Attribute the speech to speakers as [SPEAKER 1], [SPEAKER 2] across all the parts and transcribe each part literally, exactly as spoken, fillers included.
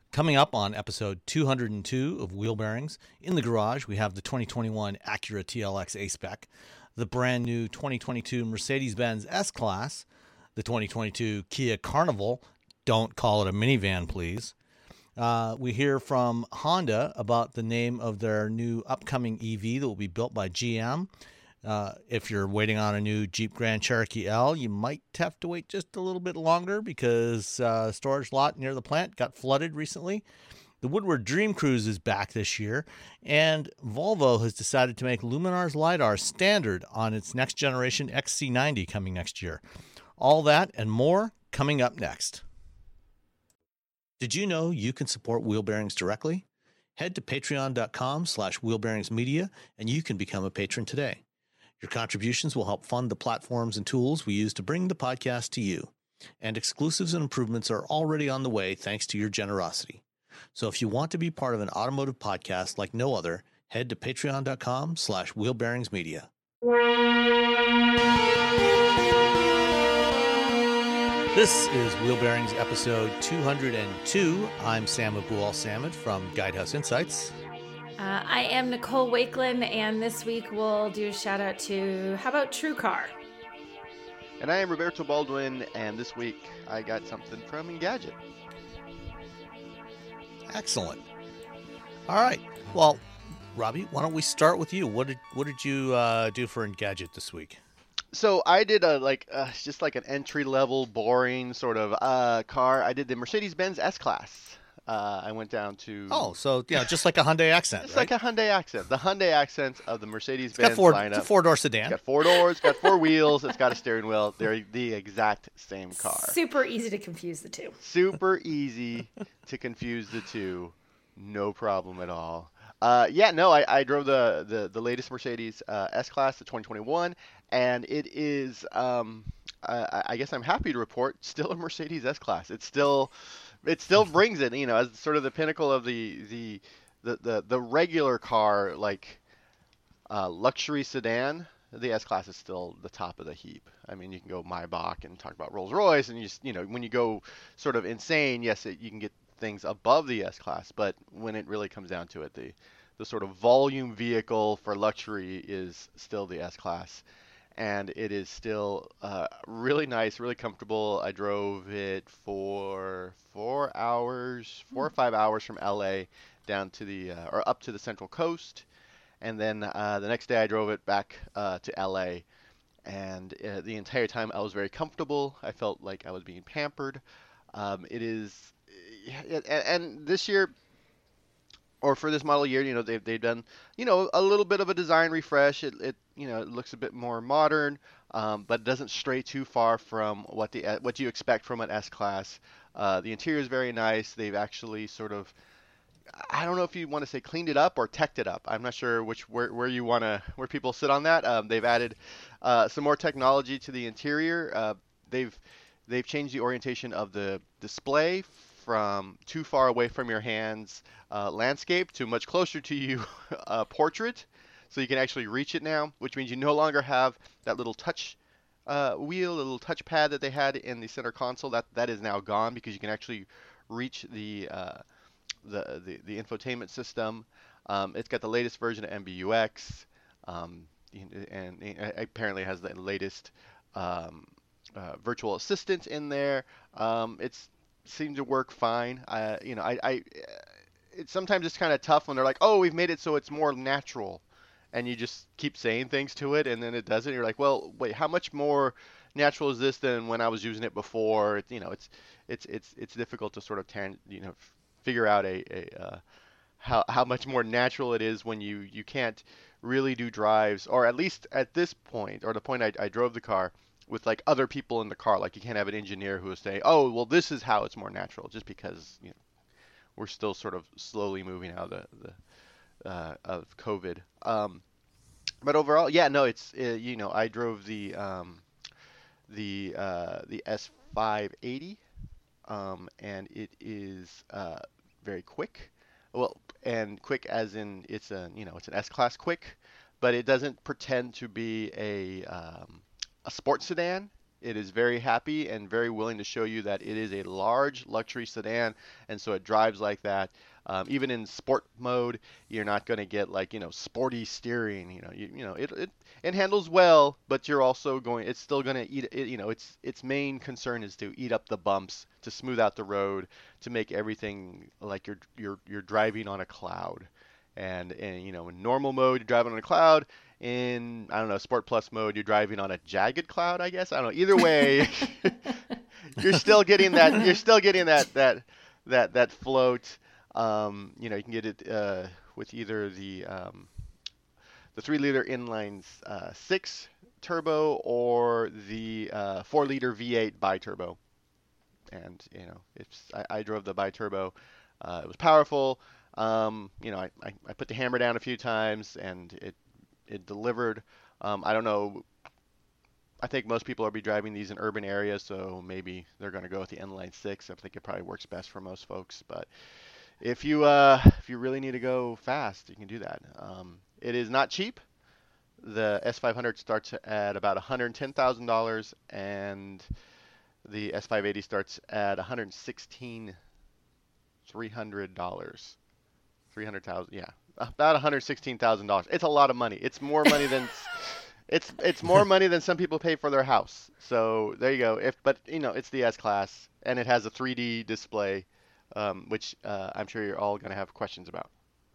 [SPEAKER 1] Coming up on episode two hundred two of Wheel Bearings, in the garage, we have the twenty twenty-one Acura T L X A-Spec, the brand new twenty twenty-two Mercedes-Benz S-Class, the twenty twenty-two Kia Carnival. Don't call it a minivan, please. Uh, we hear from Honda about the name of their new upcoming E V that will be built by G M. Uh, if you're waiting on a new Jeep Grand Cherokee L, you might have to wait just a little bit longer because uh, storage lot near the plant got flooded recently. The Woodward Dream Cruise is back this year, and Volvo has decided to make Luminar's LiDAR standard on its next generation X C ninety coming next year. All that and more coming up next. Did you know you can support Wheel Bearings directly? Head to patreon.com slash wheelbearingsmedia and you can become a patron today. Your contributions will help fund the platforms and tools we use to bring the podcast to you. And exclusives and improvements are already on the way thanks to your generosity. So if you want to be part of an automotive podcast like no other, head to patreon.com slash wheelbearingsmedia. This is Wheel Bearings episode two hundred two. I'm Sam Abu-Al-Samad from Guidehouse Insights.
[SPEAKER 2] Uh, I am Nicole Wakelin, and this week we'll do a shout out to, how about TrueCar?
[SPEAKER 3] And I am Roberto Baldwin, and this week I got something from Engadget.
[SPEAKER 1] Excellent. All right. Well, Robbie, why don't we start with you? What did what did you uh, do for Engadget this week?
[SPEAKER 3] So I did a like uh, just like an entry level, boring sort of uh, car. I did the Mercedes-Benz S-Class. Uh, I went down to
[SPEAKER 1] oh, so yeah, just like a Hyundai accent,
[SPEAKER 3] it's
[SPEAKER 1] right?
[SPEAKER 3] like a Hyundai accent. The Hyundai accent of the Mercedes-Benz
[SPEAKER 1] it's got four,
[SPEAKER 3] lineup.
[SPEAKER 1] It's a four-door sedan.
[SPEAKER 3] It's got four doors. It's got four wheels. It's got a steering wheel. They're the exact same car.
[SPEAKER 2] Super easy to confuse the two.
[SPEAKER 3] Super easy to confuse the two. No problem at all. Uh, yeah, no, I, I drove the, the, the latest Mercedes uh, S-Class, the twenty twenty-one, and it is, um, I, I guess I'm happy to report, still a Mercedes S-Class. It's still, it still brings it, you know, as sort of the pinnacle of the the the, the, the regular car, like uh, luxury sedan. The S-Class is still the top of the heap. I mean, you can go Maybach and talk about Rolls-Royce, and you just, you know, when you go sort of insane, yes, it, you can get things above the S-Class, but when it really comes down to it, the the sort of volume vehicle for luxury is still the S-Class, and it is still uh, really nice, really comfortable. I drove it for four hours, four or five hours from L A down to the uh, or up to the Central Coast, and then uh, the next day I drove it back uh, to L A, and uh, the entire time I was very comfortable. I felt like I was being pampered. Um, it is. And, and this year, or for this model year, you know, they've they've done, you know, a little bit of a design refresh. It, it you know, it looks a bit more modern, um, but it doesn't stray too far from what the what you expect from an S-Class. Uh, the interior is very nice. They've actually sort of, I don't know if you want to say cleaned it up or teched it up. I'm not sure which where, where you want to where people sit on that. Um, they've added uh, some more technology to the interior. Uh, they've they've changed the orientation of the display from too far away from your hands uh, landscape to much closer to you uh, portrait, so you can actually reach it now, which means you no longer have that little touch uh, wheel, a little touch pad that they had in the center console. That that is now gone because you can actually reach the uh, the, the the infotainment system. Um, it's got the latest version of M B U X, um, and, and apparently has the latest um, uh, virtual assistant in there. Um, it's seemed to work fine. Uh, you know, I, I it sometimes it's kind of tough when they're like, oh, we've made it so it's more natural, and you just keep saying things to it, and then it doesn't. You're like, well, wait, how much more natural is this than when I was using it before? It, you know, it's it's it's it's difficult to sort of tan, you know, figure out a, a uh, how how much more natural it is when you you can't really do drives, or at least at this point, or the point I, I drove the car with like other people in the car. Like you can't have an engineer who will say, oh, well, this is how it's more natural, just because, you know, we're still sort of slowly moving out of the, the uh, of COVID. Um, but overall, yeah, no, it's uh, you know, I drove the um, the uh, the S five eighty, um, and it is uh, very quick. Well, and quick as in it's a you know it's an S-Class quick, but it doesn't pretend to be a um, a sports sedan. It is very happy and very willing to show you that it is a large luxury sedan, and so it drives like that. Um, even in sport mode, you're not going to get like, you know, sporty steering. You know, you, you know, it, it it handles well, but you're also going. It's still going to eat. It, you know, its its main concern is to eat up the bumps, to smooth out the road, to make everything like you're you're you're driving on a cloud. And, and you know, in normal mode, you're driving on a cloud. In, I don't know, Sport Plus mode, you're driving on a jagged cloud, I guess. I don't know. Either way, you're still getting that. You're still getting that that that that float. Um, you know, you can get it uh, with either the um, the three liter inline uh, six turbo or the uh, four liter V eight bi-turbo. And you know, it's I, I drove the bi-turbo. Uh, it was powerful. Um, you know, I, I, I put the hammer down a few times and it it delivered. Um, I don't know. I think most people will be driving these in urban areas, so maybe they're going to go with the inline six. I think it probably works best for most folks. But if you uh, if you really need to go fast, you can do that. Um, it is not cheap. The S five hundred starts at about one hundred ten thousand dollars, and the S five eighty starts at one hundred sixteen thousand three hundred dollars. three hundred thousand, yeah, about one hundred sixteen thousand dollars. It's a lot of money. It's more money than it's it's more money than some people pay for their house. So there you go. If but you know it's the S class and it has a three D display, um, which uh, I'm sure you're all going to have questions about.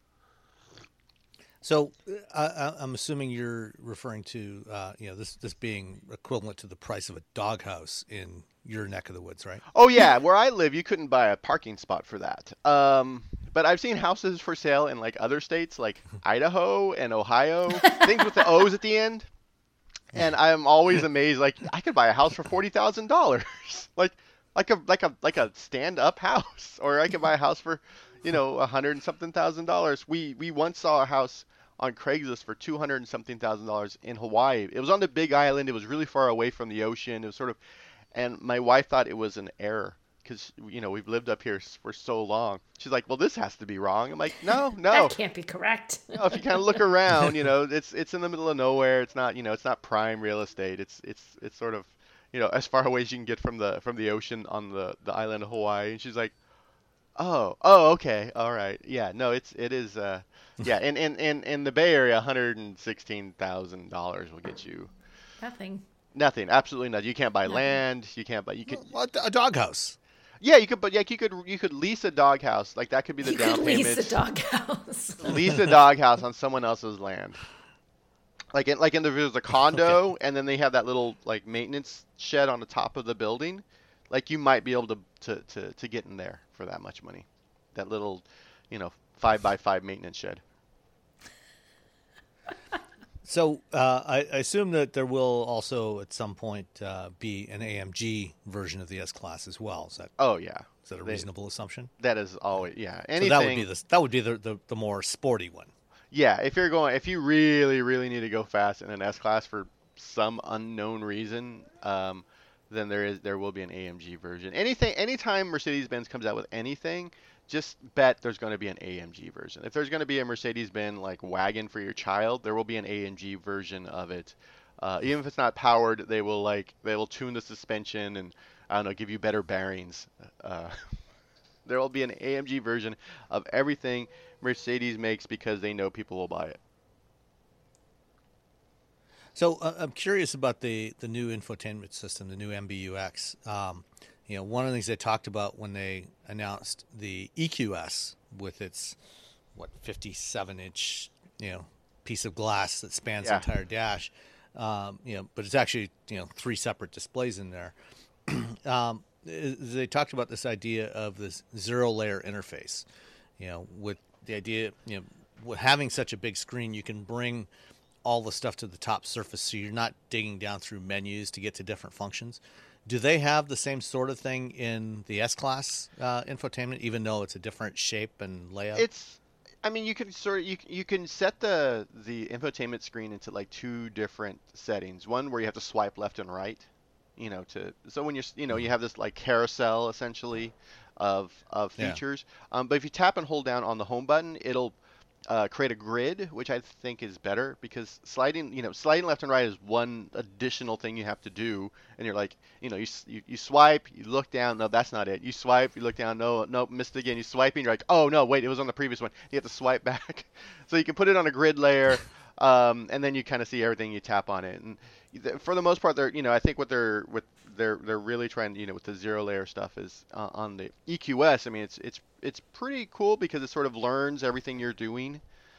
[SPEAKER 1] So uh, I- I'm assuming you're referring to uh, you know this this being equivalent to the price of a doghouse in your neck of the woods, right?
[SPEAKER 3] Oh yeah, where I live, you couldn't buy a parking spot for that. Um, but I've seen houses for sale in like other states, like Idaho and Ohio, things with the O's at the end. And I'm always amazed. Like I could buy a house for forty thousand dollars, like like a like a like a stand-up house, or I could buy a house for, you know, a hundred and something thousand dollars. We we once saw a house on Craigslist for two hundred and something thousand dollars in Hawaii. It was on the Big Island. It was really far away from the ocean. It was sort of, and my wife thought it was an error because you know we've lived up here s- for so long. She's like, "Well, this has to be wrong." I'm like, "No, no."
[SPEAKER 2] That can't be correct.
[SPEAKER 3] You know, if you kind of look around, you know, it's it's in the middle of nowhere. It's not, you know, it's not prime real estate. It's it's it's sort of, you know, as far away as you can get from the from the ocean on the the island of Hawaii. And she's like, "Oh, oh, okay, all right, yeah, no, it's it is, uh, yeah." In in in in the Bay Area, one hundred and sixteen thousand dollars will get you
[SPEAKER 2] Nothing.
[SPEAKER 3] nothing, absolutely nothing. You can't buy
[SPEAKER 2] Nothing.
[SPEAKER 3] land. You can't buy. You could,
[SPEAKER 1] Well, a doghouse.
[SPEAKER 3] yeah, you could, but yeah, you could you could lease a doghouse. Like that could be the
[SPEAKER 2] You
[SPEAKER 3] down
[SPEAKER 2] could
[SPEAKER 3] payment.
[SPEAKER 2] lease a doghouse.
[SPEAKER 3] Lease a doghouse on someone else's land. Like in like in the there's a condo,
[SPEAKER 1] Okay.
[SPEAKER 3] and then they have that little like maintenance shed on the top of the building. Like you might be able to to to, to get in there for that much money. That little, you know, five by five maintenance shed.
[SPEAKER 1] So uh, I, I assume that there will also at some point uh, be an A M G version of the S Class as well. Is that
[SPEAKER 3] Oh yeah,
[SPEAKER 1] is that a
[SPEAKER 3] They-
[SPEAKER 1] reasonable assumption?
[SPEAKER 3] that is always yeah.
[SPEAKER 1] So
[SPEAKER 3] Anything.
[SPEAKER 1] that would be the that would be the, the, the more sporty one.
[SPEAKER 3] Yeah, if you're going, if you really, really need to go fast in an S class for some unknown reason, um, then there is there will be an A M G version. Anything, anytime Mercedes-Benz comes out with anything, just bet there's going to be an A M G version. If there's going to be a Mercedes-Benz like wagon for your child, there will be an A M G version of it. Uh, even if it's not powered, they will like they will tune the suspension and I don't know, give you better bearings. Uh, there will be an A M G version of everything Mercedes makes because they know people will buy it.
[SPEAKER 1] So uh, I'm curious about the, the new infotainment system, the new M B U X. Um, you know, one of the things they talked about when they announced the E Q S with its what fifty-seven inch you know piece of glass that spans
[SPEAKER 3] Yeah.
[SPEAKER 1] the entire dash. Um, you know, but it's actually you know three separate displays in there. um, i- they talked about this idea of this zero layer interface. You know, with the idea, you know, with having such a big screen, you can bring all the stuff to the top surface, so you're not digging down through menus to get to different functions. Do they have the same sort of thing in the S Class uh, infotainment, even though it's a different shape and layout?
[SPEAKER 3] It's, I mean, you can sort of you you can set the the infotainment screen into like two different settings. One where you have to swipe left and right, you know, to so when you're s- you know you have this like carousel essentially of of
[SPEAKER 1] Yeah.
[SPEAKER 3] features. Um, but if you tap and hold down on the home button, it'll uh, create a grid, which I think is better because sliding, you know, sliding left and right is one additional thing you have to do, and you're like, you know, you you, you swipe, you look down, no, that's not it. You swipe, you look down, no, no, missed again. You swipe, and you're like, oh no, wait, it was on the previous one. You have to swipe back, so you can put it on a grid layer, um, and then you kind of see everything. You tap on it, and for the most part, they're, you know, I think what they're with they're they're really trying, you know, with the zero layer stuff is uh, on the E Q S. I mean, it's it's it's pretty cool because it sort of learns everything you're doing.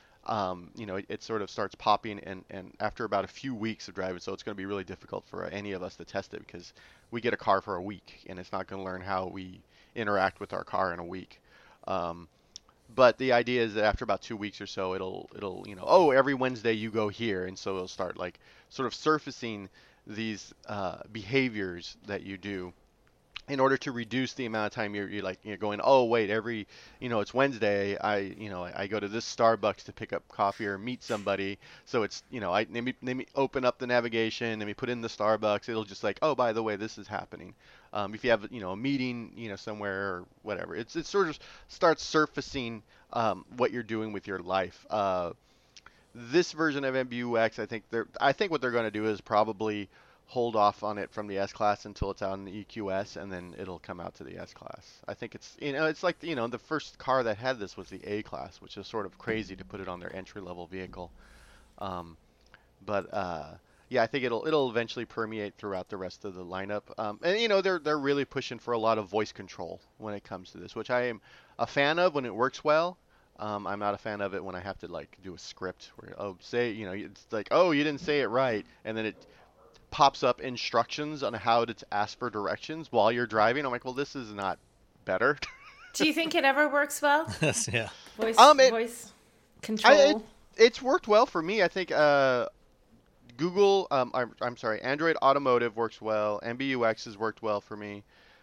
[SPEAKER 3] Um, you know, it, it sort of starts popping, and, and after about a few weeks of driving, so it's going to be really difficult for any of us to test it because we get a car for a week, and it's not going to learn how we interact with our car in a week. Um, but the idea is that after about two weeks or so, it'll it'll you know, oh, every Wednesday you go here, and so it'll start like sort of surfacing these uh, behaviors that you do in order to reduce the amount of time you're, you're like you're going, oh wait, every, you know, it's Wednesday, I you know I go to this Starbucks to pick up coffee or meet somebody, so it's, you know, I let me, let me open up the navigation, let me put in the Starbucks, it'll just like, oh, by the way, this is happening. Um, if you have, you know, a meeting, you know, somewhere or whatever, it's it sort of starts surfacing um, what you're doing with your life. Uh, this version of M B U X, I think they're I think what they're going to do is probably hold off on it from the S class until it's out in the E Q S, and then it'll come out to the S class. I think it's, you know, it's like, you know, the first car that had this was the A class, which is sort of crazy to put it on their entry level vehicle. Um, but uh, yeah, I think it'll it'll eventually permeate throughout the rest of the lineup. Um, and you know, they're they're really pushing for a lot of voice control when it comes to this, which I am a fan of when it works well. Um, I'm not a fan of it when I have to like do a script where, oh, say, you know, it's like, oh, you didn't say it right, and then it pops up instructions on how to ask for directions while you're driving. I'm like, well, this is not better.
[SPEAKER 2] Do you think it ever works well?
[SPEAKER 1] Yeah.
[SPEAKER 2] Voice,
[SPEAKER 3] Um, it-
[SPEAKER 2] voice control.
[SPEAKER 3] I, it, it's worked well for me. I think uh, Google, um, I'm, I'm sorry, Android Automotive works well. M B U X has worked well for me.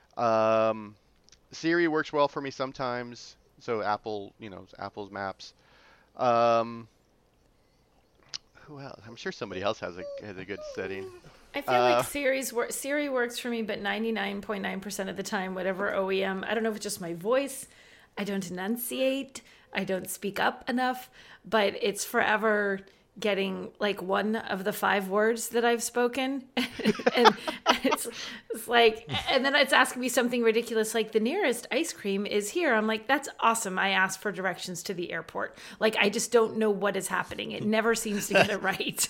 [SPEAKER 3] Um, Siri works well for me sometimes. So Apple, you know, Apple's Maps. Um, who else? I'm sure somebody else has a has a good setting.
[SPEAKER 2] I feel
[SPEAKER 3] Uh,
[SPEAKER 2] like Siri's wor- Siri works for me, but ninety-nine point nine percent of the time, whatever O E M, I don't know if it's just my voice, I don't enunciate, I don't speak up enough, but it's forever getting like one of the five words that I've spoken. and it's, it's like, and then it's asking me something ridiculous like the nearest ice cream is here. I'm like, that's awesome. I asked for directions to the airport. Like, I just don't know what is happening. It never seems to get it right.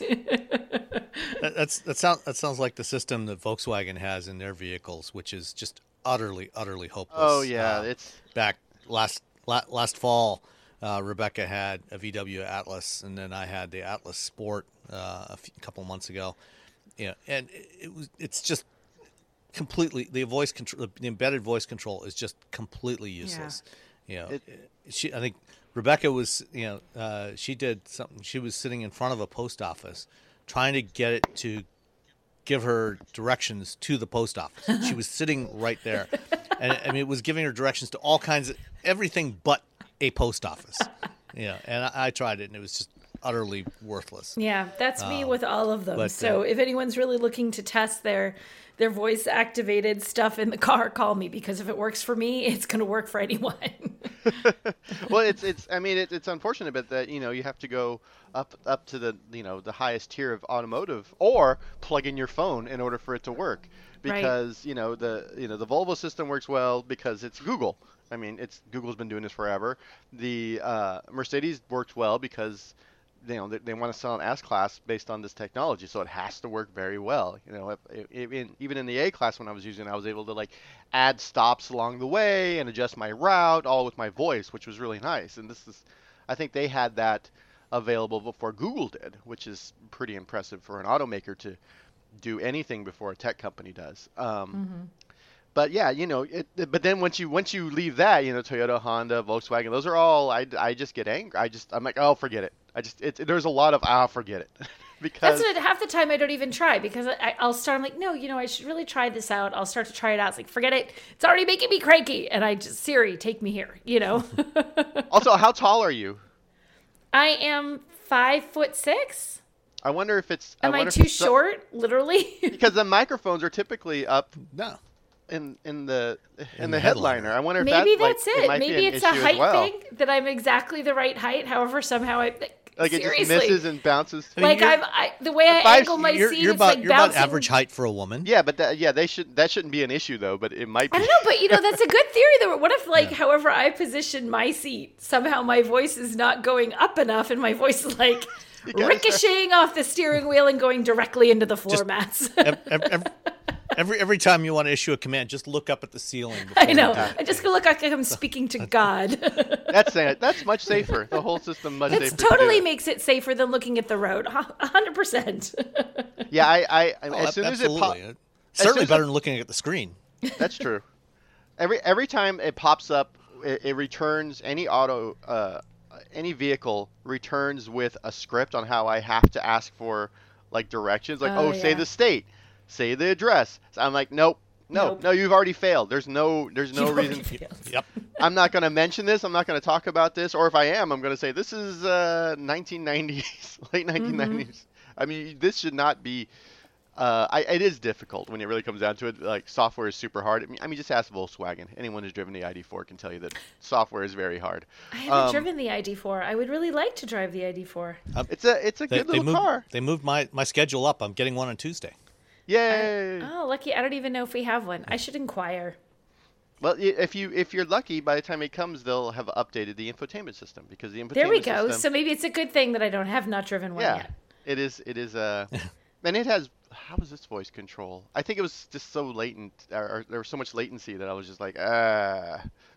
[SPEAKER 1] That, that's that sounds that sounds like the system that Volkswagen has in their vehicles, which is just utterly, utterly hopeless.
[SPEAKER 3] Oh yeah,
[SPEAKER 1] Uh,
[SPEAKER 3] it's
[SPEAKER 1] back last la, last fall. Uh, Rebecca had a V W Atlas, and then I had the Atlas Sport uh, a few, couple months ago. You know, and it, it was it's just completely the voice control, the embedded voice control is just completely useless. You know,
[SPEAKER 3] It-
[SPEAKER 1] she I think Rebecca was, you know, uh, she did something. She was sitting in front of a post office, trying to get it to give her directions to the post office. She was sitting right there, and I mean, it was giving her directions to all kinds of everything but a post office. You know, and I, I tried it, and it was just utterly worthless.
[SPEAKER 2] Yeah, that's me with all of them.
[SPEAKER 1] but,
[SPEAKER 2] So
[SPEAKER 1] uh,
[SPEAKER 2] if anyone's really looking to test their their voice activated stuff in the car, call me, because if it works for me, it's going to work for anyone.
[SPEAKER 3] well, it's it's. I mean, it, it's unfortunate, but that, you know, you have to go up up to the, you know, the highest tier of automotive, or plug in your phone in order for it to work,
[SPEAKER 2] Right.
[SPEAKER 3] because you know the you know the Volvo system works well because it's Google. I mean, it's Google's been doing this forever. The uh, Mercedes works well because, you know, they, they want to sell an S class based on this technology, so it has to work very well. You know, if, if, in, even in the A class when I was using it, I was able to like add stops along the way and adjust my route all with my voice, which was really nice. And this is, I think they had that available before Google did, which is pretty impressive for an automaker to do anything before a tech company does. Um, But yeah, you know, it, but then once you once you leave that, you know, Toyota, Honda, Volkswagen, those are all, I, I just get angry. I just I'm like, oh, forget it. I just it, there's a lot of ah, forget it, because
[SPEAKER 2] That's what half the time I don't even try, because I, I'll start. I'm like, no, you know, I should really try this out. I'll start to try it out. It's like, forget it. It's already making me cranky, and I just Siri, take me here. You know.
[SPEAKER 3] Also, how tall are you?
[SPEAKER 2] I am five foot six.
[SPEAKER 3] I wonder if it's.
[SPEAKER 2] Am I,
[SPEAKER 3] wonder if
[SPEAKER 2] too
[SPEAKER 3] it's so-
[SPEAKER 2] short? Literally.
[SPEAKER 3] because the microphones are typically up.
[SPEAKER 1] No.
[SPEAKER 3] in in the in,
[SPEAKER 1] In
[SPEAKER 3] the
[SPEAKER 1] the
[SPEAKER 3] headliner.
[SPEAKER 1] headliner.
[SPEAKER 3] I wonder if
[SPEAKER 2] Maybe
[SPEAKER 3] that, like,
[SPEAKER 2] that's
[SPEAKER 3] it.
[SPEAKER 2] it.
[SPEAKER 3] might be
[SPEAKER 2] Maybe
[SPEAKER 3] an
[SPEAKER 2] it's a
[SPEAKER 3] issue as
[SPEAKER 2] height
[SPEAKER 3] well.
[SPEAKER 2] thing that I'm exactly the right height. However, somehow I
[SPEAKER 3] Like it
[SPEAKER 2] seriously,
[SPEAKER 3] just misses and bounces.
[SPEAKER 2] like
[SPEAKER 1] You're-
[SPEAKER 2] I'm I, the way I
[SPEAKER 3] five-
[SPEAKER 2] angle my
[SPEAKER 1] You're,
[SPEAKER 2] seat.
[SPEAKER 1] you're
[SPEAKER 2] it's
[SPEAKER 1] about
[SPEAKER 2] like
[SPEAKER 1] you're about
[SPEAKER 2] bouncing.
[SPEAKER 1] average height for a woman.
[SPEAKER 3] Yeah, but that, yeah, they should that shouldn't be an issue though. But it might be.
[SPEAKER 2] I don't know, but you know that's a good theory. Though, what if like, however I position my seat, somehow my voice is not going up enough, and my voice is like
[SPEAKER 3] gotta
[SPEAKER 2] ricocheting off the steering wheel and going directly into the floor
[SPEAKER 1] Just-
[SPEAKER 2] mats.
[SPEAKER 1] Every, every, every every time you want to issue a command, just look up at the ceiling. before
[SPEAKER 2] I
[SPEAKER 1] you
[SPEAKER 2] know.
[SPEAKER 1] do it.
[SPEAKER 2] I just look like I'm speaking to God.
[SPEAKER 3] That's it. That's much safer. The whole system much
[SPEAKER 2] It
[SPEAKER 3] safer. to do
[SPEAKER 2] totally
[SPEAKER 3] it.
[SPEAKER 2] makes it safer than looking at the road. A hundred percent.
[SPEAKER 3] Yeah, I, I, I
[SPEAKER 1] Oh,
[SPEAKER 3] as soon as it
[SPEAKER 1] absolutely.
[SPEAKER 3] pops.
[SPEAKER 1] Certainly
[SPEAKER 3] soon as
[SPEAKER 1] better
[SPEAKER 3] it-
[SPEAKER 1] than looking at the screen.
[SPEAKER 3] That's true. Every every time it pops up, it, it returns any auto, uh, any vehicle returns with a script on how I have to ask for like directions. Like,
[SPEAKER 2] Oh,
[SPEAKER 3] oh, say
[SPEAKER 2] yeah.
[SPEAKER 3] the state, say the address. So I'm like, nope, no,
[SPEAKER 2] Nope.
[SPEAKER 3] no, you've already failed. There's no, there's no
[SPEAKER 2] You've already
[SPEAKER 3] reason.
[SPEAKER 2] failed.
[SPEAKER 1] Yep.
[SPEAKER 3] I'm not going to mention this. I'm not going to talk about this. Or if I am, I'm going to say this is uh, nineteen nineties, late nineteen nineties.
[SPEAKER 2] Mm-hmm.
[SPEAKER 3] I mean, this should not be. Uh, I, it is difficult when it really comes down to it. Like software is super hard. I mean, I mean, just ask Volkswagen. Anyone who's driven the I D four can tell you that software is very hard.
[SPEAKER 2] I haven't
[SPEAKER 3] Um,
[SPEAKER 2] driven the I D four. I would really like to drive the I D four.
[SPEAKER 3] It's a it's a
[SPEAKER 1] They,
[SPEAKER 3] good
[SPEAKER 1] they
[SPEAKER 3] little
[SPEAKER 1] moved.
[SPEAKER 3] car.
[SPEAKER 1] They moved my, my schedule up. I'm getting one on Tuesday.
[SPEAKER 3] Yay!
[SPEAKER 2] Oh, lucky! I don't even know if we have one. I should inquire.
[SPEAKER 3] Well, i- if you if you're lucky, by the time it comes, they'll have updated the infotainment system because the infotainment
[SPEAKER 2] There we go.
[SPEAKER 3] system.
[SPEAKER 2] So maybe it's a good thing that I don't have not driven one
[SPEAKER 3] yeah,
[SPEAKER 2] yet.
[SPEAKER 3] it is. It is. Uh, and it has. How was this voice control? I think it was just so latent, or, or there was so much latency that I was just like, ah.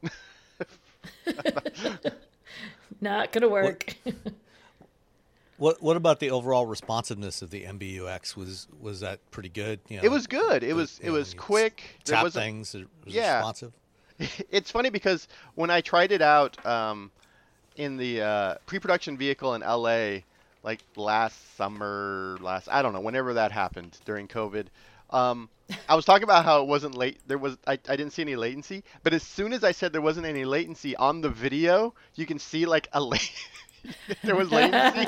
[SPEAKER 2] Not gonna work.
[SPEAKER 1] What What about the overall responsiveness of the M B U X? Was was that pretty good? You know,
[SPEAKER 3] It was good. It
[SPEAKER 1] the-
[SPEAKER 3] was.
[SPEAKER 1] you
[SPEAKER 3] It
[SPEAKER 1] know,
[SPEAKER 3] was
[SPEAKER 1] you
[SPEAKER 3] quick. There
[SPEAKER 1] Tap
[SPEAKER 3] wasn't-
[SPEAKER 1] things. It was
[SPEAKER 3] Yeah.
[SPEAKER 1] responsive.
[SPEAKER 3] It's funny because when I tried it out um, in the uh, pre-production vehicle in L A, like last summer, last I don't know, whenever that happened during COVID, um, I was talking about how it wasn't late. There was I, I didn't see any latency, but as soon as I said there wasn't any latency on the video, you can see like a la- there was latency.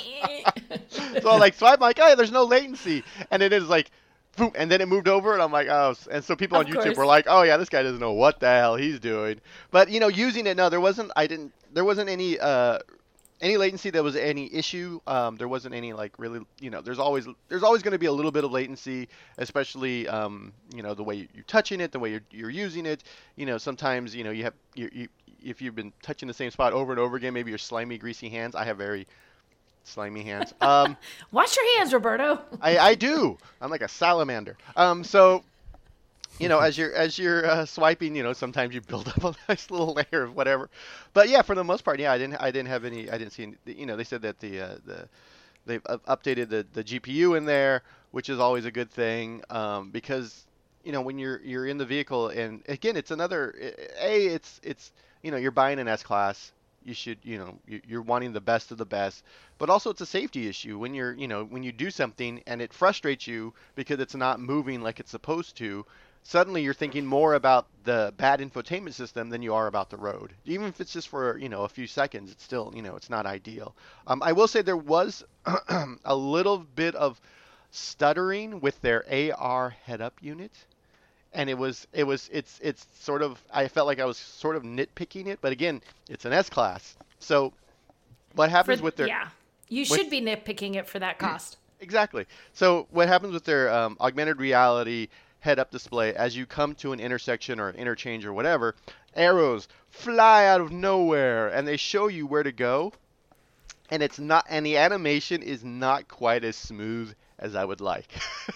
[SPEAKER 3] So I like swipe, I'm like, oh, there's no latency, and it is like. Boom, and then it moved over, and I'm like, oh, s- and so people on
[SPEAKER 2] Of
[SPEAKER 3] YouTube
[SPEAKER 2] course.
[SPEAKER 3] were like, oh yeah, this guy doesn't know what the hell he's doing. But you know, using it, no, there wasn't, I didn't, there wasn't any, uh, any latency. There was any issue. Um, there wasn't any like really, you know, there's always, there's always going to be a little bit of latency, especially, um, you know, the way you- you're touching it, the way you're, you're using it. You know, sometimes, you know, you have, you, you, if you've been touching the same spot over and over again, maybe your slimy, greasy hands. I have very slimy hands. Um.
[SPEAKER 2] Wash your hands, Roberto.
[SPEAKER 3] I, I do. I'm like a salamander. Um, so, you know, as you're as you're uh, swiping, you know, sometimes you build up a nice little layer of whatever. But yeah, for the most part, yeah, I didn't I didn't have any. I didn't see. Any, you know, they said that the uh, the they've up- updated the, the G P U in there, which is always a good thing um, because you know when you're you're in the vehicle and again, it's another a it's it's you know you're buying an S class. You should, you know, you- you're wanting the best of the best, but also it's a safety issue when you're, you know, when you do something and it frustrates you because it's not moving like it's supposed to. Suddenly you're thinking more about the bad infotainment system than you are about the road. Even if it's just for, you know, a few seconds, it's still, you know, it's not ideal. Um, I will say there was a little bit of stuttering with their A R head-up unit. And it was, it was, it's, it's sort of, I felt like I was sort of nitpicking it, but again, it's an S class. So what happens
[SPEAKER 2] For-
[SPEAKER 3] with their,
[SPEAKER 2] yeah, you
[SPEAKER 3] with-
[SPEAKER 2] should be nitpicking it for that cost.
[SPEAKER 3] exactly. So what happens with their um, augmented reality head-up display as you come to an intersection or interchange or whatever, arrows fly out of nowhere and they show you where to go. And it's not, and the animation is not quite as smooth as I would like.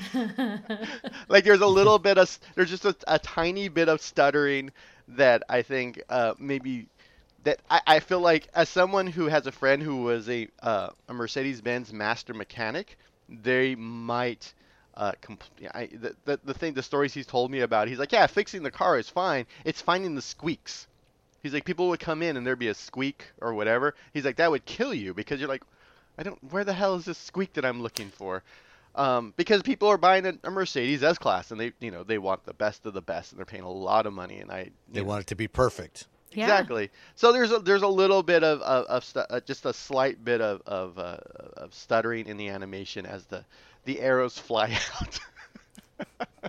[SPEAKER 3] Like there's a little bit of, there's just a, a tiny bit of stuttering that I think uh, maybe that I, I feel like as someone who has a friend who was a uh, a Mercedes-Benz master mechanic, they might. Uh, compl- I, the, the the thing, the stories he's told me about, he's like, yeah, fixing the car is fine. It's finding the squeaks. He's like, people would come in and there'd be a squeak or whatever. He's like, that would kill you because you're like, I don't, where the hell is this squeak that I'm looking for? Um, because people are buying a, a Mercedes S-Class and they, you know, they want the best of the best and they're paying a lot of money and I, you
[SPEAKER 1] They
[SPEAKER 3] know,
[SPEAKER 1] want it to be perfect.
[SPEAKER 2] Yeah.
[SPEAKER 3] exactly. So there's a, there's a little bit of, of, of stu- uh, just a slight bit of, of, uh, of stuttering in the animation as the, the arrows fly out.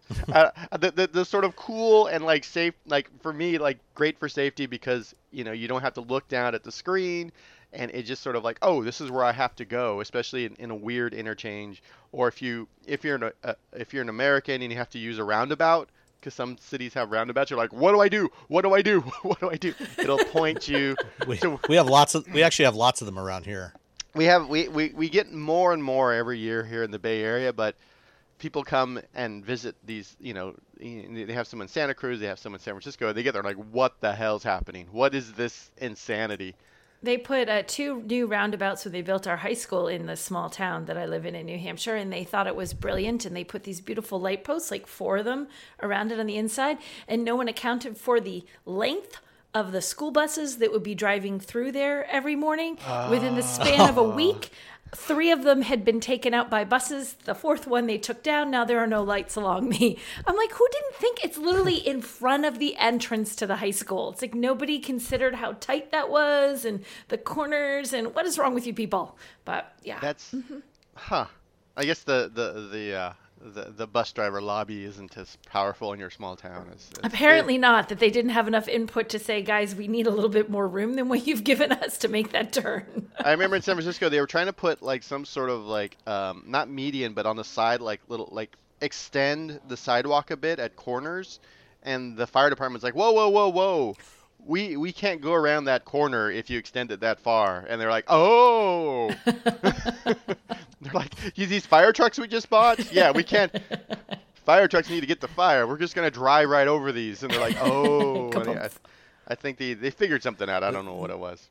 [SPEAKER 3] uh, the, the the sort of cool and like safe, like for me, like great for safety because you know you don't have to look down at the screen, and it just sort of like, oh, this is where I have to go, especially in, in a weird interchange, or if you if you're an uh, if you're an American and you have to use a roundabout. Because some cities have roundabouts, you're like, what do I do? What do I do? What do I do? It'll point you.
[SPEAKER 1] We,
[SPEAKER 3] to...
[SPEAKER 1] we have lots of. We actually have lots of them around here.
[SPEAKER 3] We have we, we, we get more and more every year here in the Bay Area, but people come and visit these. You know, they have some in Santa Cruz, they have some in San Francisco. They get there like, what the hell's happening? What is this insanity?
[SPEAKER 2] They put uh, two new roundabouts when they built our high school in the small town that I live in in New Hampshire, and they thought it was brilliant, and they put these beautiful light posts, like four of them, around it on the inside, and no one accounted for the length of the school buses that would be driving through there every morning. Uh, Within the span of a week, three of them had been taken out by buses. The fourth one they took down. Now there are no lights along me. I'm like, who didn't think it's literally in front of the entrance to the high school? It's like nobody considered how tight that was and the corners and what is wrong with you people? But yeah.
[SPEAKER 3] That's, mm-hmm. huh. I guess the, the, the, uh, the, the bus driver lobby isn't as powerful in your small town as, as
[SPEAKER 2] apparently it. Not, that they didn't have enough input to say, guys, we need a little bit more room than what you've given us to make that turn.
[SPEAKER 3] I remember in San Francisco they were trying to put like some sort of like um, not median but on the side like little like extend the sidewalk a bit at corners, and the fire department's like, whoa whoa whoa whoa, we we can't go around that corner if you extend it that far. And they're like, oh. They're like, these fire trucks we just bought? Yeah, we can't. Fire trucks need to get the fire. We're just going to drive right over these. And they're like, oh. And I, I think they, they figured something out. I don't know what it was.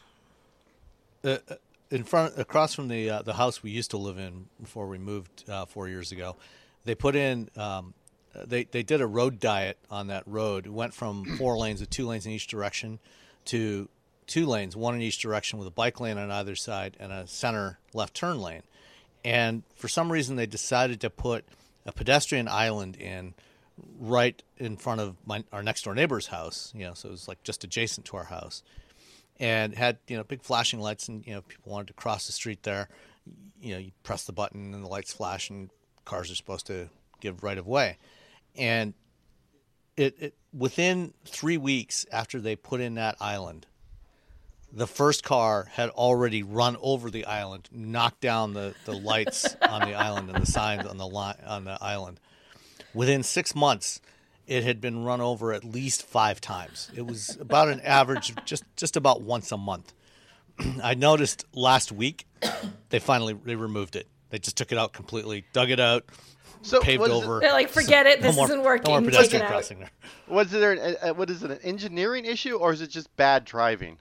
[SPEAKER 1] Uh, in front, across from the uh, the house we used to live in before we moved uh, four years ago, they put in, um, they, they did a road diet on that road. It went from four lanes with two lanes in each direction to two lanes, one in each direction with a bike lane on either side and a center left turn lane. And for some reason, they decided to put a pedestrian island in right in front of my, our next door neighbor's house. You know, so it was like just adjacent to our house, and had you know big flashing lights. And you know, people wanted to cross the street there. You know, you press the button and the lights flash, and cars are supposed to give right of way. And it, it within three weeks after they put in that island, the first car had already run over the island, knocked down the, the lights on the island and the signs on the li- on the island. Within six months, it had been run over at least five times. It was about an average of just, just about once a month. I noticed last week they finally they removed it. They just took it out completely, dug it out,
[SPEAKER 3] so
[SPEAKER 1] paved over.
[SPEAKER 2] They're like, forget it. This
[SPEAKER 1] no more,
[SPEAKER 2] isn't working.
[SPEAKER 1] No more pedestrian crossing there.
[SPEAKER 3] Was there an, uh, what is it, an engineering issue or is it just bad driving?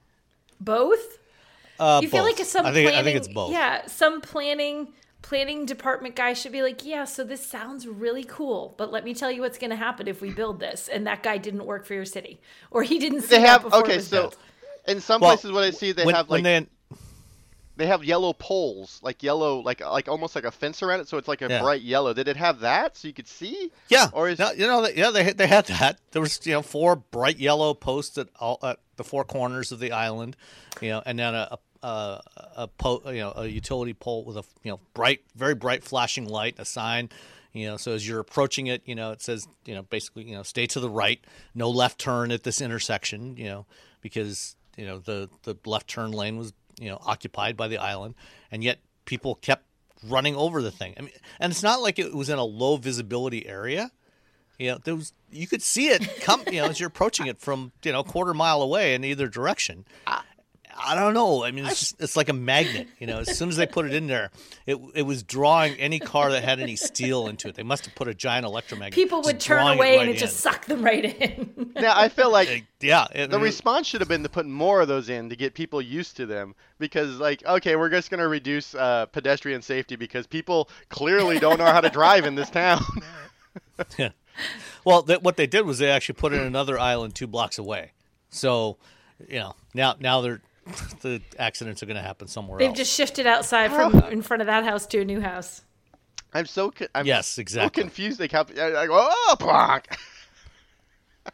[SPEAKER 2] Both?
[SPEAKER 1] Uh,
[SPEAKER 2] you
[SPEAKER 1] both.
[SPEAKER 2] feel like some
[SPEAKER 1] I think,
[SPEAKER 2] planning,
[SPEAKER 1] I think it's both.
[SPEAKER 2] Yeah, some planning planning department guy should be like, yeah, so this sounds really cool, but let me tell you what's going to happen if we build this. And that guy didn't work for your city, or he didn't see
[SPEAKER 3] they
[SPEAKER 2] that
[SPEAKER 3] have
[SPEAKER 2] before
[SPEAKER 3] okay.
[SPEAKER 2] it was
[SPEAKER 3] So
[SPEAKER 2] built.
[SPEAKER 3] in some
[SPEAKER 1] well,
[SPEAKER 3] places, what I see, they
[SPEAKER 1] when,
[SPEAKER 3] have like
[SPEAKER 1] they,
[SPEAKER 3] they have yellow poles, like yellow, like like almost like a fence around it, so it's like a
[SPEAKER 1] yeah.
[SPEAKER 3] bright yellow. Did it have that so you could see?
[SPEAKER 1] Yeah,
[SPEAKER 3] or is
[SPEAKER 1] no, you know, yeah, they they had that. There was you know four bright yellow posts at all at the four corners of the island, you know, and then a a, a, a po, you know a utility pole with a you know bright, very bright flashing light, a sign, you know. So as you're approaching it, you know, it says you know basically you know stay to the right, no left turn at this intersection, you know, because you know the the left turn lane was you know occupied by the island, and yet people kept running over the thing. I mean, and it's not like it was in a low visibility area. You know, there was you could see it come. You know, as you're approaching it from you know quarter mile away in either direction. I, I don't know. I mean, it's just, it's like a magnet. You know, as soon as they put it in there, it it was drawing any car that had any steel into it. They must have put a giant electromagnet.
[SPEAKER 2] People would turn away it right and it in. Just sucked them right in.
[SPEAKER 3] Now I feel like
[SPEAKER 1] yeah,
[SPEAKER 3] it, the response should have been to put more of those in to get people used to them. Because like, okay, we're just going to reduce uh, pedestrian safety because people clearly don't know how to drive in this town.
[SPEAKER 1] Yeah. Well, th- what they did was they actually put in another island two blocks away. So, you know, now now they're the accidents are going to happen somewhere
[SPEAKER 2] They've
[SPEAKER 1] else.
[SPEAKER 2] just shifted outside from in front of that house to a new house.
[SPEAKER 3] I'm so co- I'm
[SPEAKER 1] yes, exactly.
[SPEAKER 3] so confused. They kept like, oh, block.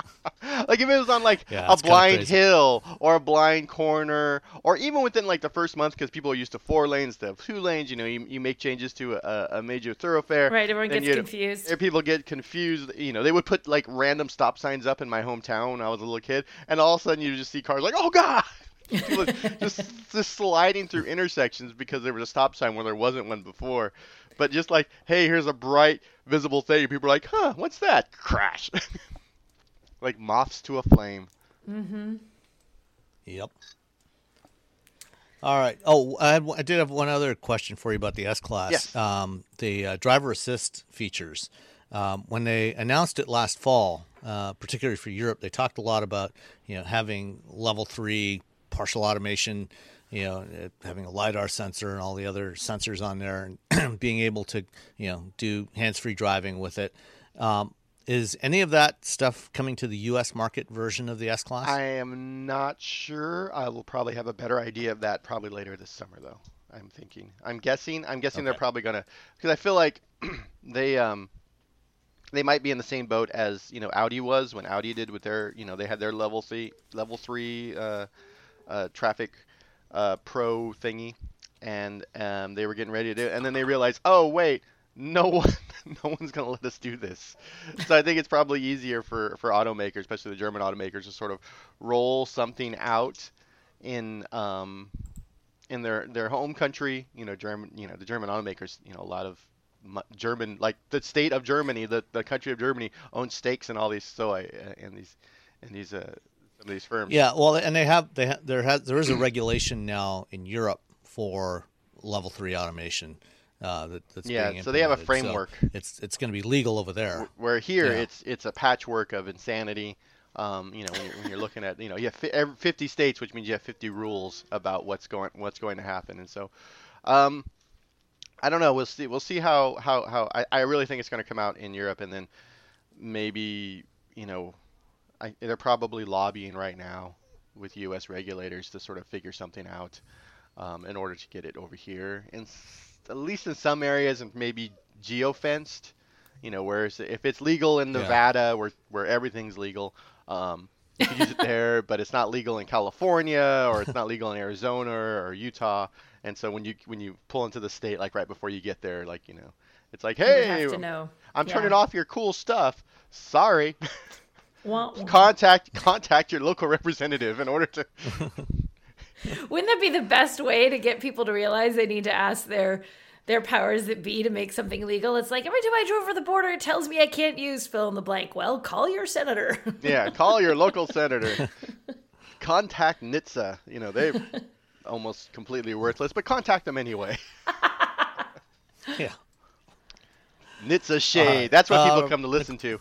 [SPEAKER 3] Like if it was on like
[SPEAKER 1] Yeah,
[SPEAKER 3] a
[SPEAKER 1] it's kinda
[SPEAKER 3] blind
[SPEAKER 1] crazy.
[SPEAKER 3] hill or a blind corner, or even within like the first month, because people are used to four lanes to two lanes. You know, you, you make changes to a, a major thoroughfare.
[SPEAKER 2] Right, everyone
[SPEAKER 3] then
[SPEAKER 2] gets
[SPEAKER 3] you
[SPEAKER 2] confused.
[SPEAKER 3] there people get confused. You know, they would put like random stop signs up in my hometown when I was a little kid, and all of a sudden you just see cars like, oh god, people just just sliding through intersections because there was a stop sign where there wasn't one before. But just like, hey, here's a bright visible thing. People are like, huh, what's that? Crash. Like moths to a flame.
[SPEAKER 2] Mm-hmm.
[SPEAKER 1] Yep. All right. Oh, I, had, I did have one other question for you about the S-Class.
[SPEAKER 3] Yes.
[SPEAKER 1] Um, the uh, driver assist features. Um, when they announced it last fall, uh, particularly for Europe, they talked a lot about, you know, having level three partial automation, you know, uh, having a LiDAR sensor and all the other sensors on there, and being able to, you know, do hands-free driving with it. Um, is any of that stuff coming to the U S market version of the S-Class?
[SPEAKER 3] I am not sure. I will probably have a better idea of that probably later this summer, though. I'm thinking. I'm guessing. I'm guessing they're
[SPEAKER 1] Okay.
[SPEAKER 3] probably gonna, because I feel like they um they might be in the same boat as you know Audi was when Audi did with their you know they had their level three level three uh, uh, traffic uh, pro thingy, and um, they were getting ready to do it, and then they realized, oh wait, no one no one's gonna let us do this. So I think it's probably easier for for automakers, especially the German automakers, to sort of roll something out in um in their their home country. You know, German you know the German automakers, you know a lot of mu- German, like the state of Germany, the the country of Germany owns stakes in all these soy uh, and these and these uh some of these firms.
[SPEAKER 1] Yeah, well, and they have they ha- there has there is a regulation now in Europe for level three automation uh, that, that's
[SPEAKER 3] Yeah,
[SPEAKER 1] being
[SPEAKER 3] so they have a
[SPEAKER 1] implemented. So
[SPEAKER 3] framework.
[SPEAKER 1] it's it's going to be legal over there.
[SPEAKER 3] Where here
[SPEAKER 1] Yeah.
[SPEAKER 3] it's it's a patchwork of insanity. Um, you know, when you're, when you're looking at, you know, you have fi- every- fifty states, which means you have fifty rules about what's going what's going to happen. And so, um, I don't know. We'll see. We'll see how how how. I, I really think it's going to come out in Europe, and then maybe you know, I, they're probably lobbying right now with U S regulators to sort of figure something out um, in order to get it over here, and s- at least in some areas, and maybe geo-fenced. You know, whereas if it's legal in
[SPEAKER 1] Yeah.
[SPEAKER 3] Nevada, where where everything's legal, um, you can use it there, but it's not legal in California, or it's not legal in Arizona or Utah. And so when you when you pull into the state, like right before you get there, like you know, it's like,
[SPEAKER 2] You would
[SPEAKER 3] hey,
[SPEAKER 2] have to know.
[SPEAKER 3] I'm
[SPEAKER 2] Yeah.
[SPEAKER 3] turning off your cool stuff. Sorry.
[SPEAKER 2] Wah, wah.
[SPEAKER 3] contact contact your local representative in order to.
[SPEAKER 2] Wouldn't that be the best way to get people to realize they need to ask their their powers that be to make something legal? It's like every time I drove over the border, it tells me I can't use fill in the blank. Well, call your senator.
[SPEAKER 3] Yeah, call your local senator. Contact N H T S A. You know, they're almost completely worthless, but contact them anyway.
[SPEAKER 1] Yeah.
[SPEAKER 3] N H T S A shade.
[SPEAKER 1] All right.
[SPEAKER 3] That's what people
[SPEAKER 1] Uh,
[SPEAKER 3] come to listen to.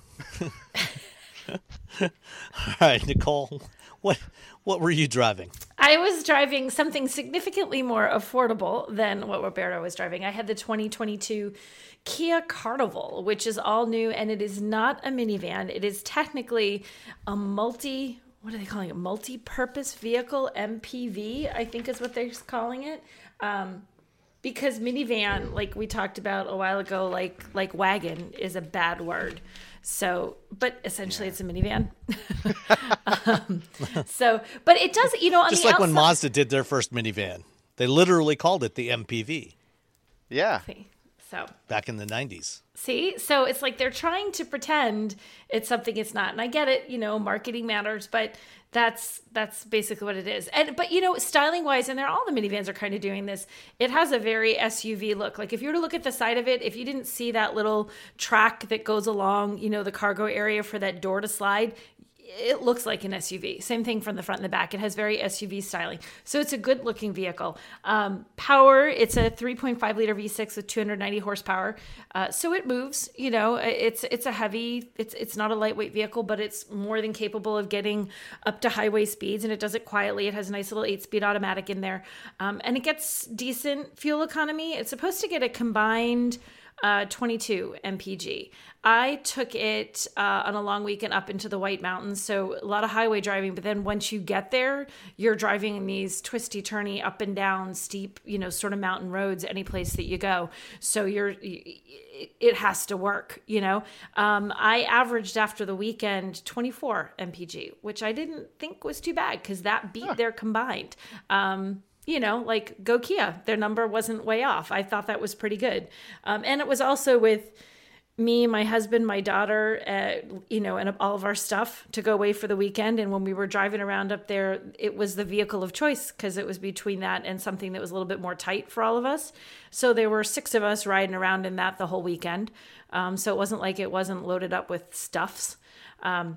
[SPEAKER 1] All right, Nicole, what what were you driving?
[SPEAKER 2] I was driving something significantly more affordable than what Roberto was driving. I had the twenty twenty-two Kia Carnival, which is all new, and it is not a minivan. It is technically a multi, what are they calling it? Multi-purpose vehicle, M P V, I think is what they're calling it. Um, because minivan, like we talked about a while ago, like like wagon is a bad word. So, but essentially it's a minivan. um, so, but it does, you know, on
[SPEAKER 1] Just
[SPEAKER 2] the
[SPEAKER 1] like when
[SPEAKER 2] outside-
[SPEAKER 1] Mazda did their first minivan. They literally called it the M P V
[SPEAKER 3] Yeah.
[SPEAKER 2] So,
[SPEAKER 1] back in the nineties.
[SPEAKER 2] see, so it's like they're trying to pretend it's something it's not. And I get it, you know, marketing matters, but that's that's basically what it is. And but you know, styling wise, and they're all the minivans are kind of doing this. It has a very S U V look. Like if you were to look at the side of it, if you didn't see that little track that goes along, you know, the cargo area for that door to slide, it looks like an S U V. Same thing from the front and the back. It has very S U V styling. So it's a good looking vehicle. Um, power, it's a three point five liter V six with two hundred ninety horsepower. Uh, so it moves, you know, it's it's a heavy, it's it's not a lightweight vehicle, but it's more than capable of getting up to highway speeds, and it does it quietly. It has a nice little eight speed automatic in there. Um, and it gets decent fuel economy. It's supposed to get a combined uh, twenty-two M P G. I took it uh, on a long weekend up into the White Mountains, so a lot of highway driving. But then once you get there, you're driving in these twisty, turny, up and down, steep, you know, sort of mountain roads any place that you go. So you're, it has to work, you know. Um, I averaged after the weekend twenty-four M P G, which I didn't think was too bad because that beat huh. their combined. Um, you know, like go Kia, their number wasn't way off. I thought that was pretty good. Um, and it was also with me, my husband, my daughter, uh, you know, and all of our stuff to go away for the weekend. And when we were driving around up there, it was the vehicle of choice because it was between that and something that was a little bit more tight for all of us. So there were six of us riding around in that the whole weekend. Um, so it wasn't like it wasn't loaded up with stuffs. Um,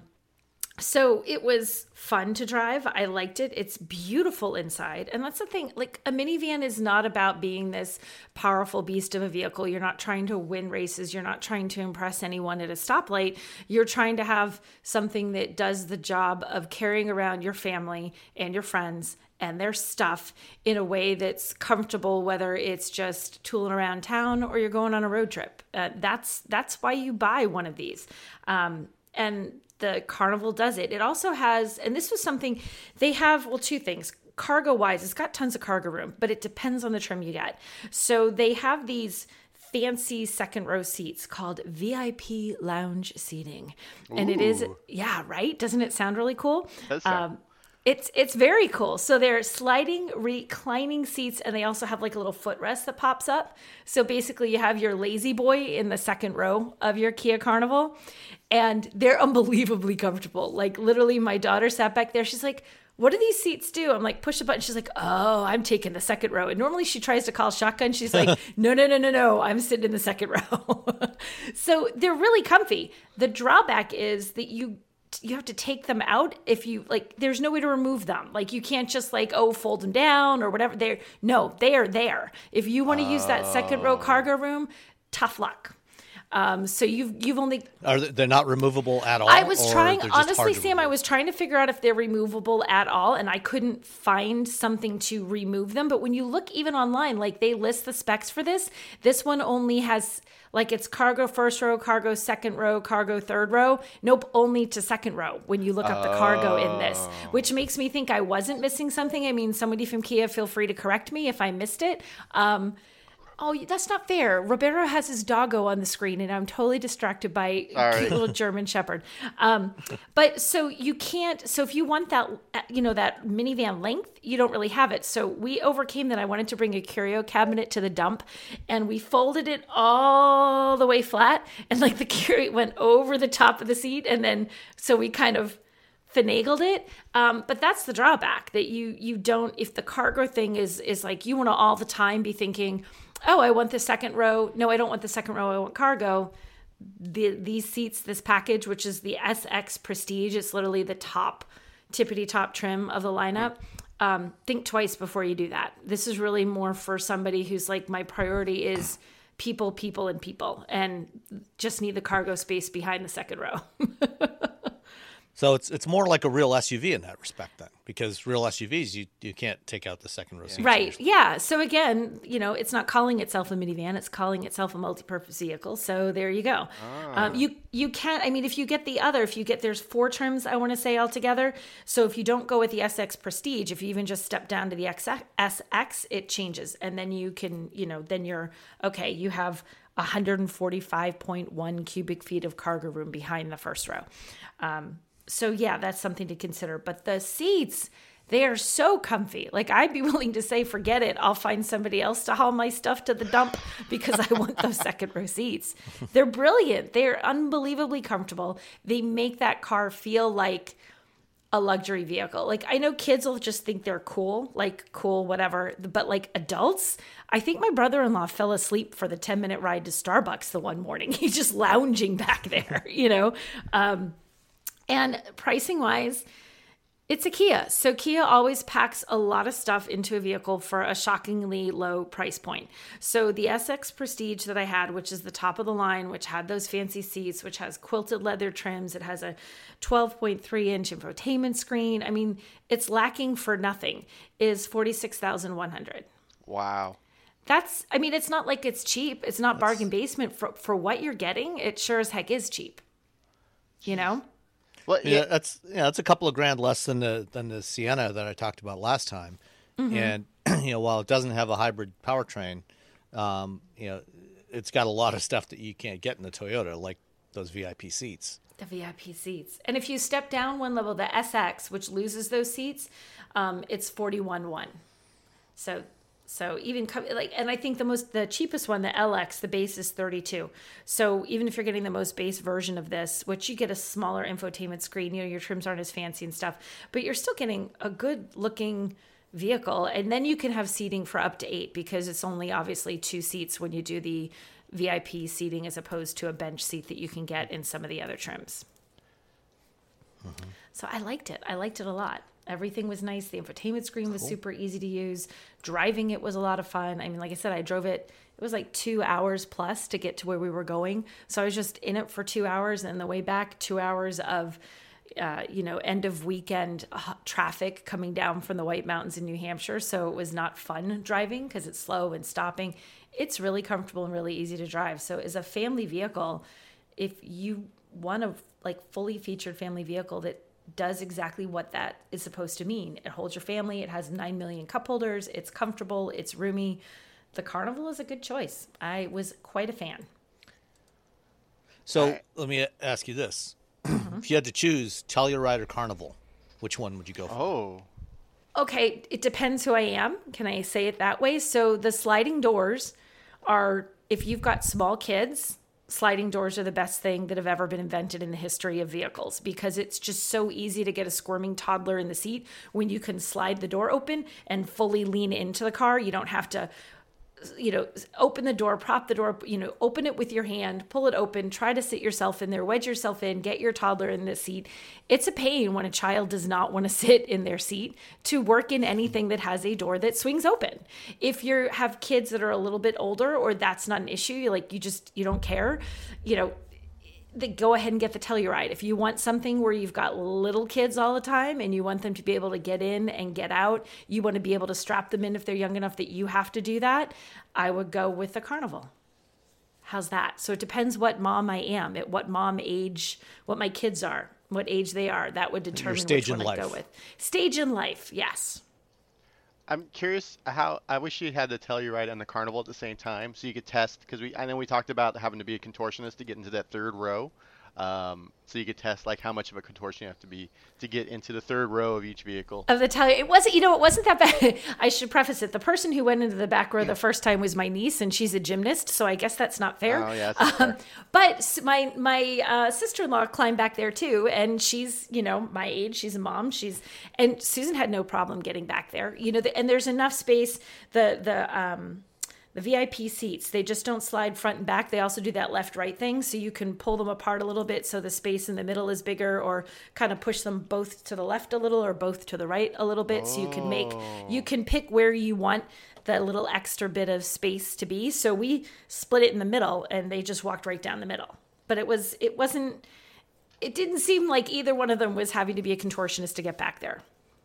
[SPEAKER 2] So it was fun to drive. I liked it. It's beautiful inside. And that's the thing. Like a minivan is not about being this powerful beast of a vehicle. You're not trying to win races. You're not trying to impress anyone at a stoplight. You're trying to have something that does the job of carrying around your family and your friends and their stuff in a way that's comfortable, whether it's just tooling around town or you're going on a road trip. Uh, that's, that's why you buy one of these. Um, and the Carnival does it. It also has, and this was something they have, well, two things. Cargo wise, it's got tons of cargo room, but it depends on the trim you get. So they have these fancy second row seats called V I P lounge seating. And Ooh. It is, yeah, right? Doesn't it sound really cool?
[SPEAKER 3] That's um,
[SPEAKER 2] It's it's very cool. So they're sliding, reclining seats, and they also have like a little footrest that pops up. So basically you have your lazy boy in the second row of your Kia Carnival, and they're unbelievably comfortable. Like literally my daughter sat back there. She's like, what do these seats do? I'm like, push a button. She's like, oh, I'm taking the second row. And normally she tries to call shotgun. She's like, no, no, no, no, no. I'm sitting in the second row. So they're really comfy. The drawback is that you you have to take them out if you like, there's no way to remove them. Like you can't just like, oh, fold them down or whatever. They're no, they are there. If you want to use that second row cargo room, tough luck. Um, so you've you've only
[SPEAKER 1] are they, they're not removable at all?
[SPEAKER 2] I was trying honestly, Sam. I was trying to figure out if they're removable at all, and I couldn't find something to remove them. But when you look even online, like they list the specs for this. This one only has like it's cargo first row, cargo second row, cargo third row. Nope, only to second row when you look up the cargo in this, which makes me think I wasn't missing something. I mean, somebody from Kia, feel free to correct me if I missed it. Um, Oh, that's not fair. Roberto has his doggo on the screen, and I'm totally distracted by a
[SPEAKER 3] right.
[SPEAKER 2] cute little German Shepherd. Um, but so you can't. So if you want that, you know, that minivan length, you don't really have it. So we overcame that. I wanted to bring a curio cabinet to the dump, and we folded it all the way flat, and like the curio went over the top of the seat, and then so we kind of finagled it. Um, but that's the drawback that you you don't. If the cargo thing is is like you want to all the time be thinking, oh, I want the second row. No, I don't want the second row. I want cargo. The, these seats, this package, which is the S X Prestige, it's literally the top, tippity top trim of the lineup. Um, think twice before you do that. This is really more for somebody who's like, my priority is people, people, and people, and just need the cargo space behind the second row.
[SPEAKER 1] So it's it's more like a real S U V in that respect then, because real S U Vs, you, you can't take out the second row seats.
[SPEAKER 2] Right, yeah. So again, you know, it's not calling itself a minivan, it's calling itself a multi-purpose vehicle. So there you go. Ah. Um, you you can't, I mean, if you get the other, if you get, there's four trims, I want to say altogether. So if you don't go with the S X Prestige, if you even just step down to the S X, it changes. And then you can, you know, then you're, okay, you have one hundred forty-five point one cubic feet of cargo room behind the first row. Um, So yeah, that's something to consider. But the seats, they are so comfy. Like I'd be willing to say, forget it. I'll find somebody else to haul my stuff to the dump because I want those second row seats. They're brilliant. They're unbelievably comfortable. They make that car feel like a luxury vehicle. Like I know kids will just think they're cool, like cool, whatever. But like adults, I think my brother-in-law fell asleep for the ten minute ride to Starbucks the one morning. He's just lounging back there, you know? Um, And pricing wise, it's a Kia. So Kia always packs a lot of stuff into a vehicle for a shockingly low price point. So the S X Prestige that I had, which is the top of the line, which had those fancy seats, which has quilted leather trims, it has a twelve point three inch infotainment screen. I mean, it's lacking for nothing, is forty-six thousand one hundred dollars.
[SPEAKER 3] Wow.
[SPEAKER 2] that's, I mean, it's not like it's cheap. It's not bargain basement for, for what you're getting. It sure as heck is cheap, you know?
[SPEAKER 3] Well,
[SPEAKER 1] Yeah,
[SPEAKER 3] yeah,
[SPEAKER 1] that's yeah, that's a couple of grand less than the than the Sienna that I talked about last time.
[SPEAKER 2] Mm-hmm.
[SPEAKER 1] And you know, while it doesn't have a hybrid powertrain, um, you know, it's got a lot of stuff that you can't get in the Toyota, like those V I P seats.
[SPEAKER 2] The V I P seats. And if you step down one level, the S X, which loses those seats, um, it's forty-one one. So, so even co- like, and I think the most, the cheapest one, the L X, the base is thirty-two. So even if you're getting the most base version of this, which you get a smaller infotainment screen, you know, your trims aren't as fancy and stuff, but you're still getting a good looking vehicle. And then you can have seating for up to eight, because it's only obviously two seats when you do the V I P seating, as opposed to a bench seat that you can get in some of the other trims. Mm-hmm. So I liked it. I liked it a lot. Everything was nice. The infotainment screen was cool. Super easy to use. Driving it was a lot of fun. I mean, like I said, I drove it. It was like two hours plus to get to where we were going. So I was just in it for two hours, and the way back, two hours of, uh, you know, end of weekend uh, traffic coming down from the White Mountains in New Hampshire. So it was not fun driving because it's slow and stopping. It's really comfortable and really easy to drive. So as a family vehicle, if you want a like fully featured family vehicle that does exactly what that is supposed to mean, it holds your family, it has nine million cup holders, it's comfortable, it's roomy, the Carnival is a good choice. I was quite a fan.
[SPEAKER 1] So
[SPEAKER 3] Right.
[SPEAKER 1] let me ask you this. If you had to choose Telluride or Carnival, which one would you go for?
[SPEAKER 3] oh,
[SPEAKER 2] Okay, it depends who I am. Can I say it that way? So the sliding doors are, if you've got small kids, sliding doors are the best thing that have ever been invented in the history of vehicles, because it's just so easy to get a squirming toddler in the seat when you can slide the door open and fully lean into the car. You don't have to, you know, open the door, prop the door, you know, open it with your hand, pull it open, try to sit yourself in there, wedge yourself in, get your toddler in the seat. It's a pain when a child does not want to sit in their seat to work in anything that has a door that swings open. If you have kids that are a little bit older, or that's not an issue, you like, you just, you don't care, you know, the, go ahead and get the Telluride. If you want something where you've got little kids all the time and you want them to be able to get in and get out, you want to be able to strap them in if they're young enough that you have to do that, I would go with the Carnival. How's that? So it depends what mom I am, at what mom age, what my kids are, what age they are. That would determine
[SPEAKER 1] stage
[SPEAKER 2] which
[SPEAKER 1] in
[SPEAKER 2] one I'd
[SPEAKER 1] life.
[SPEAKER 2] go with. Stage in life, yes.
[SPEAKER 3] I'm curious how. I wish you had the Telluride and the Carnival at the same time, so you could test. Because we, I know we talked about having to be a contortionist to get into that third row. Um, so you could test like how much of a contortion you have to be to get into the third row of each vehicle.
[SPEAKER 2] Of the Telluride, it wasn't, you know, it wasn't that bad. I should preface it. The person who went into the back row the first time was my niece, and she's a gymnast, so I guess that's not fair.
[SPEAKER 3] Oh yeah, that's
[SPEAKER 2] Um,
[SPEAKER 3] fair.
[SPEAKER 2] but s- my my uh, sister-in-law climbed back there too, and she's, you know, my age. She's a mom. She's and Susan had no problem getting back there. You know, the, and there's enough space. The the um, the V I P seats, they just don't slide front and back. They also do that left-right thing, so you can pull them apart a little bit so the space in the middle is bigger, or kind of push them both to the left a little or both to the right a little bit. So you can make, you can pick where you want the little extra bit of space to be. So we split it in the middle, and they just walked right down the middle. But it was, it wasn't, it didn't seem like either one of them was having to be a contortionist to get back there.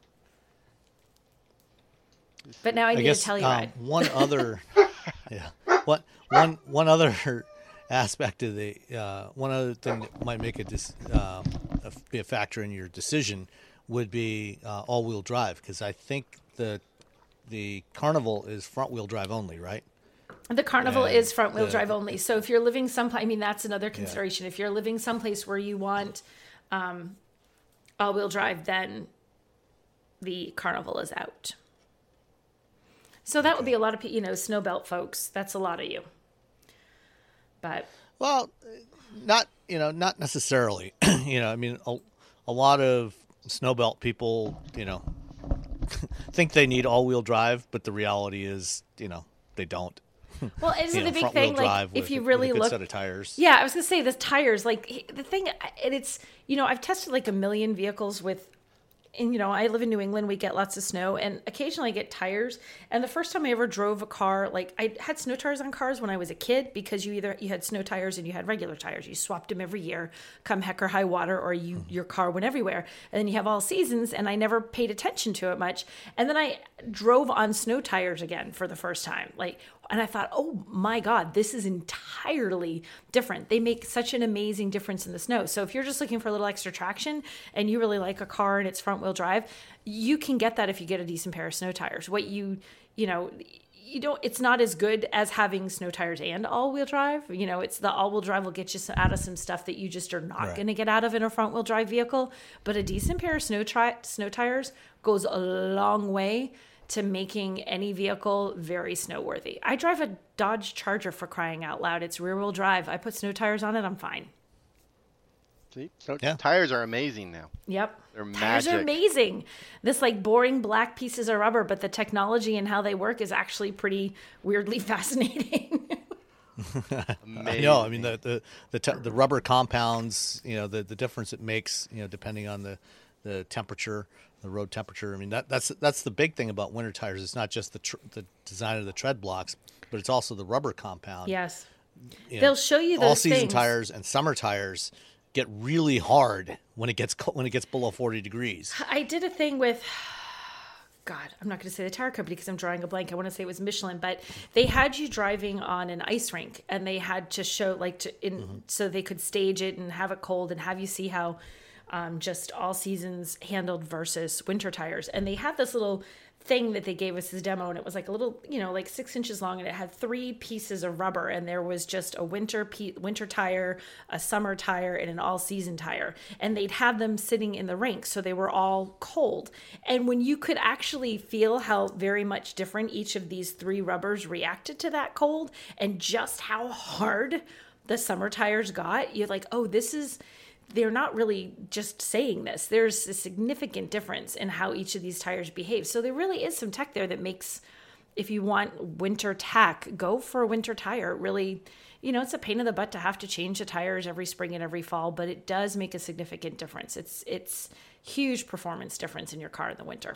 [SPEAKER 2] But now I
[SPEAKER 1] I
[SPEAKER 2] need
[SPEAKER 1] guess
[SPEAKER 2] to tell you,
[SPEAKER 1] um,
[SPEAKER 2] right?
[SPEAKER 1] one other, yeah, what one one other aspect of the uh, one other thing that might make a dis, um, a, be a factor in your decision would be uh, all-wheel drive, because I think the the Carnival is front-wheel drive only, right?
[SPEAKER 2] The Carnival
[SPEAKER 1] And
[SPEAKER 2] is front wheel
[SPEAKER 1] the-
[SPEAKER 2] drive only. So if you're living someplace, I mean, that's another consideration. If you're living someplace where you want um, all wheel drive, then the Carnival is out. So that would be a lot of, pe- you know, snow belt folks. That's a lot of you. But
[SPEAKER 1] Well, not you know, not necessarily. you know, I mean, a, a lot of snowbelt people, you know, think they need all-wheel drive, but the reality is, you know, they don't.
[SPEAKER 2] well, isn't
[SPEAKER 1] You know,
[SPEAKER 2] the big
[SPEAKER 1] front-wheel
[SPEAKER 2] thing like
[SPEAKER 1] drive
[SPEAKER 2] if
[SPEAKER 1] with,
[SPEAKER 2] you
[SPEAKER 1] with
[SPEAKER 2] really
[SPEAKER 1] a good
[SPEAKER 2] look
[SPEAKER 1] set of tires.
[SPEAKER 2] Yeah, I was gonna say the tires. Like the thing, and it's you know I've tested like a million vehicles with, and you know I live in New England. We get lots of snow, and occasionally I get tires. And the first time I ever drove a car, like I had snow tires on cars when I was a kid, because you either you had snow tires and you had regular tires. You swapped them every year, come heck or high water, or you your car went everywhere. And then you have all seasons, and I never paid attention to it much. And then I drove on snow tires again for the first time, like. And I thought, oh my God, this is entirely different. They make such an amazing difference in the snow. So if you're just looking for a little extra traction and you really like a car and it's front wheel drive, you can get that if you get a decent pair of snow tires. What you, you know, you don't, it's not as good as having snow tires and all wheel drive. You know, it's the all wheel drive will get you out of some stuff that you just are not
[SPEAKER 1] Right.
[SPEAKER 2] going to get out of in a front wheel drive vehicle. But a decent pair of snow, tri- snow tires goes a long way to making any vehicle very snow worthy. I drive a Dodge Charger, for crying out loud. It's rear wheel drive. I put snow tires on it, I'm fine.
[SPEAKER 3] See, so
[SPEAKER 1] Yeah.
[SPEAKER 3] tires are amazing now.
[SPEAKER 2] Yep.
[SPEAKER 3] They're
[SPEAKER 2] Tires are
[SPEAKER 3] magic.
[SPEAKER 2] amazing. This like boring black pieces of rubber, but the technology and how they work is actually pretty weirdly fascinating.
[SPEAKER 1] I know. I mean, the the the, te- the rubber compounds, you know, the, the difference it makes, you know, depending on the, the temperature, the road temperature. I mean, that that's that's the big thing about winter tires. It's not just the tr- the design of the tread blocks, but it's also the rubber compound.
[SPEAKER 2] Yes.
[SPEAKER 1] You know,
[SPEAKER 2] They'll show you those
[SPEAKER 1] all season
[SPEAKER 2] things.
[SPEAKER 1] tires and summer tires get really hard when it gets co- when it gets below forty degrees.
[SPEAKER 2] I did a thing with, God, I'm not going to say the tire company because I'm drawing a blank. I want to say it was Michelin, but they had you driving on an ice rink and they had to show like to in
[SPEAKER 1] Mm-hmm.
[SPEAKER 2] so they could stage it and have it cold and have you see how um, just all seasons handled versus winter tires. And they had this little thing that they gave us as demo, and it was like a little, you know, like six inches long, and it had three pieces of rubber, and there was just a winter pe- winter tire, a summer tire, and an all-season tire, and they'd have them sitting in the rink, so they were all cold. And when you could actually feel how very much different each of these three rubbers reacted to that cold, and just how hard the summer tires got, you're like, oh, this is... They're not really just saying this. There's a significant difference in how each of these tires behave. So there really is some tech there that makes, if you want winter tack, go for a winter tire. Really, you know, it's a pain in the butt to have to change the tires every spring and every fall, but it does make a significant difference. It's it's huge performance difference in your car in the winter.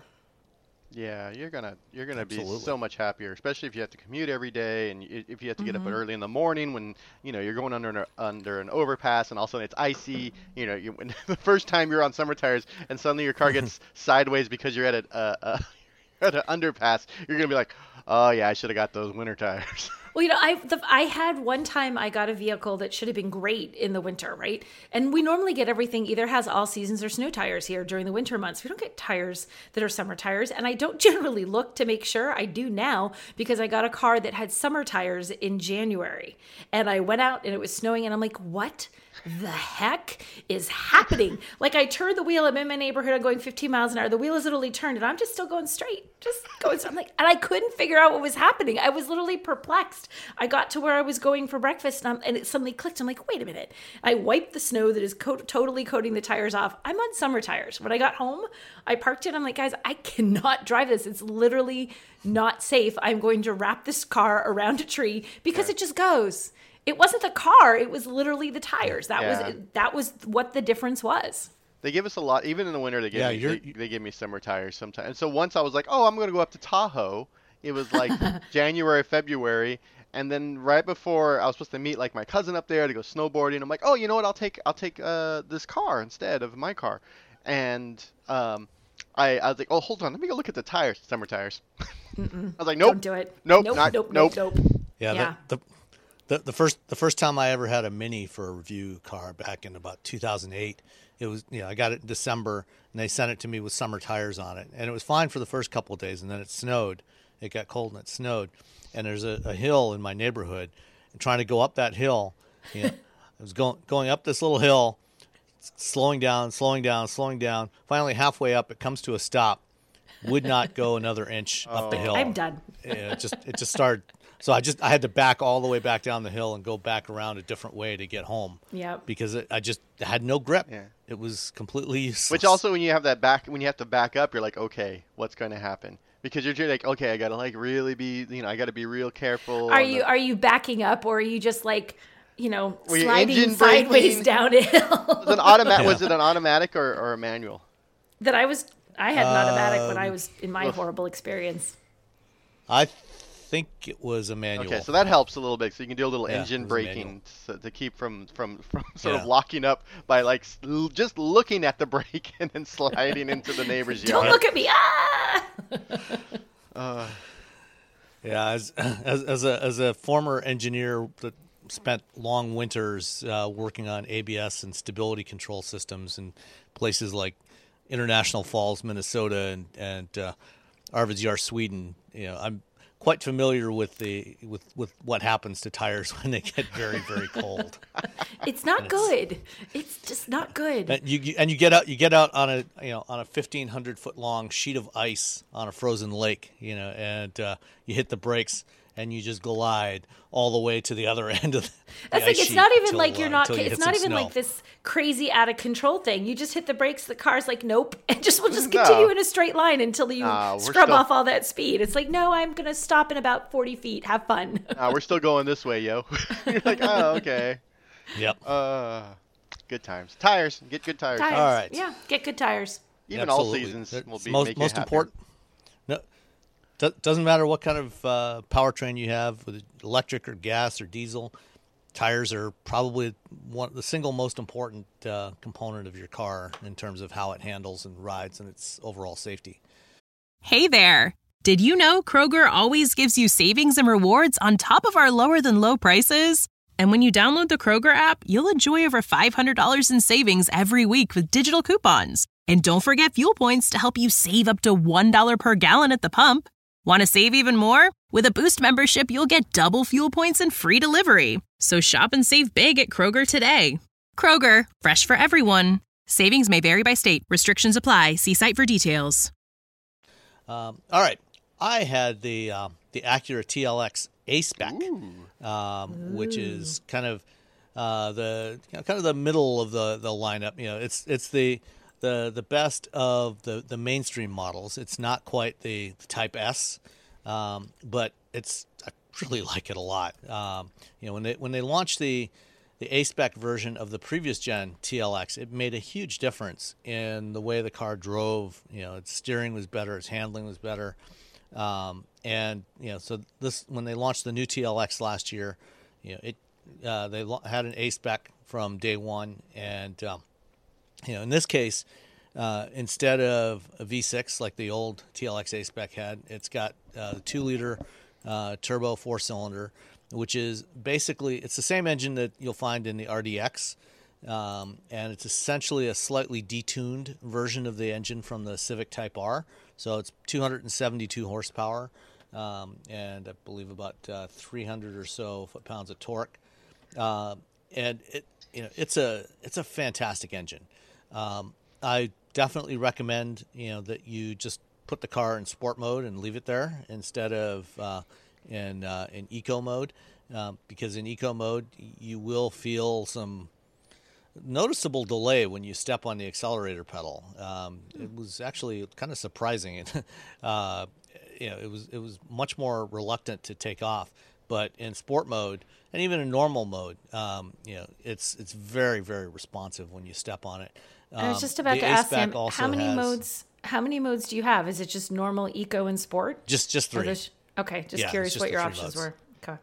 [SPEAKER 3] Yeah, you're gonna you're gonna be
[SPEAKER 1] Absolutely.
[SPEAKER 3] so much happier, especially if you have to commute every day, and y- if you have to get up early in the morning when you know you're going under an, under an overpass, and all of a sudden it's icy. You know, you, when the first time you're on summer tires, and suddenly your car gets sideways because you're at a, a, a at an underpass, you're gonna be like, oh yeah, I should have got those winter tires.
[SPEAKER 2] Well, you know, I the, I had one time I got a vehicle that should have been great in the winter, right? And we normally get everything either has all seasons or snow tires here during the winter months. We don't get tires that are summer tires, and I don't generally look to make sure. I do now because I got a car that had summer tires in January, and I went out and it was snowing, and I'm like, what the heck is happening? Like, I turned the wheel. I'm in my neighborhood. I'm going fifteen miles an hour. The wheel is literally turned, and I'm just still going straight, just going. I'm like, and I couldn't figure out what was happening. I was literally perplexed. I got to where I was going for breakfast, and, I'm, and it suddenly clicked. I'm like, wait a minute. I wiped the snow that is co- totally coating the tires off. I'm on summer tires. When I got home, I parked it. I'm like, guys, I cannot drive this. It's literally not safe. I'm going to wrap this car around a tree because it just goes. It wasn't the car. It was literally the tires. That
[SPEAKER 3] Yeah.
[SPEAKER 2] was that was what the difference was.
[SPEAKER 3] They give us a lot, even in the winter. They give
[SPEAKER 1] Yeah,
[SPEAKER 3] me,
[SPEAKER 1] you're-
[SPEAKER 3] they, they give me summer tires sometimes. And so once I was like, oh, I'm gonna go up to Tahoe. It was like January, February, and then right before I was supposed to meet like my cousin up there to go snowboarding, I'm like, oh, you know what? I'll take I'll take uh, this car instead of my car. And um, I I was like, oh, hold on, let me go look at the tires, summer tires. I was like, nope,
[SPEAKER 2] Don't do it.
[SPEAKER 3] nope,
[SPEAKER 2] nope,
[SPEAKER 3] not,
[SPEAKER 2] nope,
[SPEAKER 3] nope.
[SPEAKER 2] nope, nope.
[SPEAKER 1] Yeah,
[SPEAKER 2] Yeah.
[SPEAKER 1] The, the the the first the first time I ever had a Mini for a review car back in about two thousand eight, it was, you know, I got it in December and they sent it to me with summer tires on it, and it was fine for the first couple of days, and then it snowed. It got cold and it snowed, and there's a, a hill in my neighborhood, and trying to go up that hill, you know, I was going going up this little hill, s- slowing down, slowing down, slowing down. Finally, halfway up, it comes to a stop. Would not go another inch up the hill.
[SPEAKER 2] I'm done.
[SPEAKER 1] Yeah, it just it just started. So I just I had to back all the way back down the hill and go back around a different way to get home.
[SPEAKER 2] Yep.
[SPEAKER 1] Because it, I just had no grip.
[SPEAKER 3] Yeah.
[SPEAKER 1] It was completely useless.
[SPEAKER 3] Which also, when you have that back, when you have to back up, you're like, okay, what's going to happen? Because you're like, okay, I gotta like really be, you know, I gotta be real careful.
[SPEAKER 2] Are
[SPEAKER 3] on
[SPEAKER 2] you
[SPEAKER 3] the-
[SPEAKER 2] are you backing up, or are you just like, you know,
[SPEAKER 3] Were you
[SPEAKER 2] sliding
[SPEAKER 3] engine
[SPEAKER 2] sideways
[SPEAKER 3] braking?
[SPEAKER 2] down a hill?
[SPEAKER 3] Was it, automa-
[SPEAKER 1] Yeah.
[SPEAKER 3] was it an automatic or, or a manual?
[SPEAKER 2] that I was I had an automatic when I
[SPEAKER 1] Um,
[SPEAKER 2] was in my
[SPEAKER 3] oof.
[SPEAKER 2] horrible experience.
[SPEAKER 1] I think it was a manual.
[SPEAKER 3] Okay, so that helps a little bit. So you can do a little
[SPEAKER 1] Yeah,
[SPEAKER 3] engine
[SPEAKER 1] it was a
[SPEAKER 3] braking to, to keep from from, from sort
[SPEAKER 1] Yeah.
[SPEAKER 3] of locking up by like s- l- just looking at the brake and then sliding into the neighbor's
[SPEAKER 2] Don't
[SPEAKER 3] yard.
[SPEAKER 2] look at me. Ah!
[SPEAKER 3] Uh,
[SPEAKER 1] Yeah, as as as a as a former engineer that spent long winters uh, working on A B S and stability control systems in places like International Falls, Minnesota, and and uh, Arvidsjaur, Sweden. You know, I'm quite familiar with the with, with what happens to tires when they get very very cold.
[SPEAKER 2] It's not good. It's just not good.
[SPEAKER 1] And you, you and you get out you get out on a you know on a fifteen hundred foot long sheet of ice on a frozen lake, you know, and uh, you hit the brakes and you just glide all the way to the other end of the,
[SPEAKER 2] That's
[SPEAKER 1] the
[SPEAKER 2] like
[SPEAKER 1] ice
[SPEAKER 2] it's
[SPEAKER 1] sheet
[SPEAKER 2] not even
[SPEAKER 1] until,
[SPEAKER 2] like you're
[SPEAKER 1] uh,
[SPEAKER 2] not.
[SPEAKER 1] until you
[SPEAKER 2] It's
[SPEAKER 1] hit
[SPEAKER 2] not
[SPEAKER 1] some
[SPEAKER 2] even
[SPEAKER 1] snow.
[SPEAKER 2] like this crazy out of control thing. You just hit the brakes. The car's like, nope, and just will just continue
[SPEAKER 3] No.
[SPEAKER 2] in a straight line until you
[SPEAKER 3] Nah, we're
[SPEAKER 2] scrub
[SPEAKER 3] still-
[SPEAKER 2] off all that speed. It's like, no, I'm gonna stop in about forty feet. Have fun.
[SPEAKER 3] Uh, we're still going this way, yo. You're like, oh, okay.
[SPEAKER 1] Yep.
[SPEAKER 3] Uh, good times. Tires. Get good tires.
[SPEAKER 2] Tires.
[SPEAKER 1] All right.
[SPEAKER 2] Yeah, get good tires.
[SPEAKER 3] Even all
[SPEAKER 1] Absolutely.
[SPEAKER 3] seasons
[SPEAKER 1] That's
[SPEAKER 3] will be
[SPEAKER 1] most
[SPEAKER 3] make
[SPEAKER 1] most
[SPEAKER 3] you happier.
[SPEAKER 1] important. No, do, doesn't matter what kind of uh, powertrain you have, whether electric or gas or diesel. Tires are probably one the single most important uh, component of your car in terms of how it handles and rides and its overall safety.
[SPEAKER 4] Hey there! Did you know Kroger always gives you savings and rewards on top of our lower than low prices? And when you download the Kroger app, you'll enjoy over five hundred dollars in savings every week with digital coupons. And don't forget fuel points to help you save up to one dollar per gallon at the pump. Want to save even more? With a Boost membership, you'll get double fuel points and free delivery. So shop and save big at Kroger today. Kroger, fresh for everyone. Savings may vary by state. Restrictions apply. See site for details.
[SPEAKER 1] Um, all right, I had the uh, the Acura T L X A-Spec, um, which is kind of uh, the you know, kind of the middle of the, the lineup. You know, it's it's the the the best of the, the mainstream models. It's not quite the, the Type S, um, but it's I really like it a lot. Um, you know, when they when they launched the the A-Spec version of the previous gen T L X, it made a huge difference in the way the car drove. You know, its steering was better, its handling was better, um, and you know, so this when they launched the new T L X last year, you know, it uh, they lo- had an A-Spec from day one, and um, you know, in this case, uh, instead of a V six like the old T L X A-Spec had, it's got uh, the two liter uh, turbo four cylinder, which is basically, it's the same engine that you'll find in the R D X, um, and it's essentially a slightly detuned version of the engine from the Civic Type R. So it's two hundred seventy-two horsepower, um, and I believe about uh, three hundred or so foot-pounds of torque. Uh, and it, you know, it's a it's a fantastic engine. Um, I definitely recommend, you know, that you just put the car in sport mode and leave it there instead of uh, in uh, in eco mode, um, because in eco mode you will feel some noticeable delay when you step on the accelerator pedal. Um, it was actually kind of surprising. uh, you know, it was it was much more reluctant to take off. But in sport mode and even in normal mode, um, you know, it's it's very very responsive when you step on it. Um,
[SPEAKER 2] I was just about
[SPEAKER 1] the
[SPEAKER 2] to ask
[SPEAKER 1] A-Spec
[SPEAKER 2] Sam,
[SPEAKER 1] also
[SPEAKER 2] how many
[SPEAKER 1] has-
[SPEAKER 2] modes? How many modes do you have? Is it just normal, eco, and sport?
[SPEAKER 1] Just just
[SPEAKER 2] Or
[SPEAKER 1] three.
[SPEAKER 2] there's- Okay, just
[SPEAKER 1] Yeah, it's
[SPEAKER 2] curious
[SPEAKER 1] just
[SPEAKER 2] what
[SPEAKER 1] the
[SPEAKER 2] your
[SPEAKER 1] three
[SPEAKER 2] options
[SPEAKER 1] modes.
[SPEAKER 2] were. Okay.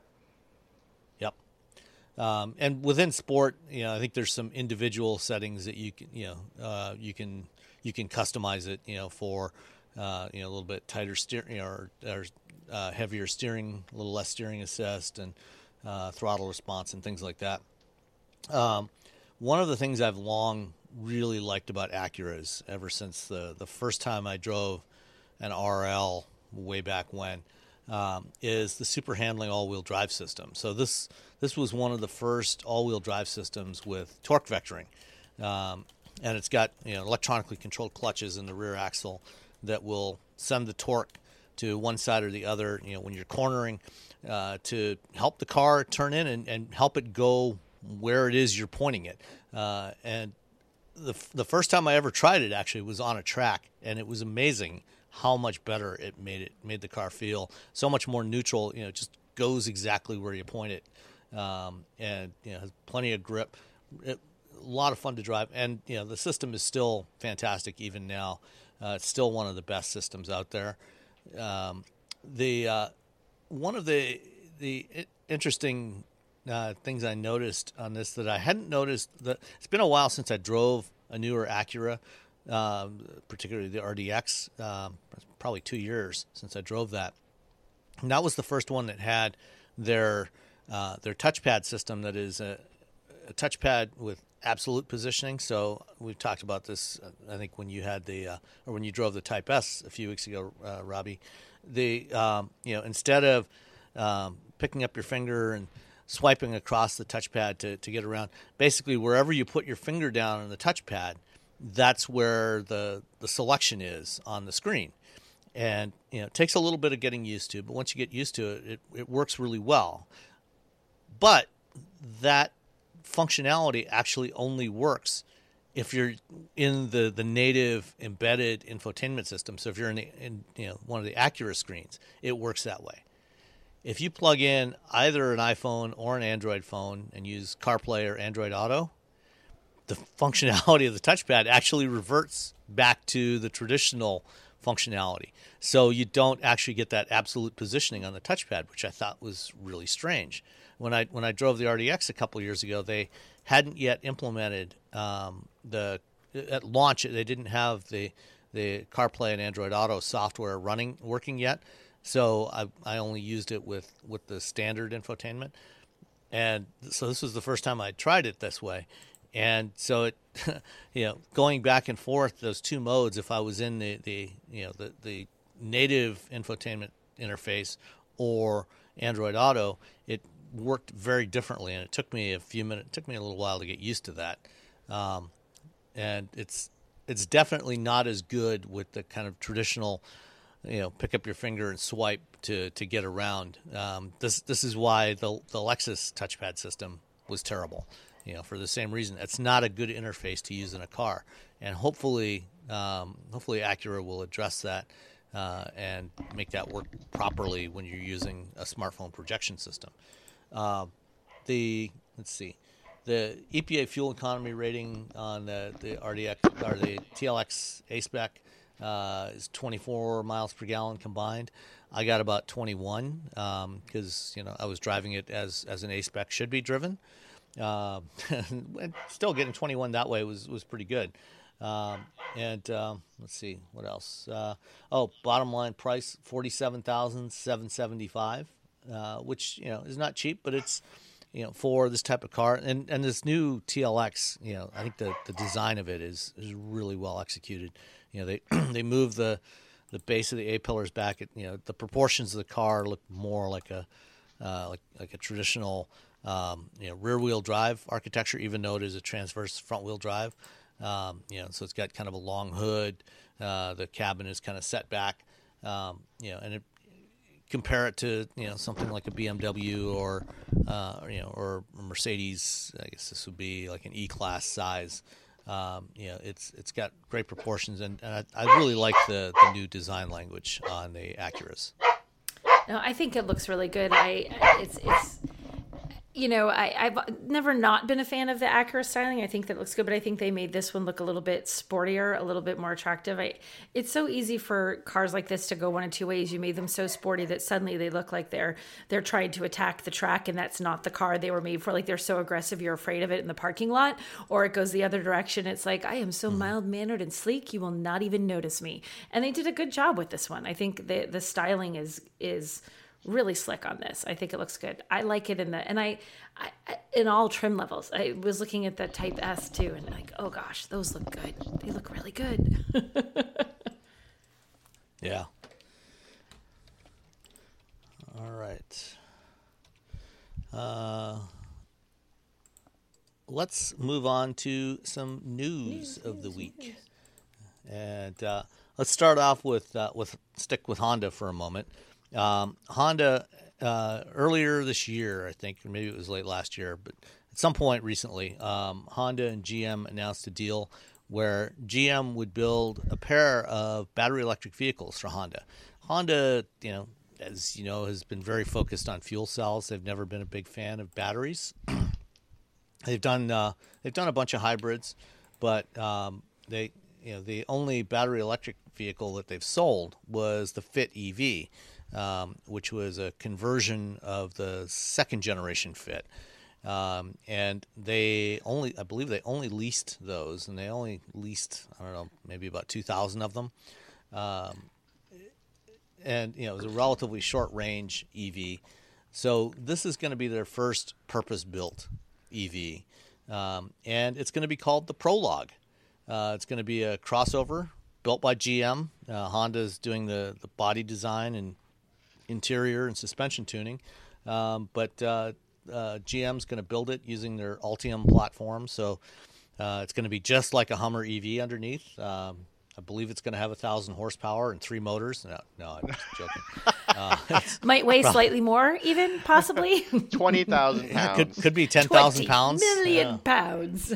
[SPEAKER 1] Yep. Um, and within sport, you know, I think there's some individual settings that you can, you know, uh, you can you can customize it, you know, for uh, you know a little bit tighter steering, you know, or, or uh, heavier steering, a little less steering assist, and uh, throttle response and things like that. Um, one of the things I've long really liked about Acuras, ever since the the first time I drove an R L way back when, um, is the super handling all-wheel drive system. So this this was one of the first all-wheel drive systems with torque vectoring, um, and it's got, you know, electronically controlled clutches in the rear axle that will send the torque to one side or the other, you know, when you're cornering, uh, to help the car turn in and, and help it go where it is you're pointing it. Uh, and the the first time I ever tried it actually was on a track, and it was amazing how much better it made it made the car feel. So much more neutral, you know, it just goes exactly where you point it, um, and you know, has plenty of grip. It, a lot of fun to drive, and you know, the system is still fantastic even now. Uh, it's still one of the best systems out there. Um, the uh, one of the the interesting uh, things I noticed on this that I hadn't noticed, that it's been a while since I drove a newer Acura, um, particularly the R D X. Um, probably two years since I drove that. And that was the first one that had their uh, their touchpad system that is a, a touchpad with absolute positioning. So we've talked about this, I think, when you had the uh, or when you drove the Type S a few weeks ago, uh, Robbie. The um, you know, instead of um, picking up your finger and swiping across the touchpad to, to get around, basically wherever you put your finger down on the touchpad, that's where the the selection is on the screen. And you know, it takes a little bit of getting used to, but once you get used to it, it, it works really well. But that functionality actually only works if you're in the, the native embedded infotainment system. So if you're in, the, in you know one of the Acura screens, it works that way. If you plug in either an iPhone or an Android phone and use CarPlay or Android Auto, the functionality of the touchpad actually reverts back to the traditional functionality. So you don't actually get that absolute positioning on the touchpad, which I thought was really strange. When I when I drove the R D X a couple of years ago, they hadn't yet implemented um, the at launch. They didn't have the the CarPlay and Android Auto software running working yet. So I I only used it with, with the standard infotainment, and so this was the first time I tried it this way. And so it, you know, going back and forth those two modes, if I was in the, the you know the, the native infotainment interface or Android Auto, it worked very differently, and it took me a few minutes, it took me a little while to get used to that. Um, and it's it's definitely not as good with the kind of traditional, you know, pick up your finger and swipe to, to get around. Um, this this is why the the Lexus touchpad system was terrible. You know, for the same reason, it's not a good interface to use in a car, and hopefully, um, hopefully Acura will address that uh, and make that work properly when you're using a smartphone projection system. Uh, the let's see, the E P A fuel economy rating on the, the R D X or the T L X A-Spec uh, is twenty-four miles per gallon combined. I got about twenty-one because um, you know I was driving it as as an A-Spec should be driven. Uh, still getting twenty-one that way was, was pretty good. Um, and um, let's see what else. Uh, oh, bottom line price forty-seven thousand seven hundred seventy-five dollars, uh, which you know is not cheap, but it's you know for this type of car. And, and this new T L X, you know, I think the, the design of it is, is really well executed. You know, they they move the the base of the A pillars back. At, you know, the proportions of the car look more like a uh, like like a traditional. Um, you know, rear-wheel drive architecture, even though it is a transverse front-wheel drive. Um, you know, so it's got kind of a long hood. Uh, the cabin is kind of set back. Um, you know, and it, compare it to you know something like a B M W or uh, you know or a Mercedes. I guess this would be like an E-Class size. Um, you know, it's it's got great proportions, and, and I, I really like the, the new design language on the Acuras.
[SPEAKER 2] No, I think it looks really good. I it's it's. You know, I, I've never not been a fan of the Acura styling. I think that looks good, but I think they made this one look a little bit sportier, a little bit more attractive. I, it's so easy for cars like this to go one of two ways. You made them so sporty that suddenly they look like they're they're trying to attack the track, and that's not the car they were made for. Like they're so aggressive, you're afraid of it in the parking lot. Or it goes the other direction. It's like, I am so mild-mannered and sleek, you will not even notice me. And they did a good job with this one. I think the the styling is is. really slick on this. I think it looks good. I like it in the, and I, I, in all trim levels. I was looking at the Type S too, and like, oh gosh, those look good. They look really good.
[SPEAKER 1] Yeah. All right. Uh, let's move on to some news, news of the news, week, news. and uh, let's start off with uh, with stick with Honda for a moment. Um, Honda, uh, earlier this year, I think, or maybe it was late last year, but at some point recently, um, Honda and G M announced a deal where G M would build a pair of battery electric vehicles for Honda. Honda, you know, as you know, has been very focused on fuel cells. They've never been a big fan of batteries. they've done uh, they've done a bunch of hybrids, but um, they you know the only battery electric vehicle that they've sold was the Fit E V. Um, which was a conversion of the second generation Fit. Um, and they only, I believe they only leased those, and they only leased, I don't know, maybe about two thousand of them. Um, and you know, it was a relatively short range E V. So this is going to be their first purpose-built E V, um, and it's going to be called the Prologue. Uh, it's going to be a crossover built by G M. Uh, Honda's doing the, the body design and interior and suspension tuning, um, but uh, uh, G M's going to build it using their Ultium platform. So uh, it's going to be just like a Hummer E V underneath. Um, I believe it's going to have a thousand horsepower and three motors. No, no, I'm just joking. Uh,
[SPEAKER 2] Might weigh slightly more, even possibly.
[SPEAKER 3] Twenty thousand pounds.
[SPEAKER 1] could could be ten thousand pounds.
[SPEAKER 2] Million
[SPEAKER 1] Yeah.
[SPEAKER 2] pounds.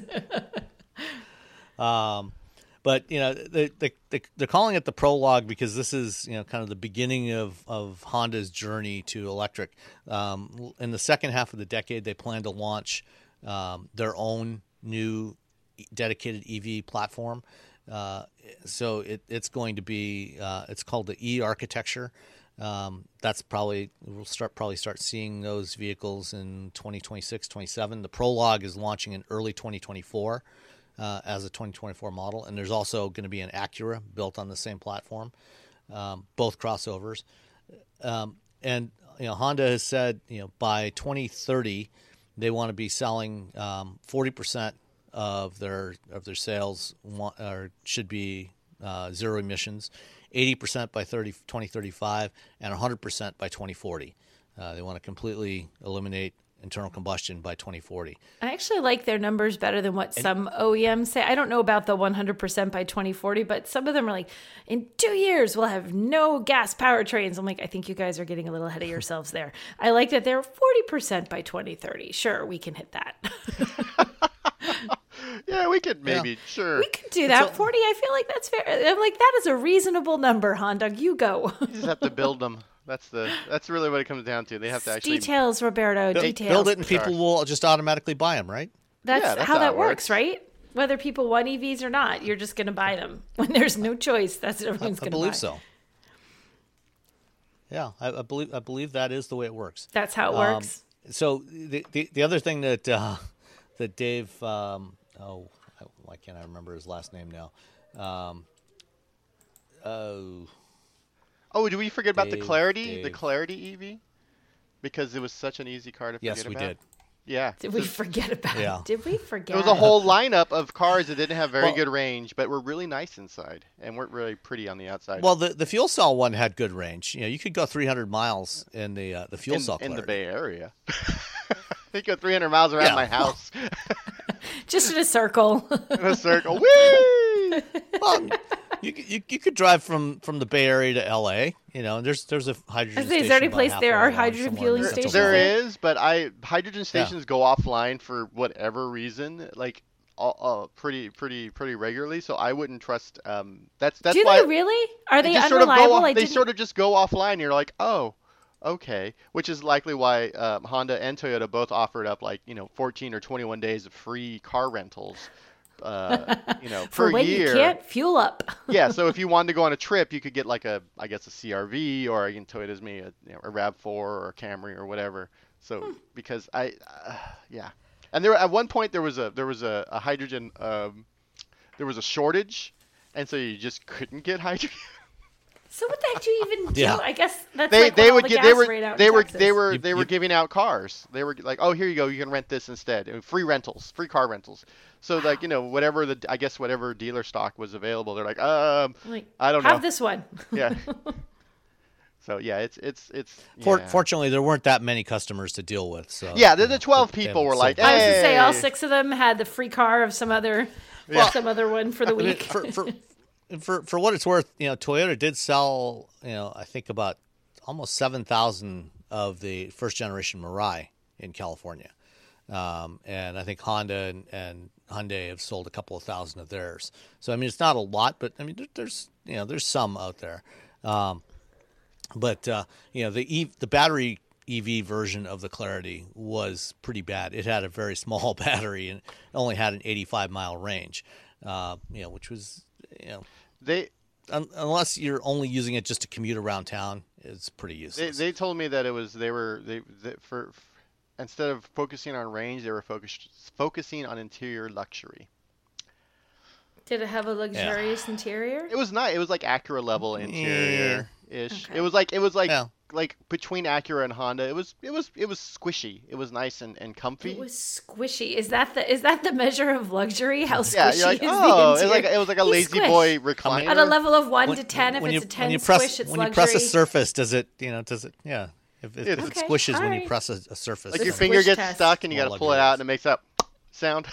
[SPEAKER 1] Um, but you know, they, they, they, they're calling it the Prologue because this is, you know, kind of the beginning of, of Honda's journey to electric. Um, in the second half of the decade, they plan to launch um, their own new dedicated E V platform. Uh, so it, it's going to be, uh, it's called the E architecture. Um, that's probably, we'll start probably start seeing those vehicles in twenty twenty-six, twenty-seven. The Prologue is launching in early twenty twenty-four. Uh, as a twenty twenty-four model, and there's also going to be an Acura built on the same platform, um, both crossovers. Um, and you know, Honda has said, you know, by twenty thirty, they want to be selling um, forty percent of their of their sales want, or should be uh, zero emissions, eighty percent by twenty thirty-five, and one hundred percent by twenty forty. Uh, they want to completely eliminate internal combustion by twenty forty.
[SPEAKER 2] I actually like their numbers better than what some O E Ms say. I don't know about the one hundred percent by twenty forty, but some of them are like, in two years, we'll have no gas powertrains. I'm like, I think you guys are getting a little ahead of yourselves there. I like that they're forty percent by twenty thirty. Sure, we can hit that.
[SPEAKER 3] Yeah, we could maybe,
[SPEAKER 1] Yeah.
[SPEAKER 3] sure.
[SPEAKER 2] We can do that.
[SPEAKER 1] So-
[SPEAKER 2] forty, I feel like that's fair. I'm like, that is a reasonable number, Honda. You go.
[SPEAKER 3] You just have to build them. That's the. That's really what it comes down to. They have to actually.
[SPEAKER 2] Details, Roberto,
[SPEAKER 1] Build-
[SPEAKER 2] details.
[SPEAKER 1] Build it and
[SPEAKER 3] Sure.
[SPEAKER 1] people will just automatically buy them, right?
[SPEAKER 2] That's,
[SPEAKER 3] Yeah, that's
[SPEAKER 2] how
[SPEAKER 3] how
[SPEAKER 2] that
[SPEAKER 3] it
[SPEAKER 2] works,
[SPEAKER 3] works.
[SPEAKER 2] right? Whether people want E Vs or not, you're just going to buy them. When there's no choice, that's what everyone's
[SPEAKER 1] I
[SPEAKER 2] going to buy.
[SPEAKER 1] believe so. Yeah, I, I believe I believe that is the way it works.
[SPEAKER 2] That's how it
[SPEAKER 1] Um,
[SPEAKER 2] works.
[SPEAKER 1] So the, the the other thing that uh, that Dave, um, oh, I- why can't I remember his last name now? Um, oh,
[SPEAKER 3] Oh, did we forget about the
[SPEAKER 1] Dave,
[SPEAKER 3] Clarity? The
[SPEAKER 1] Dave.
[SPEAKER 3] Clarity E V? Because it was such an easy car to forget
[SPEAKER 1] yes, we
[SPEAKER 3] about.
[SPEAKER 1] did.
[SPEAKER 3] Yeah.
[SPEAKER 2] Did we forget about
[SPEAKER 1] Yeah.
[SPEAKER 2] it? Did we forget?
[SPEAKER 3] It was a whole lineup of cars that didn't have very
[SPEAKER 1] Well-
[SPEAKER 3] good range, but were really nice inside and weren't really pretty on the outside.
[SPEAKER 1] Well, the, the fuel cell one had good range. You know, you could go three hundred miles in the uh, the fuel
[SPEAKER 3] in,
[SPEAKER 1] cell
[SPEAKER 3] in the
[SPEAKER 1] Clarity.
[SPEAKER 3] Bay Area. They go three hundred miles around
[SPEAKER 1] Yeah.
[SPEAKER 3] my house
[SPEAKER 2] Just in a circle.
[SPEAKER 3] in a circle. Whee!
[SPEAKER 1] Well, you, could- you you could drive from, from the Bay Area to L A. You know, there's there's a hydrogen.
[SPEAKER 2] I was gonna say, is
[SPEAKER 1] station
[SPEAKER 2] there any
[SPEAKER 1] about
[SPEAKER 2] place there
[SPEAKER 1] halfway
[SPEAKER 2] are
[SPEAKER 1] along
[SPEAKER 2] hydrogen
[SPEAKER 1] somewhere in
[SPEAKER 2] fueling
[SPEAKER 1] the
[SPEAKER 2] stations?
[SPEAKER 1] Central
[SPEAKER 3] There
[SPEAKER 1] Valley.
[SPEAKER 3] is, but I hydrogen stations go offline for whatever reason, like uh, uh, pretty pretty pretty regularly. So I wouldn't trust. Um, that's that's
[SPEAKER 2] Do
[SPEAKER 3] why
[SPEAKER 2] they really? Are they
[SPEAKER 3] just sort of
[SPEAKER 2] unreliable?
[SPEAKER 3] go off,
[SPEAKER 2] I
[SPEAKER 3] they
[SPEAKER 2] didn't-
[SPEAKER 3] sort of just go offline. And you're like, oh, okay, which is likely why um, Honda and Toyota both offered up like you know fourteen or twenty-one days of free car rentals. Uh, you know,
[SPEAKER 2] for
[SPEAKER 3] per
[SPEAKER 2] when
[SPEAKER 3] year.
[SPEAKER 2] you can't fuel up.
[SPEAKER 3] Yeah, so if you wanted to go on a trip, you could get like a, I guess a C R V or you know, Toyota's me a, you know, a RAV four or a Camry or whatever. So
[SPEAKER 2] Hmm.
[SPEAKER 3] because I, uh, yeah, and there at one point there was a there was a, a hydrogen um, there was a shortage, and so you just couldn't get hydrogen.
[SPEAKER 2] So what the heck do you even do?
[SPEAKER 1] Yeah.
[SPEAKER 2] I guess that's
[SPEAKER 3] They
[SPEAKER 2] like
[SPEAKER 3] they
[SPEAKER 2] when all
[SPEAKER 3] would
[SPEAKER 2] the
[SPEAKER 3] get
[SPEAKER 2] gas
[SPEAKER 3] they were
[SPEAKER 2] ran out
[SPEAKER 3] they
[SPEAKER 2] in
[SPEAKER 3] were
[SPEAKER 2] Texas.
[SPEAKER 3] they were
[SPEAKER 1] You-
[SPEAKER 3] they were
[SPEAKER 1] you-
[SPEAKER 3] giving out cars. They were like, oh, here you go, you can rent this instead, and free rentals, free car rentals. So like you know whatever the I guess whatever dealer stock was available, they're like, um,
[SPEAKER 2] Like,
[SPEAKER 3] I don't
[SPEAKER 2] have
[SPEAKER 3] know.
[SPEAKER 2] this one.
[SPEAKER 3] Yeah. So yeah, it's it's it's.
[SPEAKER 1] For,
[SPEAKER 3] yeah.
[SPEAKER 1] Fortunately, there weren't that many customers to deal with. So
[SPEAKER 3] Yeah, the,
[SPEAKER 1] you
[SPEAKER 3] the
[SPEAKER 1] know,
[SPEAKER 3] twelve
[SPEAKER 1] they- they
[SPEAKER 3] people were
[SPEAKER 1] haven't
[SPEAKER 3] like,
[SPEAKER 1] sold
[SPEAKER 2] I was to say all
[SPEAKER 3] "Hey."
[SPEAKER 2] six of them had the free car of some other,
[SPEAKER 3] Yeah.
[SPEAKER 2] some other one for the
[SPEAKER 1] I mean,
[SPEAKER 2] week.
[SPEAKER 1] for, for, for, for what it's worth, you know, Toyota did sell, you know, I think about almost seven thousand of the first generation Mirai in California. Um, and I think Honda and, and Hyundai have sold a couple of thousand of theirs. So, I mean, it's not a lot, but I mean, there, there's, you know, there's some out there. Um, but, uh, you know, the e- the battery E V version of the Clarity was pretty bad. It had a very small battery and only had an eighty-five mile range, uh, you know, which was, you know,
[SPEAKER 3] They
[SPEAKER 1] un- unless you're only using it just to commute around town, it's pretty
[SPEAKER 3] they
[SPEAKER 1] useless.
[SPEAKER 3] they told me that it was they were they, they for, for instead of focusing on range, they were focused focusing on interior luxury.
[SPEAKER 2] Did it have a luxurious
[SPEAKER 1] Yeah.
[SPEAKER 2] interior?
[SPEAKER 3] It was nice. It was like Acura level interior ish.
[SPEAKER 2] Okay.
[SPEAKER 3] It was like it was like
[SPEAKER 1] Yeah.
[SPEAKER 3] like between Acura and Honda. It was it was it was squishy. It was nice and, and comfy.
[SPEAKER 2] It was squishy. Is that the is that the measure of luxury? How squishy
[SPEAKER 3] yeah, you're like,
[SPEAKER 2] is
[SPEAKER 3] oh,
[SPEAKER 2] the
[SPEAKER 3] it was
[SPEAKER 2] interior?
[SPEAKER 3] like it was like a
[SPEAKER 2] You
[SPEAKER 3] lazy
[SPEAKER 2] squish.
[SPEAKER 3] boy recliner.
[SPEAKER 2] On a level of one
[SPEAKER 1] When-
[SPEAKER 2] to ten, if
[SPEAKER 1] when
[SPEAKER 2] it's
[SPEAKER 1] you,
[SPEAKER 2] a ten
[SPEAKER 1] when you press,
[SPEAKER 2] squish, it's
[SPEAKER 1] when
[SPEAKER 2] luxury.
[SPEAKER 1] you press a surface, does it, you know, does it, yeah. If, if,
[SPEAKER 3] Yeah.
[SPEAKER 1] if it
[SPEAKER 2] Okay,
[SPEAKER 1] squishes when
[SPEAKER 2] alright.
[SPEAKER 1] you press a, a surface.
[SPEAKER 3] Like
[SPEAKER 2] The
[SPEAKER 3] your
[SPEAKER 1] then-
[SPEAKER 3] finger
[SPEAKER 2] squish
[SPEAKER 3] gets
[SPEAKER 2] test.
[SPEAKER 3] stuck and you got to
[SPEAKER 1] More
[SPEAKER 3] pull it out
[SPEAKER 1] luxurious.
[SPEAKER 3] and it makes that sound.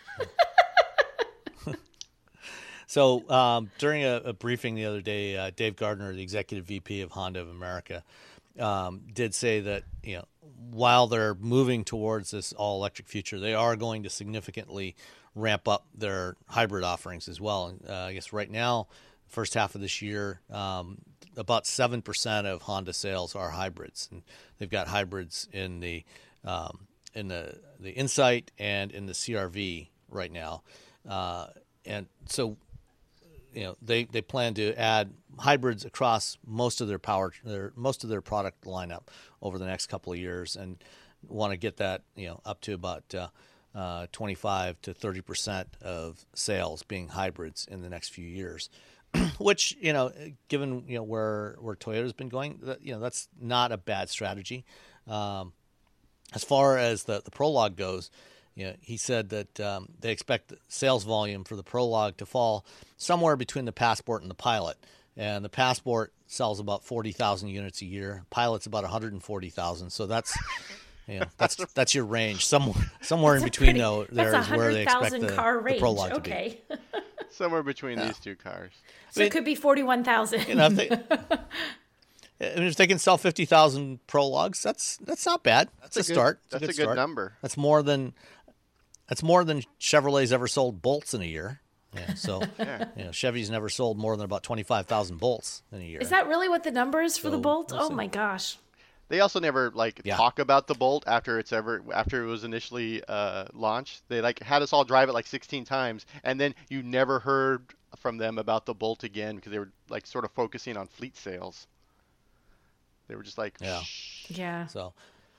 [SPEAKER 1] So um, during a, a briefing the other day, uh, Dave Gardner, the executive V P of Honda of America, um, did say that, you know, while they're moving towards this all-electric future, they are going to significantly ramp up their hybrid offerings as well. Uh, I guess right now, first half of this year, um, about seven percent of Honda sales are hybrids, and they've got hybrids in the um, in the the Insight and in the C R V right now, uh, and so. You know, they, they plan to add hybrids across most of their power, their most of their product lineup over the next couple of years, and want to get that, you know, up to about uh, uh, twenty-five to thirty percent of sales being hybrids in the next few years. Which, you know, given you know where where Toyota's been going, that, you know, that's not a bad strategy. Um, as far as the the Prologue goes. You know, he said that um, they expect the sales volume for the Prologue to fall somewhere between the Passport and the Pilot. And the Passport sells about forty thousand units a year. Pilot's about one hundred forty thousand. So that's, you know, that's that's your range. Somewhere somewhere in
[SPEAKER 2] That's a
[SPEAKER 1] between
[SPEAKER 2] pretty-
[SPEAKER 1] though, there
[SPEAKER 2] that's
[SPEAKER 1] is
[SPEAKER 2] a
[SPEAKER 1] where they expect
[SPEAKER 2] hundred thousand
[SPEAKER 1] the,
[SPEAKER 2] car
[SPEAKER 1] the
[SPEAKER 2] range.
[SPEAKER 1] Prologue to
[SPEAKER 2] Okay,
[SPEAKER 3] Somewhere between these two cars.
[SPEAKER 2] so it could be forty-one thousand.
[SPEAKER 1] be. You know, if they, I mean, if they can sell fifty thousand Prologues, that's that's not bad. That's,
[SPEAKER 3] That's
[SPEAKER 1] a,
[SPEAKER 3] a good-
[SPEAKER 1] start. It's
[SPEAKER 3] that's
[SPEAKER 1] a
[SPEAKER 3] a
[SPEAKER 1] good,
[SPEAKER 3] good
[SPEAKER 1] start.
[SPEAKER 3] number.
[SPEAKER 1] That's more than that's more than Chevrolet's ever sold bolts in a year. Yeah, so
[SPEAKER 3] Yeah.
[SPEAKER 1] you know, Chevy's never sold more than about twenty-five thousand bolts in a year.
[SPEAKER 2] Is that really what the number is for the
[SPEAKER 1] So,
[SPEAKER 2] Bolt?
[SPEAKER 1] we'll
[SPEAKER 2] Oh
[SPEAKER 1] see.
[SPEAKER 2] my gosh.
[SPEAKER 3] They also never like
[SPEAKER 1] Yeah.
[SPEAKER 3] talk about the Bolt after it's ever after it was initially uh, launched. They like had us all drive it like sixteen times, and then you never heard from them about the Bolt again because they were like sort of focusing on fleet sales. They were just like,
[SPEAKER 1] Yeah.
[SPEAKER 3] shh.
[SPEAKER 2] Yeah.
[SPEAKER 1] So,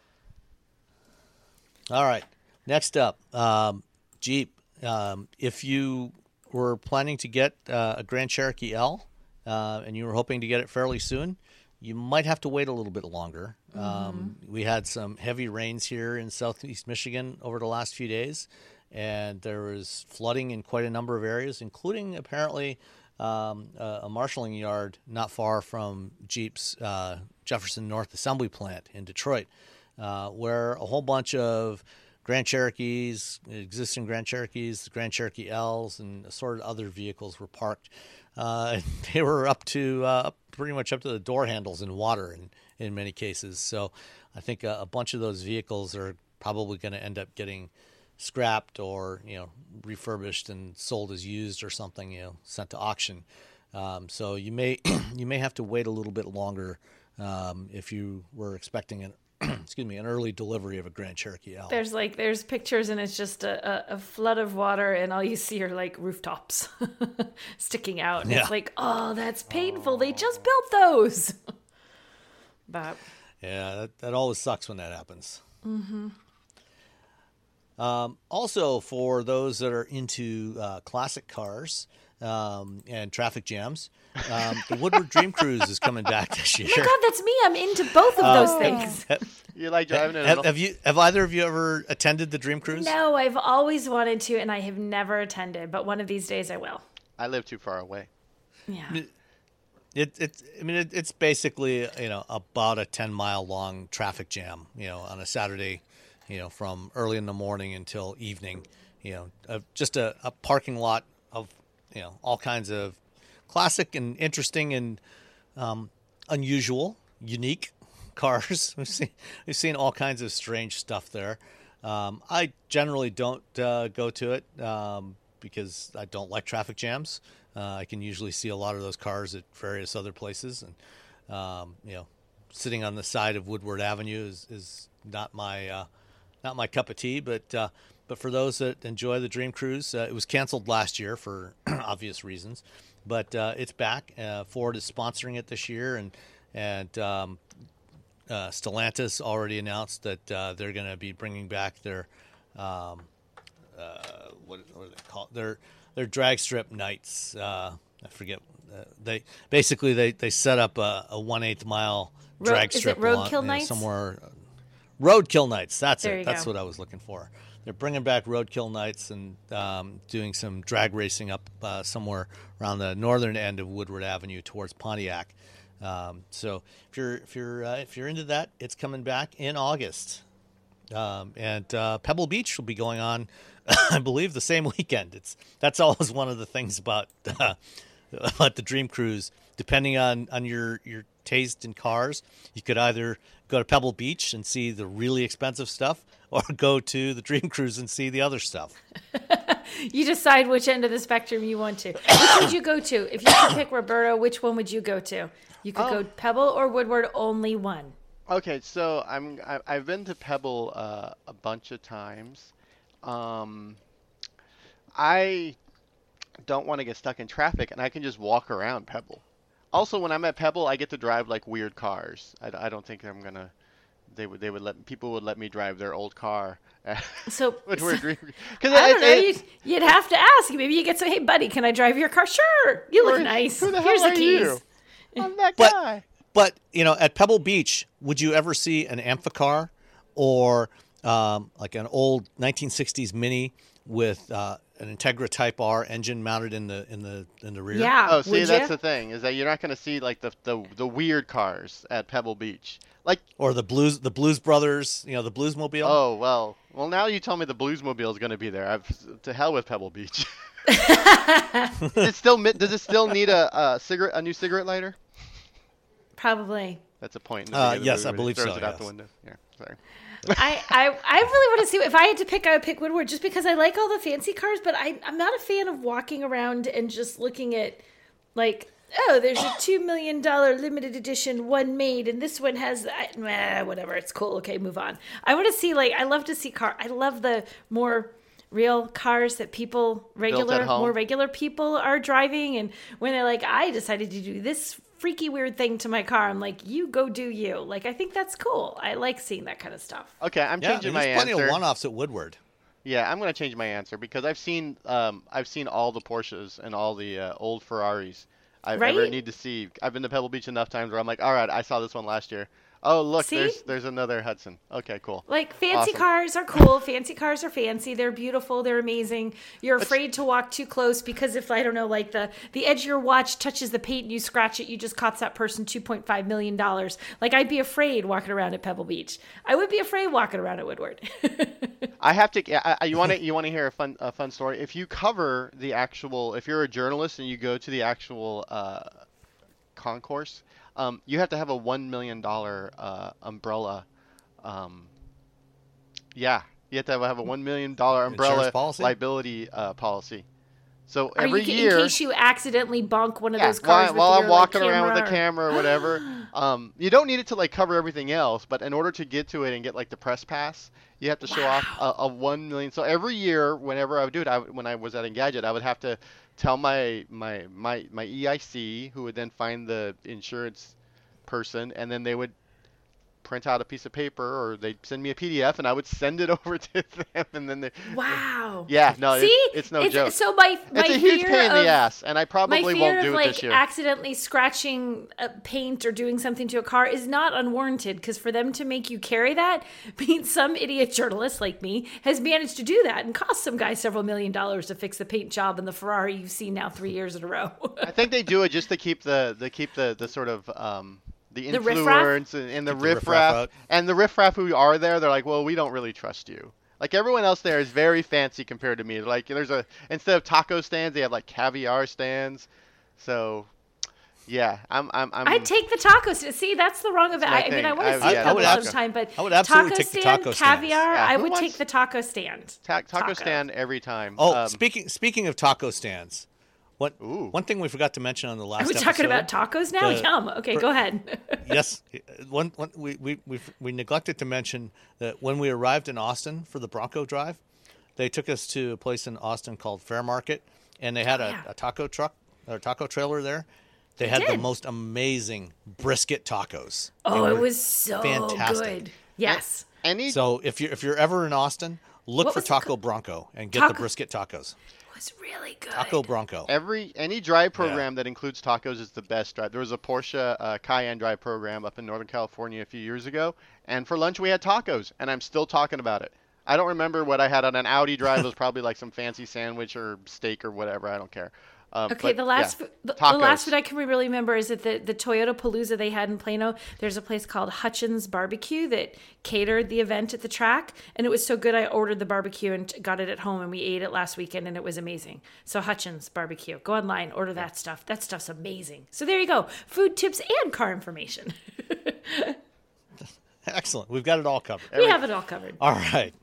[SPEAKER 1] all right. Next up, um, Jeep. Um, if you were planning to get uh, a Grand Cherokee L uh, and you were hoping to get it fairly soon, you might have to wait a little bit longer. Um, we had some heavy rains here in southeast Michigan over the last few days, and there was flooding in quite a number of areas, including apparently um, a, a marshaling yard not far from Jeep's uh, Jefferson North Assembly Plant in Detroit, uh, where a whole bunch of Grand Cherokees, existing Grand Cherokees, Grand Cherokee L's, and assorted other vehicles were parked. Uh, they were up to uh, pretty much up to the door handles in water in, in many cases. So I think a, a bunch of those vehicles are probably going to end up getting scrapped or, you know, refurbished and sold as used or something, you know, sent to auction. Um, so you may you may have to wait a little bit longer um, if you were expecting an excuse me an early delivery of a Grand Cherokee L.
[SPEAKER 2] There's like there's pictures and it's just a, a, a flood of water and all you see are like rooftops sticking out. And
[SPEAKER 1] Yeah.
[SPEAKER 2] It's like, oh, that's painful. They just built those. But
[SPEAKER 1] Yeah, that, that always sucks when that happens. Mm-hmm. Um, also, for those that are into uh, classic cars um, and traffic jams, um, the Woodward Dream Cruise is coming back this year.
[SPEAKER 2] God, that's me. I'm into both of those things.
[SPEAKER 3] You like driving it?
[SPEAKER 1] Have, have you? Have either of you ever attended the Dream Cruise?
[SPEAKER 2] No, I've always wanted to, and I have never attended. But one of these days, I will.
[SPEAKER 3] I live too far away.
[SPEAKER 2] Yeah.
[SPEAKER 1] It, it, I mean, it, it's basically, you know, about a ten mile long traffic jam, you know, on a Saturday, you know, from early in the morning until evening, you know, uh, just a, a parking lot of, you know, all kinds of classic and interesting and um, unusual, unique cars. We've seen, we've seen all kinds of strange stuff there. Um, I generally don't uh, go to it um, because I don't like traffic jams. Uh, I can usually see a lot of those cars at various other places, and um, you know, sitting on the side of Woodward Avenue is, is not my uh, not my cup of tea. But uh, but for those that enjoy the Dream Cruise, uh, it was canceled last year for obvious reasons, but uh, it's back. Uh, Ford is sponsoring it this year, and and um, uh, Stellantis already announced that uh, they're going to be bringing back their um, uh, what, what do they call it? Their they're drag strip nights. Uh, I forget. Uh, they basically they, they set up a, a one eighth mile drag
[SPEAKER 2] Ro-
[SPEAKER 1] strip
[SPEAKER 2] is it roadkill
[SPEAKER 1] along, you know,
[SPEAKER 2] nights?
[SPEAKER 1] somewhere. Roadkill nights. That's
[SPEAKER 2] There
[SPEAKER 1] it.
[SPEAKER 2] you
[SPEAKER 1] That's
[SPEAKER 2] go.
[SPEAKER 1] what I was looking for. They're bringing back roadkill nights and um, doing some drag racing up uh, somewhere around the northern end of Woodward Avenue towards Pontiac. Um, so if you're if you're uh, if you're into that, it's coming back in August. Um, and uh, Pebble Beach will be going on, I believe, the same weekend. It's that's always one of the things about uh, about the Dream Cruise. Depending on, on your, your taste in cars, you could either go to Pebble Beach and see the really expensive stuff, or go to the Dream Cruise and see the other stuff.
[SPEAKER 2] You decide which end of the spectrum you want to. Which would you go to? If you could pick, Roberto, which one would you go to? You could
[SPEAKER 3] Oh.
[SPEAKER 2] go Pebble or Woodward, only one.
[SPEAKER 3] Okay, so I'm I, I've been to Pebble uh, a bunch of times. Um, I don't want to get stuck in traffic, and I can just walk around Pebble. Also, when I'm at Pebble, I get to drive like weird cars. I, I don't think I'm gonna. They would they would let people would let me drive their old car.
[SPEAKER 2] So,
[SPEAKER 3] When
[SPEAKER 2] so
[SPEAKER 3] we're agree- 'cause
[SPEAKER 2] I
[SPEAKER 3] it-
[SPEAKER 2] don't know.
[SPEAKER 3] it-
[SPEAKER 2] You'd, you'd have to ask. Maybe you get some, hey, buddy, can I drive your car? Sure. You look
[SPEAKER 3] Who-
[SPEAKER 2] nice.
[SPEAKER 3] Who the
[SPEAKER 2] Here's
[SPEAKER 3] hell
[SPEAKER 2] the
[SPEAKER 3] are
[SPEAKER 2] keys.
[SPEAKER 3] you? I'm that
[SPEAKER 1] But-
[SPEAKER 3] guy.
[SPEAKER 1] But, you know, at Pebble Beach, would you ever see an Amphicar or um, like an old nineteen sixties Mini with uh, an Integra Type R engine mounted in the in the in the rear?
[SPEAKER 2] Yeah.
[SPEAKER 3] Oh, see,
[SPEAKER 2] would
[SPEAKER 3] that's
[SPEAKER 2] ya?
[SPEAKER 3] the thing is that you're not going to see like the, the the weird cars at Pebble Beach. Like,
[SPEAKER 1] Or the Blues the Blues Brothers, you know, the Bluesmobile?
[SPEAKER 3] oh well, well now you tell me the Bluesmobile is going to be there. I've to hell with Pebble Beach. Does it still mi- does it still need a, a cigarette a new cigarette lighter?
[SPEAKER 2] Probably.
[SPEAKER 3] That's a point. In the
[SPEAKER 1] Uh,
[SPEAKER 3] beginning of the
[SPEAKER 1] yes,
[SPEAKER 3] movie
[SPEAKER 1] I
[SPEAKER 3] when he
[SPEAKER 1] believe
[SPEAKER 3] throws
[SPEAKER 1] so,
[SPEAKER 3] it out the
[SPEAKER 1] yes.
[SPEAKER 3] window. Yeah, sorry.
[SPEAKER 2] I, I I really want to see. If I had to pick, I would pick Woodward just because I like all the fancy cars, but I, I'm not a fan of walking around and just looking at, like, oh, there's a two million dollars limited edition one made, and this one has, I, meh, whatever, it's cool. Okay, move on. I want to see, like, I love to see car. I love the more real cars that people, regular,
[SPEAKER 3] home.
[SPEAKER 2] more regular people are driving. And when they're like, I decided to do this freaky weird thing to my car, I'm like, you go do you. Like, I think that's cool. I like seeing that kind of stuff.
[SPEAKER 3] Okay, I'm
[SPEAKER 1] Yeah,
[SPEAKER 3] changing
[SPEAKER 1] there's
[SPEAKER 3] my
[SPEAKER 1] plenty
[SPEAKER 3] answer.
[SPEAKER 1] of one-offs at Woodward.
[SPEAKER 3] Yeah, I'm going to change my answer because I've seen um I've seen all the Porsches and all the uh, old Ferraris I ever
[SPEAKER 2] Right?
[SPEAKER 3] need to see. I've been to Pebble Beach enough times where I'm like, all right, I saw this one last year. Oh, look,
[SPEAKER 2] See?
[SPEAKER 3] there's there's another Hudson. Okay, cool.
[SPEAKER 2] Like, fancy
[SPEAKER 3] Awesome.
[SPEAKER 2] cars are cool. Fancy cars are fancy. They're beautiful. They're amazing. You're afraid to walk too close because if, I don't know, like the, the edge of your watch touches the paint and you scratch it, you just cost that person two point five million dollars. Like, I'd be afraid walking around at Pebble Beach. I would be afraid walking around at Woodward.
[SPEAKER 3] I have to. yeah, I, I- you want to you want to hear a fun a fun story? If you cover the actual, if you're a journalist and you go to the actual uh, concourse, um, you have to have a one million dollar uh, umbrella. Um, yeah, you have to have, have a one million dollar umbrella
[SPEAKER 1] Insurance policy?
[SPEAKER 3] liability uh, policy. So
[SPEAKER 2] Are
[SPEAKER 3] every
[SPEAKER 2] you,
[SPEAKER 3] year,
[SPEAKER 2] in case you accidentally bonk one of
[SPEAKER 3] yeah,
[SPEAKER 2] those cars
[SPEAKER 3] while,
[SPEAKER 2] with
[SPEAKER 3] while
[SPEAKER 2] your,
[SPEAKER 3] I'm walking
[SPEAKER 2] like,
[SPEAKER 3] around with the
[SPEAKER 2] camera or-
[SPEAKER 3] camera or whatever, um, you don't need it to like cover everything else, but in order to get to it and get like the press pass, you have to show off a, a one million. So every year, whenever I would do it, I, would- when I was at Engadget, I would have to tell my my my my E I C, who would then find the insurance person, and then they would print out a piece of paper or they'd send me a P D F and I would send it over to them, and then they
[SPEAKER 2] Wow.
[SPEAKER 3] yeah no
[SPEAKER 2] See?
[SPEAKER 3] it's, it's no joke.
[SPEAKER 2] So my, my
[SPEAKER 3] It's a huge
[SPEAKER 2] fear
[SPEAKER 3] pain in
[SPEAKER 2] of,
[SPEAKER 3] the ass, and I
[SPEAKER 2] My
[SPEAKER 3] probably
[SPEAKER 2] fear
[SPEAKER 3] won't
[SPEAKER 2] of
[SPEAKER 3] do it
[SPEAKER 2] like
[SPEAKER 3] this year.
[SPEAKER 2] accidentally scratching a paint or doing something to a car is not unwarranted, because for them to make you carry that means some idiot journalist like me has managed to do that and cost some guy several million dollars to fix the paint job in the Ferrari you've seen now three years in a row.
[SPEAKER 3] I think they do it just to keep the the keep the the sort of um the
[SPEAKER 2] The riffraff?
[SPEAKER 3] influence and, and the
[SPEAKER 1] Keep the riffraff
[SPEAKER 3] riffraff
[SPEAKER 1] out.
[SPEAKER 3] and the riffraff who are there. They're like, well, we don't really trust you. Like everyone else there is very fancy compared to me. Like there's a instead of taco stands, they have like caviar stands. So yeah, I'm I'm I'm.
[SPEAKER 2] I'd take the taco stand. See, that's the wrong of it.
[SPEAKER 3] my
[SPEAKER 2] I, I mean,
[SPEAKER 3] thing.
[SPEAKER 2] I want
[SPEAKER 3] I-
[SPEAKER 2] to see
[SPEAKER 3] yeah,
[SPEAKER 2] a
[SPEAKER 3] I would
[SPEAKER 2] couple
[SPEAKER 3] abso-
[SPEAKER 2] sometime, but
[SPEAKER 1] I would absolutely
[SPEAKER 2] taco
[SPEAKER 1] take the
[SPEAKER 2] stand,
[SPEAKER 1] taco stands.
[SPEAKER 2] caviar,
[SPEAKER 3] Yeah,
[SPEAKER 2] I
[SPEAKER 3] who
[SPEAKER 2] would
[SPEAKER 3] wants-
[SPEAKER 2] take the taco stand.
[SPEAKER 3] ta- taco,
[SPEAKER 2] taco.
[SPEAKER 3] stand every time.
[SPEAKER 1] Oh,
[SPEAKER 3] Um,
[SPEAKER 1] speaking speaking of taco stands, what
[SPEAKER 3] Ooh.
[SPEAKER 1] one thing we forgot to mention on the last
[SPEAKER 2] Are we talking
[SPEAKER 1] episode-
[SPEAKER 2] about tacos now?
[SPEAKER 1] the-
[SPEAKER 2] Yum. Okay, go ahead.
[SPEAKER 1] yes, one, one we, we we we neglected to mention that when we arrived in Austin for the Bronco Drive, they took us to a place in Austin called Fair Market, and they had a,
[SPEAKER 2] yeah.
[SPEAKER 1] a taco truck or taco trailer there. They had the
[SPEAKER 2] did.
[SPEAKER 1] most amazing brisket tacos.
[SPEAKER 2] Oh,
[SPEAKER 1] They
[SPEAKER 2] it
[SPEAKER 1] were
[SPEAKER 2] was so
[SPEAKER 1] fantastic.
[SPEAKER 2] good. Yes.
[SPEAKER 3] any
[SPEAKER 1] So if you're if you're ever in Austin, look
[SPEAKER 2] What
[SPEAKER 1] for
[SPEAKER 2] was it
[SPEAKER 1] Taco
[SPEAKER 2] called?
[SPEAKER 1] Bronco and get
[SPEAKER 2] Taco-
[SPEAKER 1] the brisket tacos.
[SPEAKER 2] was really good.
[SPEAKER 1] Taco Bronco.
[SPEAKER 3] Every any drive program yeah. that includes tacos is the best drive. There was a Porsche uh, Cayenne drive program up in Northern California a few years ago, and for lunch we had tacos, and I'm still talking about it. I don't remember what I had on an Audi drive. It was probably like some fancy sandwich or steak or whatever. I don't care. Um,
[SPEAKER 2] okay,
[SPEAKER 3] but,
[SPEAKER 2] the last
[SPEAKER 3] yeah,
[SPEAKER 2] the, the last food I can really remember is at the, the Toyota Palooza they had in Plano. There's a place called Hutchins Barbecue that catered the event at the track, and it was so good I ordered the barbecue and got it at home, and we ate it last weekend, and it was amazing. So Hutchins Barbecue, go online, order that stuff. That stuff's amazing. So there you go, food tips and car information.
[SPEAKER 1] Excellent, we've got it all covered.
[SPEAKER 2] We have it all covered.
[SPEAKER 1] All right.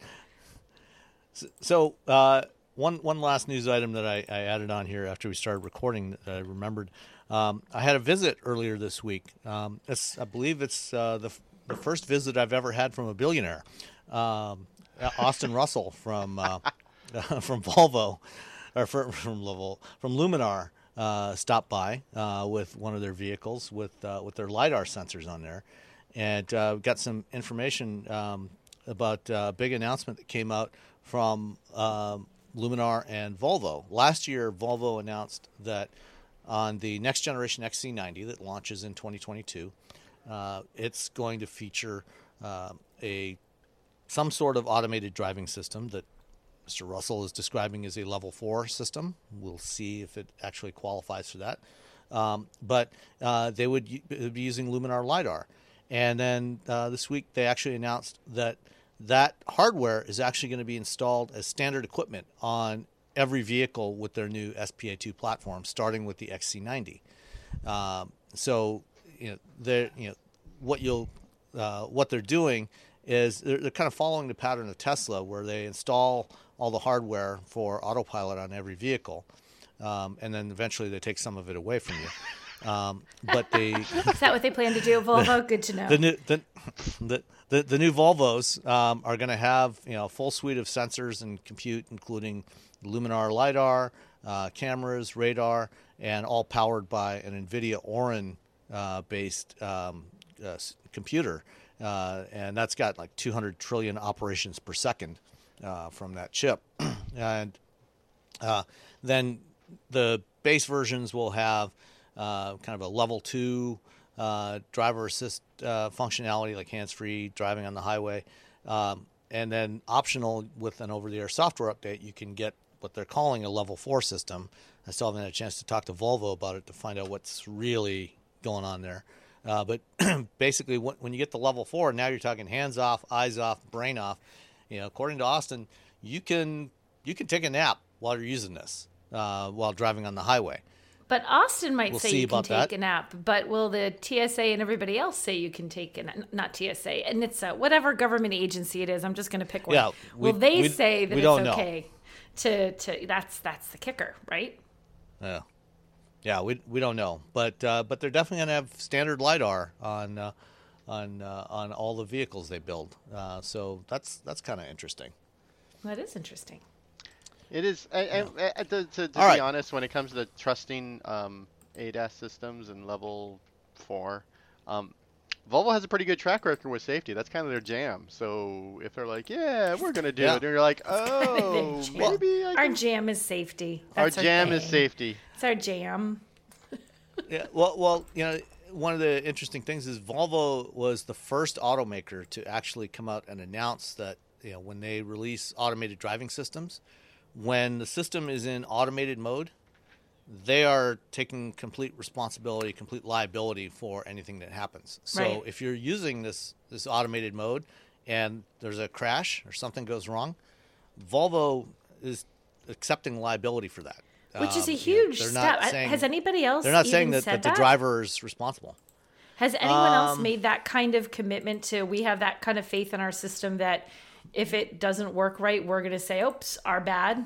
[SPEAKER 1] So. so uh, One one last news item that I, I added on here after we started recording that I remembered. Um, I had a visit earlier this week. Um, it's, I believe it's uh, the the first visit I've ever had from a billionaire, um, Austin Russell from uh, from Volvo, or from from, Level, from Luminar, uh, stopped by uh, with one of their vehicles with uh, with their LiDAR sensors on there, and uh, got some information um, about a big announcement that came out from um, Luminar and Volvo. Last year, Volvo announced that on the next generation X C ninety that launches in twenty twenty-two, uh, it's going to feature uh, a some sort of automated driving system that Mister Russell is describing as a level four system. We'll see if it actually qualifies for that. Um, but uh, they would be using Luminar LiDAR. And then uh, this week, they actually announced that that hardware is actually going to be installed as standard equipment on every vehicle with their new S P A two platform, starting with the X C ninety. Um, so, you know, they're, you know, what you'll, uh, what they're doing is they're, they're kind of following the pattern of Tesla, where they install all the hardware for autopilot on every vehicle, um, and then eventually they take some of it away from you. Um, but they
[SPEAKER 2] is that what they plan to do, Volvo? Good to know.
[SPEAKER 1] The new the the, the, the new Volvos um, are going to have, you know, a full suite of sensors and compute, including Luminar LiDAR, uh, cameras, radar, and all powered by an NVIDIA Orin uh, based um, uh, computer, uh, and that's got like two hundred trillion operations per second uh, from that chip, and uh, then the base versions will have Uh, kind of a level two uh, driver assist uh, functionality, like hands-free driving on the highway. Um, and then optional with an over-the-air software update, you can get what they're calling a level four system. I still haven't had a chance to talk to Volvo about it to find out what's really going on there. Uh, but basically, when you get the level four, now you're talking hands off, eyes off, brain off. You know, according to Austin, you can you can take a nap while you're using this uh, while driving on the highway.
[SPEAKER 2] But Austin might
[SPEAKER 1] we'll
[SPEAKER 2] say you can take
[SPEAKER 1] that.
[SPEAKER 2] a nap, but will the T S A and everybody else say you can take a nap? Not T S A, and it's a, whatever government agency it is. I'm just going to pick one.
[SPEAKER 1] Yeah, we,
[SPEAKER 2] will they
[SPEAKER 1] we,
[SPEAKER 2] say that
[SPEAKER 1] we
[SPEAKER 2] it's
[SPEAKER 1] don't
[SPEAKER 2] okay to to that's that's the kicker, right?
[SPEAKER 1] Yeah, yeah, we we don't know, but uh, but they're definitely going to have standard LiDAR on uh, on uh, on all the vehicles they build. Uh, so that's that's kind of interesting.
[SPEAKER 2] That is interesting.
[SPEAKER 3] It is, and,
[SPEAKER 1] Yeah.
[SPEAKER 3] and to, to, to be
[SPEAKER 1] right.
[SPEAKER 3] honest, when it comes to trusting um, A D A S systems and level four, um, Volvo has a pretty good track record with safety. That's kind of their jam. So if they're like, yeah, we're going to do
[SPEAKER 1] Yeah.
[SPEAKER 3] it, and you're like, oh, maybe I
[SPEAKER 2] Our
[SPEAKER 3] can...
[SPEAKER 2] jam is safety.
[SPEAKER 3] Our
[SPEAKER 2] That's
[SPEAKER 3] jam
[SPEAKER 2] thing.
[SPEAKER 3] is safety.
[SPEAKER 2] It's our jam.
[SPEAKER 1] Yeah, well, well, you know, one of the interesting things is Volvo was the first automaker to actually come out and announce that, you know, when they release automated driving systems, when the system is in automated mode, they are taking complete responsibility, complete liability for anything that happens. So
[SPEAKER 2] Right.
[SPEAKER 1] if you're using this this automated mode and there's a crash or something goes wrong, Volvo is accepting liability for that.
[SPEAKER 2] Which is a
[SPEAKER 1] Um,
[SPEAKER 2] huge
[SPEAKER 1] you know, they're
[SPEAKER 2] step.
[SPEAKER 1] not saying-
[SPEAKER 2] Has anybody else
[SPEAKER 1] They're not
[SPEAKER 2] even
[SPEAKER 1] saying that,
[SPEAKER 2] said
[SPEAKER 1] that the
[SPEAKER 2] that?
[SPEAKER 1] driver is responsible.
[SPEAKER 2] Has anyone else
[SPEAKER 1] Um,
[SPEAKER 2] made that kind of commitment to, we have that kind of faith in our system that if it doesn't work right, we're going to say, oops, our bad?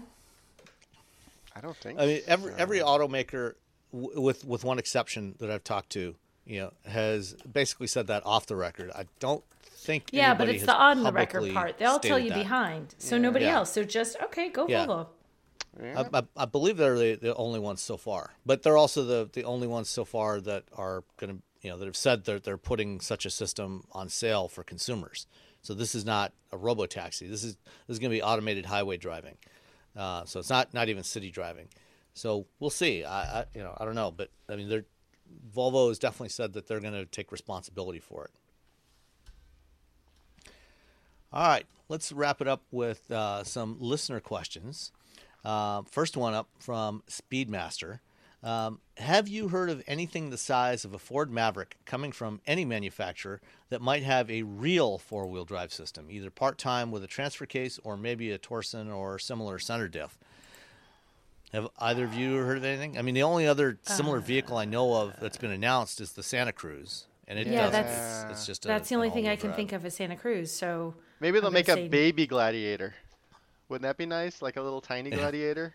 [SPEAKER 3] I don't think
[SPEAKER 1] I mean, every
[SPEAKER 3] so.
[SPEAKER 1] every automaker, w- with with one exception that I've talked to, you know, has basically said that off the record. I don't think.
[SPEAKER 2] Yeah, but
[SPEAKER 1] anybody
[SPEAKER 2] it's
[SPEAKER 1] has
[SPEAKER 2] the on the record
[SPEAKER 1] publicly
[SPEAKER 2] part. They'll tell
[SPEAKER 1] stated
[SPEAKER 2] you
[SPEAKER 1] that.
[SPEAKER 2] behind. So nobody
[SPEAKER 1] Yeah.
[SPEAKER 2] else. So just, okay, go
[SPEAKER 1] Yeah.
[SPEAKER 2] Volvo.
[SPEAKER 3] Yeah.
[SPEAKER 1] I, I, I believe they're the, the only ones so far, but they're also the, the only ones so far that are going to, you know, that have said that they're putting such a system on sale for consumers. So this is not a robo-taxi. This is this is going to be automated highway driving. Uh, so it's not, not even city driving. So we'll see. I, I you know I don't know, but I mean, they're, Volvo has definitely said that they're going to take responsibility for it. All right, let's wrap it up with uh, some listener questions. Uh, first one up from Speedmaster. Um, have you heard of anything the size of a Ford Maverick coming from any manufacturer that might have a real four-wheel drive system, either part-time with a transfer case or maybe a Torsen or similar center diff? Have either of you heard of anything? I mean, the only other similar vehicle I know of that's been announced is the Santa Cruz, and it
[SPEAKER 2] Yeah,
[SPEAKER 1] does.
[SPEAKER 2] that's-
[SPEAKER 1] It's, it's just a,
[SPEAKER 2] That's the only
[SPEAKER 1] an
[SPEAKER 2] thing I
[SPEAKER 1] all-wheel
[SPEAKER 2] can
[SPEAKER 1] drive.
[SPEAKER 2] think of is Santa Cruz. So
[SPEAKER 3] Maybe they'll
[SPEAKER 2] I'm
[SPEAKER 3] make
[SPEAKER 2] gonna
[SPEAKER 3] a
[SPEAKER 2] say-
[SPEAKER 3] baby gladiator. Wouldn't that be nice? Like a little tiny gladiator?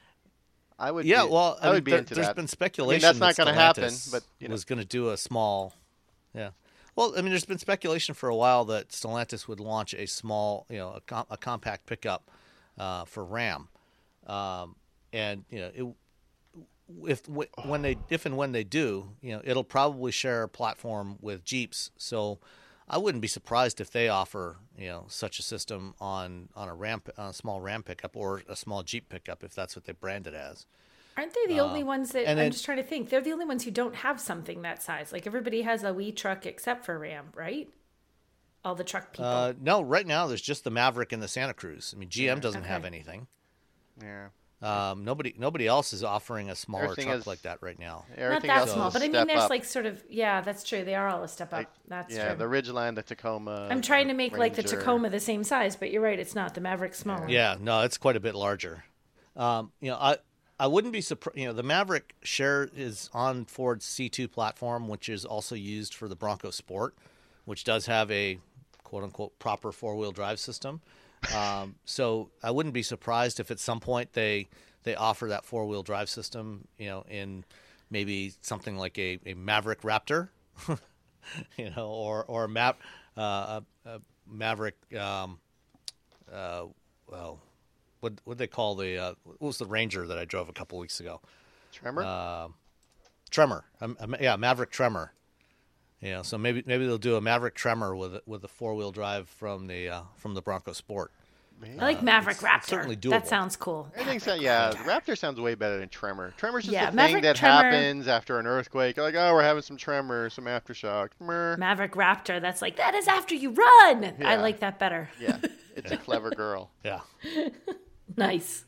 [SPEAKER 3] I would.
[SPEAKER 1] Yeah,
[SPEAKER 3] be,
[SPEAKER 1] well, I,
[SPEAKER 3] I
[SPEAKER 1] mean,
[SPEAKER 3] would be
[SPEAKER 1] there,
[SPEAKER 3] into
[SPEAKER 1] there's
[SPEAKER 3] that.
[SPEAKER 1] been
[SPEAKER 3] I mean,
[SPEAKER 1] speculation
[SPEAKER 3] that's not
[SPEAKER 1] that
[SPEAKER 3] going to happen,
[SPEAKER 1] Stellantis
[SPEAKER 3] but you know.
[SPEAKER 1] was going to do a small, yeah. Well, I mean, there's been speculation for a while that Stellantis would launch a small, you know, a, com- a compact pickup uh, for Ram, um, and you know, it, if w- when they if and when they do, you know, it'll probably share a platform with Jeeps. So I wouldn't be surprised if they offer, you know, such a system on on a Ram, on a small Ram pickup or a small Jeep pickup if that's what they brand it as.
[SPEAKER 2] aren't they the only ones that?
[SPEAKER 1] and
[SPEAKER 2] I'm
[SPEAKER 1] then-
[SPEAKER 2] just trying to think. They're the only ones who don't have something that size. Like everybody has a wee truck except for Ram, right? All the truck people.
[SPEAKER 1] Uh, no, right now there's just the Maverick and the Santa Cruz. I mean, G M doesn't have
[SPEAKER 2] Okay.
[SPEAKER 1] anything.
[SPEAKER 3] Yeah.
[SPEAKER 1] Um, nobody, nobody else is offering a smaller
[SPEAKER 3] Everything
[SPEAKER 1] truck
[SPEAKER 3] is-
[SPEAKER 1] like that right now.
[SPEAKER 2] Not
[SPEAKER 3] Everything
[SPEAKER 2] that
[SPEAKER 3] else
[SPEAKER 2] small,
[SPEAKER 3] is
[SPEAKER 2] but
[SPEAKER 3] a
[SPEAKER 2] I mean,
[SPEAKER 3] step
[SPEAKER 2] there's
[SPEAKER 3] up.
[SPEAKER 2] like sort of yeah, that's true. They are all a step up.
[SPEAKER 3] Like,
[SPEAKER 2] That's
[SPEAKER 3] yeah,
[SPEAKER 2] true.
[SPEAKER 3] the Ridgeline, the Tacoma.
[SPEAKER 2] I'm trying to make like the
[SPEAKER 3] Ranger.
[SPEAKER 2] Tacoma the same size, but you're right, it's not. The Maverick's smaller.
[SPEAKER 1] Yeah, no, it's quite a bit larger. Um, you know, I, I wouldn't be surprised. You know, the Maverick share is on Ford's C two platform, which is also used for the Bronco Sport, which does have a quote unquote proper four wheel drive system. Um, so I wouldn't be surprised if at some point they they offer that four wheel drive system. You know, in maybe something like a, a Maverick Raptor, you know, or or a map uh, a, a Maverick. Um, uh, well, what what they call the uh, what was the Ranger that I drove a couple weeks ago?
[SPEAKER 3] Tremor?
[SPEAKER 1] Uh, Tremor, um, um, yeah, Maverick Tremor. You know, so maybe maybe they'll do a Maverick Tremor with with a four wheel drive from the uh, from the Bronco Sport.
[SPEAKER 2] I like Maverick
[SPEAKER 1] it's-
[SPEAKER 2] Raptor.
[SPEAKER 1] it's certainly
[SPEAKER 2] That
[SPEAKER 1] doable.
[SPEAKER 2] sounds cool.
[SPEAKER 3] I think so. Yeah, Raptor sounds way better than Tremor. Tremor's just
[SPEAKER 2] Yeah,
[SPEAKER 3] a thing
[SPEAKER 2] Maverick
[SPEAKER 3] that
[SPEAKER 2] Tremor-
[SPEAKER 3] happens after an earthquake. Like, oh, we're having some tremor, some aftershock. Mer.
[SPEAKER 2] Maverick Raptor. That's like that is after you run. I
[SPEAKER 3] Yeah.
[SPEAKER 2] like that better.
[SPEAKER 3] Yeah, it's a clever girl.
[SPEAKER 1] Yeah.
[SPEAKER 2] Nice.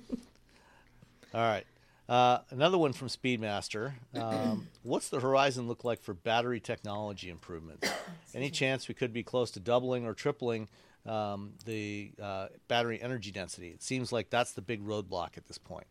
[SPEAKER 1] All right. Uh, another one from Speedmaster. Um, what's the horizon look like for battery technology improvements? Any chance we could be close to doubling or tripling um, the uh, battery energy density? It seems like that's the big roadblock at this point.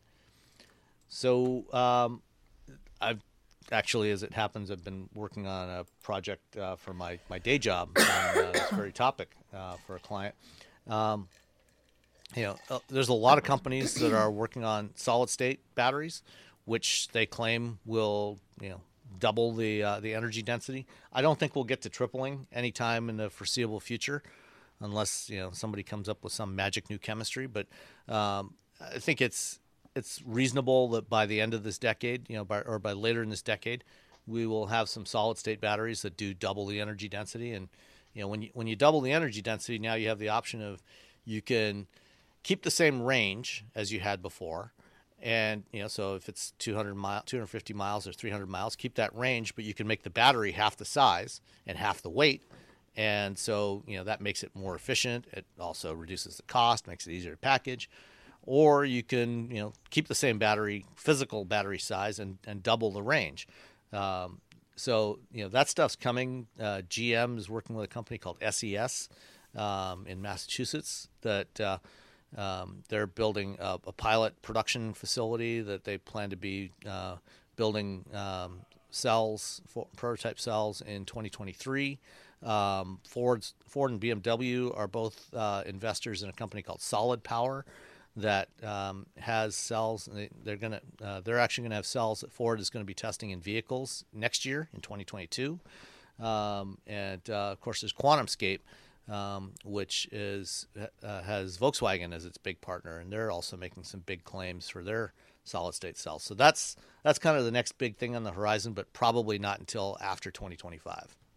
[SPEAKER 1] So um, I've actually, as it happens, I've been working on a project uh, for my, my day job on uh, this very topic uh, for a client. Um, you know, uh, there's a lot of companies that are working on solid state batteries, which they claim will, you know, double the uh, the energy density. I don't think we'll get to tripling anytime in the foreseeable future, unless you know somebody comes up with some magic new chemistry. But um, I think it's it's reasonable that by the end of this decade, you know, by, or by later in this decade, we will have some solid state batteries that do double the energy density. And you know, when you when you double the energy density, now you have the option of you can keep the same range as you had before. And, you know, so if it's two hundred mile, two hundred fifty miles or three hundred miles, keep that range, but you can make the battery half the size and half the weight. And so, you know, that makes it more efficient. It also reduces the cost, makes it easier to package. Or you can, you know, keep the same battery, physical battery size and, and double the range. Um, so, you know, that stuff's coming. Uh, G M is working with a company called S E S um, in Massachusetts that uh, Um, they're building a, a pilot production facility that they plan to be uh, building um, cells, for, prototype cells in twenty twenty-three. Um, Ford's, Ford and B M W are both uh, investors in a company called Solid Power that um, has cells. And they, they're gonna, uh, they're actually gonna have cells that Ford is going to be testing in vehicles next year in twenty twenty-two. Um, and uh, of course, there's QuantumScape. Um, which is uh, has Volkswagen as its big partner, and they're also making some big claims for their solid-state cells. So that's that's kind of the next big thing on the horizon, but probably not until after twenty twenty-five.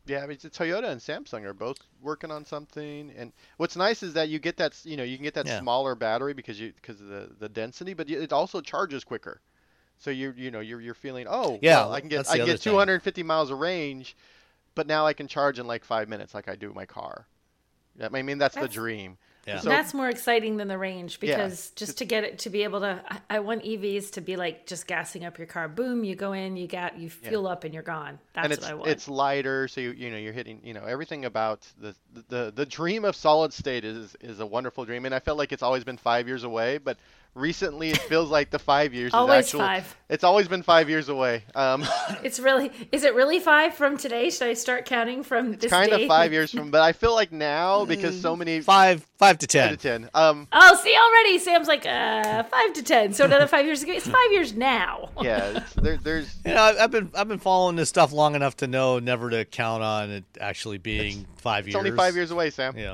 [SPEAKER 3] Yeah, I mean, it's Toyota and Samsung are both working on something, and what's nice is that you get that, s- you know, you can get that
[SPEAKER 1] Yeah.
[SPEAKER 3] smaller battery because you because of the the density, but y- it also charges quicker. So you're you know you're you're feeling, oh
[SPEAKER 1] Yeah,
[SPEAKER 3] well, I can get
[SPEAKER 1] that's
[SPEAKER 3] I
[SPEAKER 1] the
[SPEAKER 3] can
[SPEAKER 1] other
[SPEAKER 3] get
[SPEAKER 1] thing.
[SPEAKER 3] two hundred fifty miles of range, but now I can charge in like five minutes like I do my car. Yeah, I mean that's the
[SPEAKER 2] That's
[SPEAKER 3] dream.
[SPEAKER 1] Yeah.
[SPEAKER 3] So
[SPEAKER 2] That's more exciting than the range
[SPEAKER 3] yeah,
[SPEAKER 2] because just
[SPEAKER 3] it's,
[SPEAKER 2] to get it to be able to, I, I want E Vs to be like just gassing up your car. Boom, you go in, you got, you
[SPEAKER 3] yeah.
[SPEAKER 2] fuel up, and you're gone.
[SPEAKER 3] And
[SPEAKER 2] That's what
[SPEAKER 3] it's
[SPEAKER 2] I want.
[SPEAKER 3] it's lighter, so you you know you're hitting you know everything about the the the dream of solid state is is a wonderful dream, and I felt like it's always been five years away, but recently it feels like the five years is
[SPEAKER 2] Always
[SPEAKER 3] actual.
[SPEAKER 2] five.
[SPEAKER 3] It's always been five years away. Um,
[SPEAKER 2] It's really, is it really five from today? Should I start counting from
[SPEAKER 3] it's
[SPEAKER 2] this
[SPEAKER 3] kind of
[SPEAKER 2] day?
[SPEAKER 3] five years from, but I feel like now because so many
[SPEAKER 1] Five, five to
[SPEAKER 3] five to
[SPEAKER 1] ten.
[SPEAKER 3] ten. Um,
[SPEAKER 2] Oh, see, already Sam's like, uh, five to ten. So another five years ago, it's five years now.
[SPEAKER 3] yeah, it's, there, there's
[SPEAKER 1] You know, I've I've been I've been following this stuff long enough to know never to count on it actually being five
[SPEAKER 3] it's
[SPEAKER 1] years.
[SPEAKER 3] only five years away, Sam.
[SPEAKER 1] Yeah.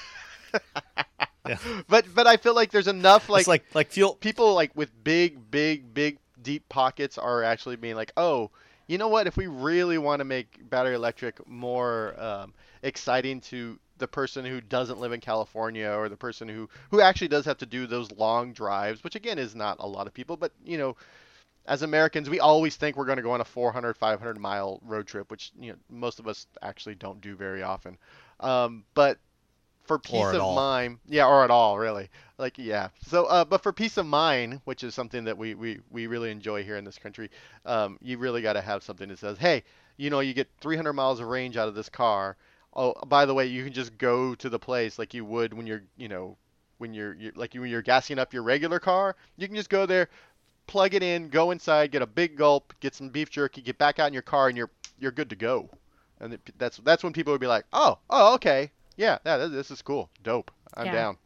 [SPEAKER 1] Yeah.
[SPEAKER 3] But but I feel like there's enough like
[SPEAKER 1] It's like like fuel.
[SPEAKER 3] people like with big, big, big, deep pockets are actually being like, oh, you know what? If we really want to make battery electric more um, exciting to the person who doesn't live in California or the person who who actually does have to do those long drives, which again is not a lot of people, but you know, as Americans, we always think we're going to go on a four hundred, five hundred mile road trip, which you know most of us actually don't do very often. Um, but for peace
[SPEAKER 1] Or at
[SPEAKER 3] of
[SPEAKER 1] all.
[SPEAKER 3] mind, yeah, or at all, really. Like, yeah. So, uh, but for peace of mind, which is something that we we, we really enjoy here in this country, um, you really got to have something that says, hey, you know, you get three hundred miles of range out of this car. Oh, by the way, you can just go to the place like you would when you're, you know, when you're, you're like you when you're gassing up your regular car. You can just go there, plug it in, go inside, get a big gulp, get some beef jerky, get back out in your car, and you're you're good to go. And it, that's that's when people would be like, oh, oh, okay, yeah, yeah, this this is cool, dope, I'm
[SPEAKER 2] Yeah.
[SPEAKER 3] down.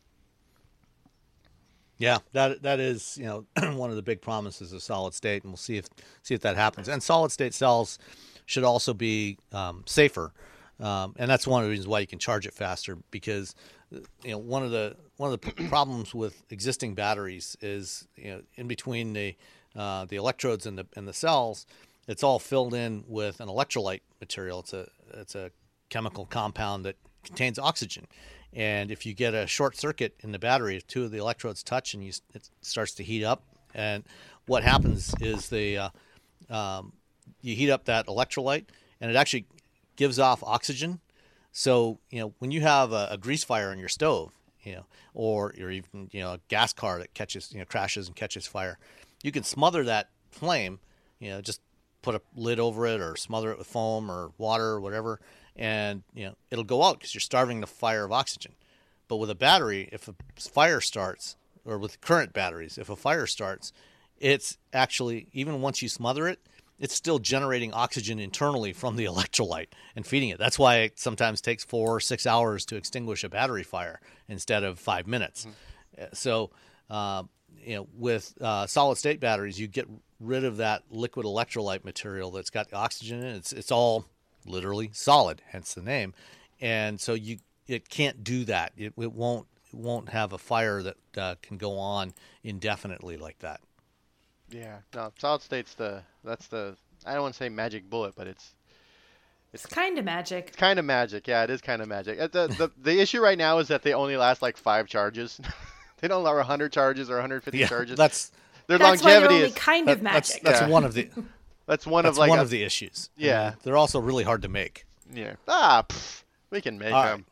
[SPEAKER 1] Yeah, that that is, you know, one of the big promises of solid state, and we'll see if see if that happens. And solid state cells should also be um, safer, um, and that's one of the reasons why you can charge it faster. Because you know one of the one of the p- problems with existing batteries is, you know, in between the uh, the electrodes and the and the cells, it's all filled in with an electrolyte material. It's a it's a chemical compound that contains oxygen. And if you get a short circuit in the battery, if two of the electrodes touch and you, it starts to heat up, and what happens is the uh, um, you heat up that electrolyte, and it actually gives off oxygen. So you know when you have a, a grease fire in your stove, you know, or or even you know a gas car that catches you know crashes and catches fire, you can smother that flame. You know, just put a lid over it or smother it with foam or water or whatever, and you know it'll go out because you're starving the fire of oxygen. But with a battery, if a fire starts, or with current batteries, if a fire starts, it's actually, even once you smother it, it's still generating oxygen internally from the electrolyte and feeding it. That's why it sometimes takes four or six hours to extinguish a battery fire instead of five minutes. Uh, So, uh, you know, with uh, solid state batteries, you get rid of that liquid electrolyte material that's got the oxygen in it. It's it's all literally solid, hence the name. And so you it can't do that. It, it won't it won't have a fire that uh, can go on indefinitely like that.
[SPEAKER 3] Yeah, no, solid state's the that's the I don't want to say magic bullet, but it's
[SPEAKER 2] It's kind of magic.
[SPEAKER 3] it's kind of magic. Yeah, it is kind of magic. Uh, The, the the issue right now is that they only last like five charges. They don't allow one hundred charges or one hundred fifty
[SPEAKER 1] Yeah,
[SPEAKER 3] charges.
[SPEAKER 1] that's
[SPEAKER 3] Their
[SPEAKER 2] That's why they're
[SPEAKER 3] longevity
[SPEAKER 2] only
[SPEAKER 3] is
[SPEAKER 2] kind
[SPEAKER 1] that-
[SPEAKER 2] of
[SPEAKER 1] that's
[SPEAKER 2] magic.
[SPEAKER 1] that's
[SPEAKER 3] Yeah.
[SPEAKER 1] one of the
[SPEAKER 3] that's one
[SPEAKER 1] that's
[SPEAKER 3] of like
[SPEAKER 1] one
[SPEAKER 3] a-
[SPEAKER 1] of the issues.
[SPEAKER 3] Yeah.
[SPEAKER 1] I mean, they're also really hard to make.
[SPEAKER 3] yeah. Ah, pff, we can make
[SPEAKER 1] All
[SPEAKER 3] them.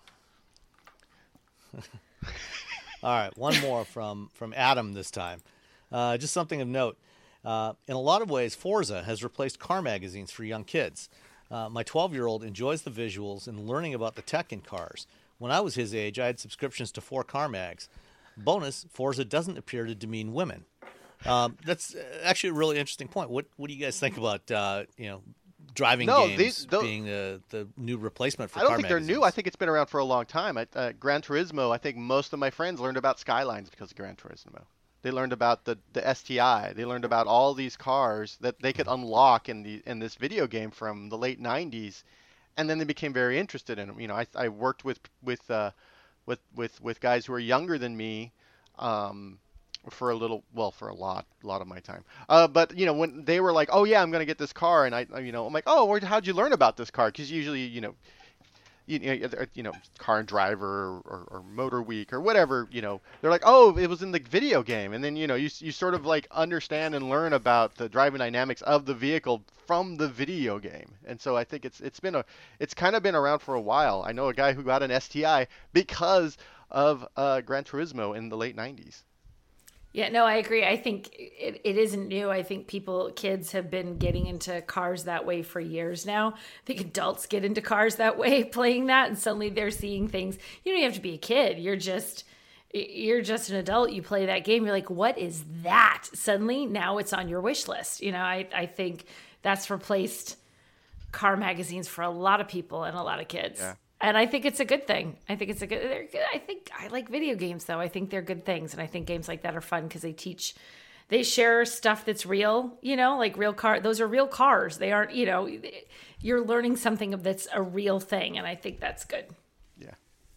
[SPEAKER 1] All right, one more from from Adam this time. Uh, just something of note. Uh, in a lot of ways, Forza has replaced car magazines for young kids. Uh, my twelve-year-old enjoys the visuals and learning about the tech in cars. When I was his age, I had subscriptions to four car mags. Bonus, Forza doesn't appear to demean women. Um, that's uh, actually a really interesting point. What What do you guys think about uh, you know driving
[SPEAKER 3] No,
[SPEAKER 1] games
[SPEAKER 3] these- tho-
[SPEAKER 1] being the the new replacement for
[SPEAKER 3] I don't
[SPEAKER 1] car
[SPEAKER 3] think they're
[SPEAKER 1] magazines?
[SPEAKER 3] new. I think it's been around for a long time. I, uh, Gran Turismo, I think most of my friends learned about Skylines because of Gran Turismo. They learned about the, the S T I. They learned about all these cars that they could unlock in the in this video game from the late nineties, and then they became very interested in them. You know, I, I worked with with uh, with with with guys who are younger than me, um, for a little, well, for a lot, a lot of my time. Uh, but you know, when they were like, "Oh yeah, I'm gonna get this car," and I, you know, I'm like, "Oh, where, how'd you learn about this car?" Because usually, you know, you, you know, you know, Car and Driver or, or Motor Week or whatever, you know, they're like, "Oh, it was in the video game," and then you know, you you sort of like understand and learn about the driving dynamics of the vehicle from the video game. And so I think it's it's been a it's kind of been around for a while. I know a guy who got an S T I because of uh, Gran Turismo in the late nineties.
[SPEAKER 2] Yeah, no, I agree. I think it, it isn't new. I think people, kids have been getting into cars that way for years now. I think adults get into cars that way, playing that, and suddenly they're seeing things. You don't even have to be a kid. You're just, you're just an adult. You play that game. You're like, what is that? Suddenly, now it's on your wish list. You know, I, I think that's replaced car magazines for a lot of people and a lot of kids.
[SPEAKER 3] Yeah.
[SPEAKER 2] And I think it's a good thing. I think it's a good, they're good. I think I like video games though. I think they're good things. And I think games like that are fun because they teach, they share stuff that's real, you know, like real car. Those are real cars. They aren't, you know, you're learning something that's a real thing. And I think that's good.
[SPEAKER 3] Yeah.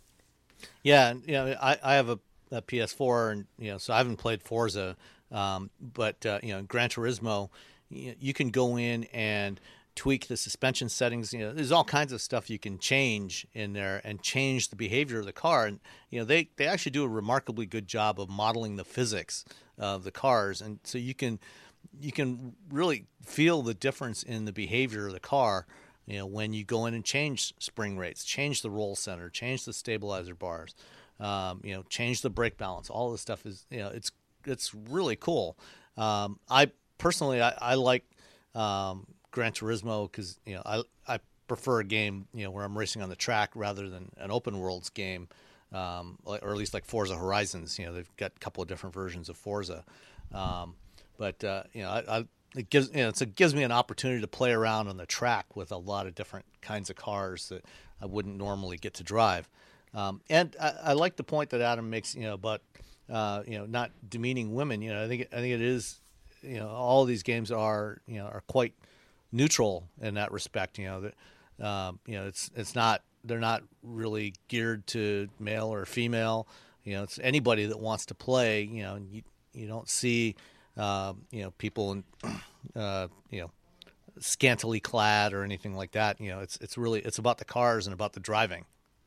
[SPEAKER 1] Yeah. You know, I, I have a, a P S four and, you know, so I haven't played Forza, um, but, uh, you know, Gran Turismo, you, you can go in and tweak the suspension settings. You know, there's all kinds of stuff you can change in there and change the behavior of the car. And, you know, they, they actually do a remarkably good job of modeling the physics of the cars. And so you can, you can really feel the difference in the behavior of the car, you know, when you go in and change spring rates, change the roll center, change the stabilizer bars, um, you know, change the brake balance. All this stuff is, you know, it's, it's really cool. Um, I personally, I, I like, um, Gran Turismo because, you know, I I prefer a game, you know, where I'm racing on the track rather than an open worlds game, um, or at least like Forza Horizons. You know, they've got a couple of different versions of Forza, um, but uh, you know, I, I it gives you know it's, it gives me an opportunity to play around on the track with a lot of different kinds of cars that I wouldn't normally get to drive. Um, and I, I like the point that Adam makes, you know, about uh, you know not demeaning women. You know, I think I think it is, you know, all these games are you know are quite neutral in that respect. You know that um, you know it's it's not they're not really geared to male or female. You know, it's anybody that wants to play. You know, you you don't see um, you know people in uh, you know scantily clad or anything like that. You know, it's it's really it's about the cars and about the driving.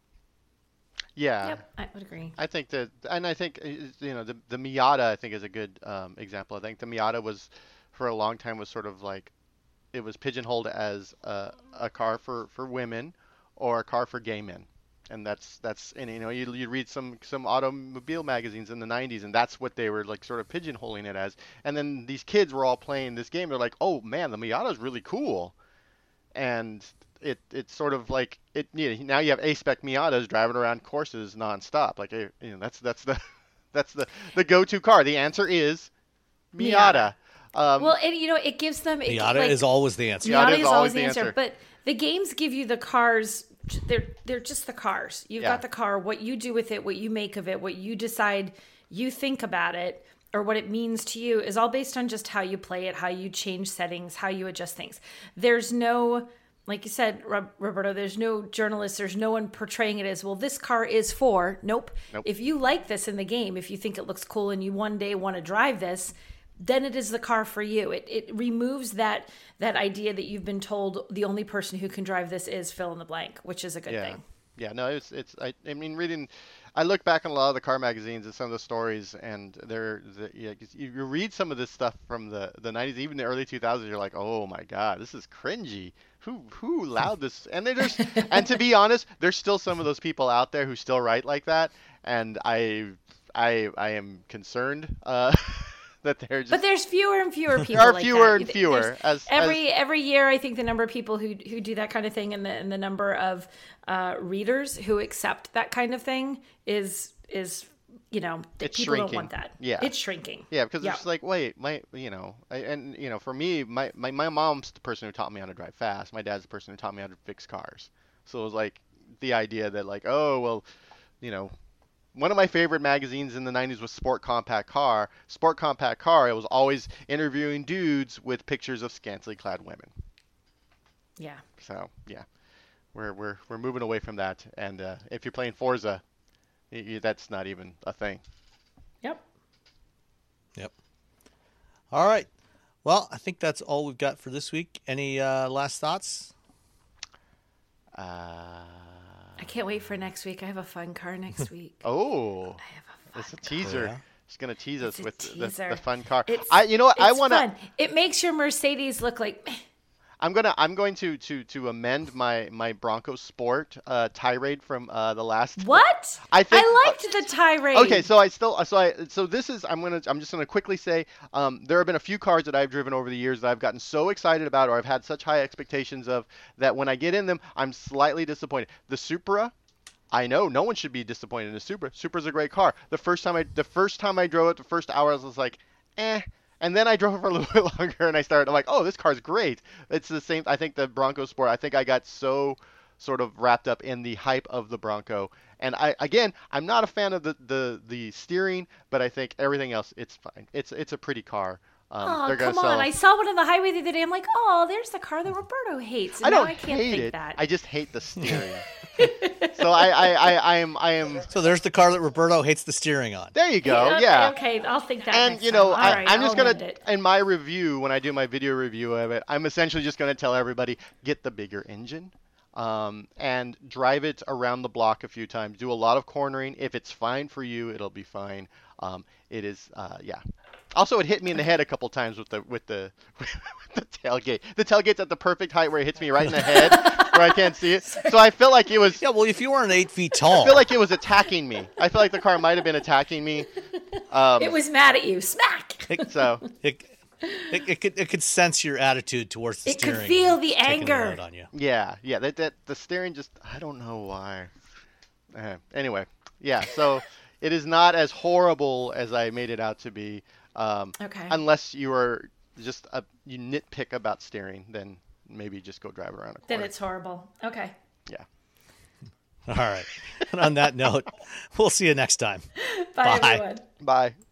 [SPEAKER 3] Yeah.
[SPEAKER 2] Yep, I would agree.
[SPEAKER 3] I think that, and I think uh, you know the the Miata I think is a good um, example. I think the Miata was for a long time was sort of like it was pigeonholed as a, a car for, for women or a car for gay men. And that's that's and you know you you read some some automobile magazines in the nineties and that's what they were like sort of pigeonholing it as. And then these kids were all playing this game. They're like, "Oh man, the Miata is really cool." And it it's sort of like it you know, now you have A-spec Miatas driving around courses nonstop. Like you know that's that's the that's the the go-to car. The answer is Miata.
[SPEAKER 2] Miata.
[SPEAKER 3] Um,
[SPEAKER 2] Well, and you know, it gives them. It,
[SPEAKER 1] Miata
[SPEAKER 2] like,
[SPEAKER 1] is always the answer.
[SPEAKER 3] Miata
[SPEAKER 2] Miata
[SPEAKER 3] is
[SPEAKER 2] is
[SPEAKER 3] always
[SPEAKER 2] always
[SPEAKER 3] the
[SPEAKER 2] the answer.
[SPEAKER 3] answer.
[SPEAKER 2] But the games give you the cars. They're they're just the cars. You've
[SPEAKER 3] Yeah.
[SPEAKER 2] got the car. What you do with it, what you make of it, what you decide, you think about it, or what it means to you is all based on just how you play it, how you change settings, how you adjust things. There's no. Like you said, Roberto, there's no journalist, there's no one portraying it as, well, this car is for. Nope.
[SPEAKER 3] Nope.
[SPEAKER 2] If you like this in the game, if you think it looks cool and you one day want to drive this, then it is the car for you. It it removes that that idea that you've been told the only person who can drive this is fill in the blank, which is a good
[SPEAKER 3] yeah.
[SPEAKER 2] thing.
[SPEAKER 3] Yeah, no, it's it's I, I mean reading I look back on a lot of the car magazines and some of the stories and they're the, yeah, you, you read some of this stuff from the, the nineties, even the early two thousands, you're like, "Oh my God, this is cringy. Who who allowed this?" And there's and to be honest, there's still some of those people out there who still write like that, and I I I am concerned uh that they're just
[SPEAKER 2] But there's fewer and fewer people.
[SPEAKER 3] there are
[SPEAKER 2] like
[SPEAKER 3] fewer
[SPEAKER 2] that.
[SPEAKER 3] and fewer
[SPEAKER 2] There's-
[SPEAKER 3] as
[SPEAKER 2] every
[SPEAKER 3] as,
[SPEAKER 2] every year, I think the number of people who who do that kind of thing and the and the number of uh, readers who accept that kind of thing is is you know
[SPEAKER 3] It's
[SPEAKER 2] people
[SPEAKER 3] shrinking.
[SPEAKER 2] don't want that.
[SPEAKER 3] Yeah.
[SPEAKER 2] It's shrinking.
[SPEAKER 3] Yeah, because
[SPEAKER 2] Yeah.
[SPEAKER 3] it's like, wait, my, you know, I, and you know, for me, my, my my mom's the person who taught me how to drive fast. My dad's the person who taught me how to fix cars. So it was like the idea that like, oh well, you know, one of my favorite magazines in the nineties was Sport Compact Car. Sport Compact Car, it was always interviewing dudes with pictures of scantily clad women.
[SPEAKER 2] Yeah.
[SPEAKER 3] So yeah, we're we're we're moving away from that. And uh, if you're playing Forza, y y that's not even a thing.
[SPEAKER 2] Yep.
[SPEAKER 1] All right. Well, I think that's all we've got for this week. Any uh, last thoughts?
[SPEAKER 3] Uh,
[SPEAKER 2] I can't wait for next week. I have a fun car next week.
[SPEAKER 3] oh,
[SPEAKER 2] I have a fun
[SPEAKER 3] it's a teaser.
[SPEAKER 1] Oh, yeah?
[SPEAKER 3] She's gonna tease
[SPEAKER 2] It's
[SPEAKER 3] us
[SPEAKER 2] a
[SPEAKER 3] with the,
[SPEAKER 2] teaser.
[SPEAKER 3] the fun car.
[SPEAKER 2] It's,
[SPEAKER 3] I, you know what? I
[SPEAKER 2] it's
[SPEAKER 3] want to.
[SPEAKER 2] fun. It makes your Mercedes look like meh.
[SPEAKER 3] I'm gonna. I'm going to to to amend my my Bronco Sport uh, tirade from uh, the last.
[SPEAKER 2] What?
[SPEAKER 3] I think-
[SPEAKER 2] I liked the tirade.
[SPEAKER 3] Okay, so I still so I so this is I'm gonna I'm just gonna quickly say um, there have been a few cars that I've driven over the years that I've gotten so excited about or I've had such high expectations of that when I get in them I'm slightly disappointed. The Supra, I know no one should be disappointed in a Supra. Supra's a great car. The first time I the first time I drove it, the first hour I was like, eh. And then I drove it for a little bit longer and I started I'm like, oh, this car's great. It's the same. I think the Bronco Sport. I think I got so sort of wrapped up in the hype of the Bronco. And I again, I'm not a fan of the, the, the steering, but I think everything else, it's fine. It's it's a pretty car. Um,
[SPEAKER 2] Oh,
[SPEAKER 3] they're gonna
[SPEAKER 2] come
[SPEAKER 3] sell.
[SPEAKER 2] on. I saw one on the highway the other day. I'm like, oh, there's the car that Roberto hates. And
[SPEAKER 3] I don't
[SPEAKER 2] now I can't
[SPEAKER 3] hate
[SPEAKER 2] think
[SPEAKER 3] it.
[SPEAKER 2] that.
[SPEAKER 3] I just hate the steering. so I, I, I, I am I am.
[SPEAKER 1] So there's the car that Roberto hates the steering on.
[SPEAKER 3] There you go.
[SPEAKER 2] okay,
[SPEAKER 3] Yeah.
[SPEAKER 2] Okay, I'll think that
[SPEAKER 3] And
[SPEAKER 2] next
[SPEAKER 3] you know,
[SPEAKER 2] time.
[SPEAKER 3] I,
[SPEAKER 2] All right,
[SPEAKER 3] I'm just
[SPEAKER 2] I'll
[SPEAKER 3] gonna
[SPEAKER 2] amend it.
[SPEAKER 3] in my review when I do my video review of it, I'm essentially just gonna tell everybody get the bigger engine, um, and drive it around the block a few times. Do a lot of cornering. If it's fine for you, it'll be fine. Um, it is, uh, yeah. Also, it hit me in the head a couple times with the with the with the tailgate. The tailgate's at the perfect height where it hits me right in the head, where I can't see it. So I feel like it was.
[SPEAKER 1] Yeah, well, if you weren't eight feet tall.
[SPEAKER 3] I feel like it was attacking me. I feel like the car might have been attacking me. Um,
[SPEAKER 2] It was mad at you. Smack.
[SPEAKER 1] it,
[SPEAKER 3] so
[SPEAKER 1] it, it, it, could, it could sense your attitude towards the
[SPEAKER 2] It could
[SPEAKER 1] steering.
[SPEAKER 2] feel
[SPEAKER 1] and
[SPEAKER 2] the
[SPEAKER 1] taking it
[SPEAKER 2] anger.
[SPEAKER 1] out on you.
[SPEAKER 3] yeah, yeah. That that the steering just I don't know why. Uh, anyway, yeah. So it is not as horrible as I made it out to be. Um,
[SPEAKER 2] Okay.
[SPEAKER 3] Unless you are just a you nitpick about steering, then maybe just go drive it around a corner.
[SPEAKER 2] Then it's horrible. Okay.
[SPEAKER 3] Yeah.
[SPEAKER 1] All right. And on that note, we'll see you next time.
[SPEAKER 2] Bye,
[SPEAKER 1] Bye.
[SPEAKER 2] everyone.
[SPEAKER 3] Bye.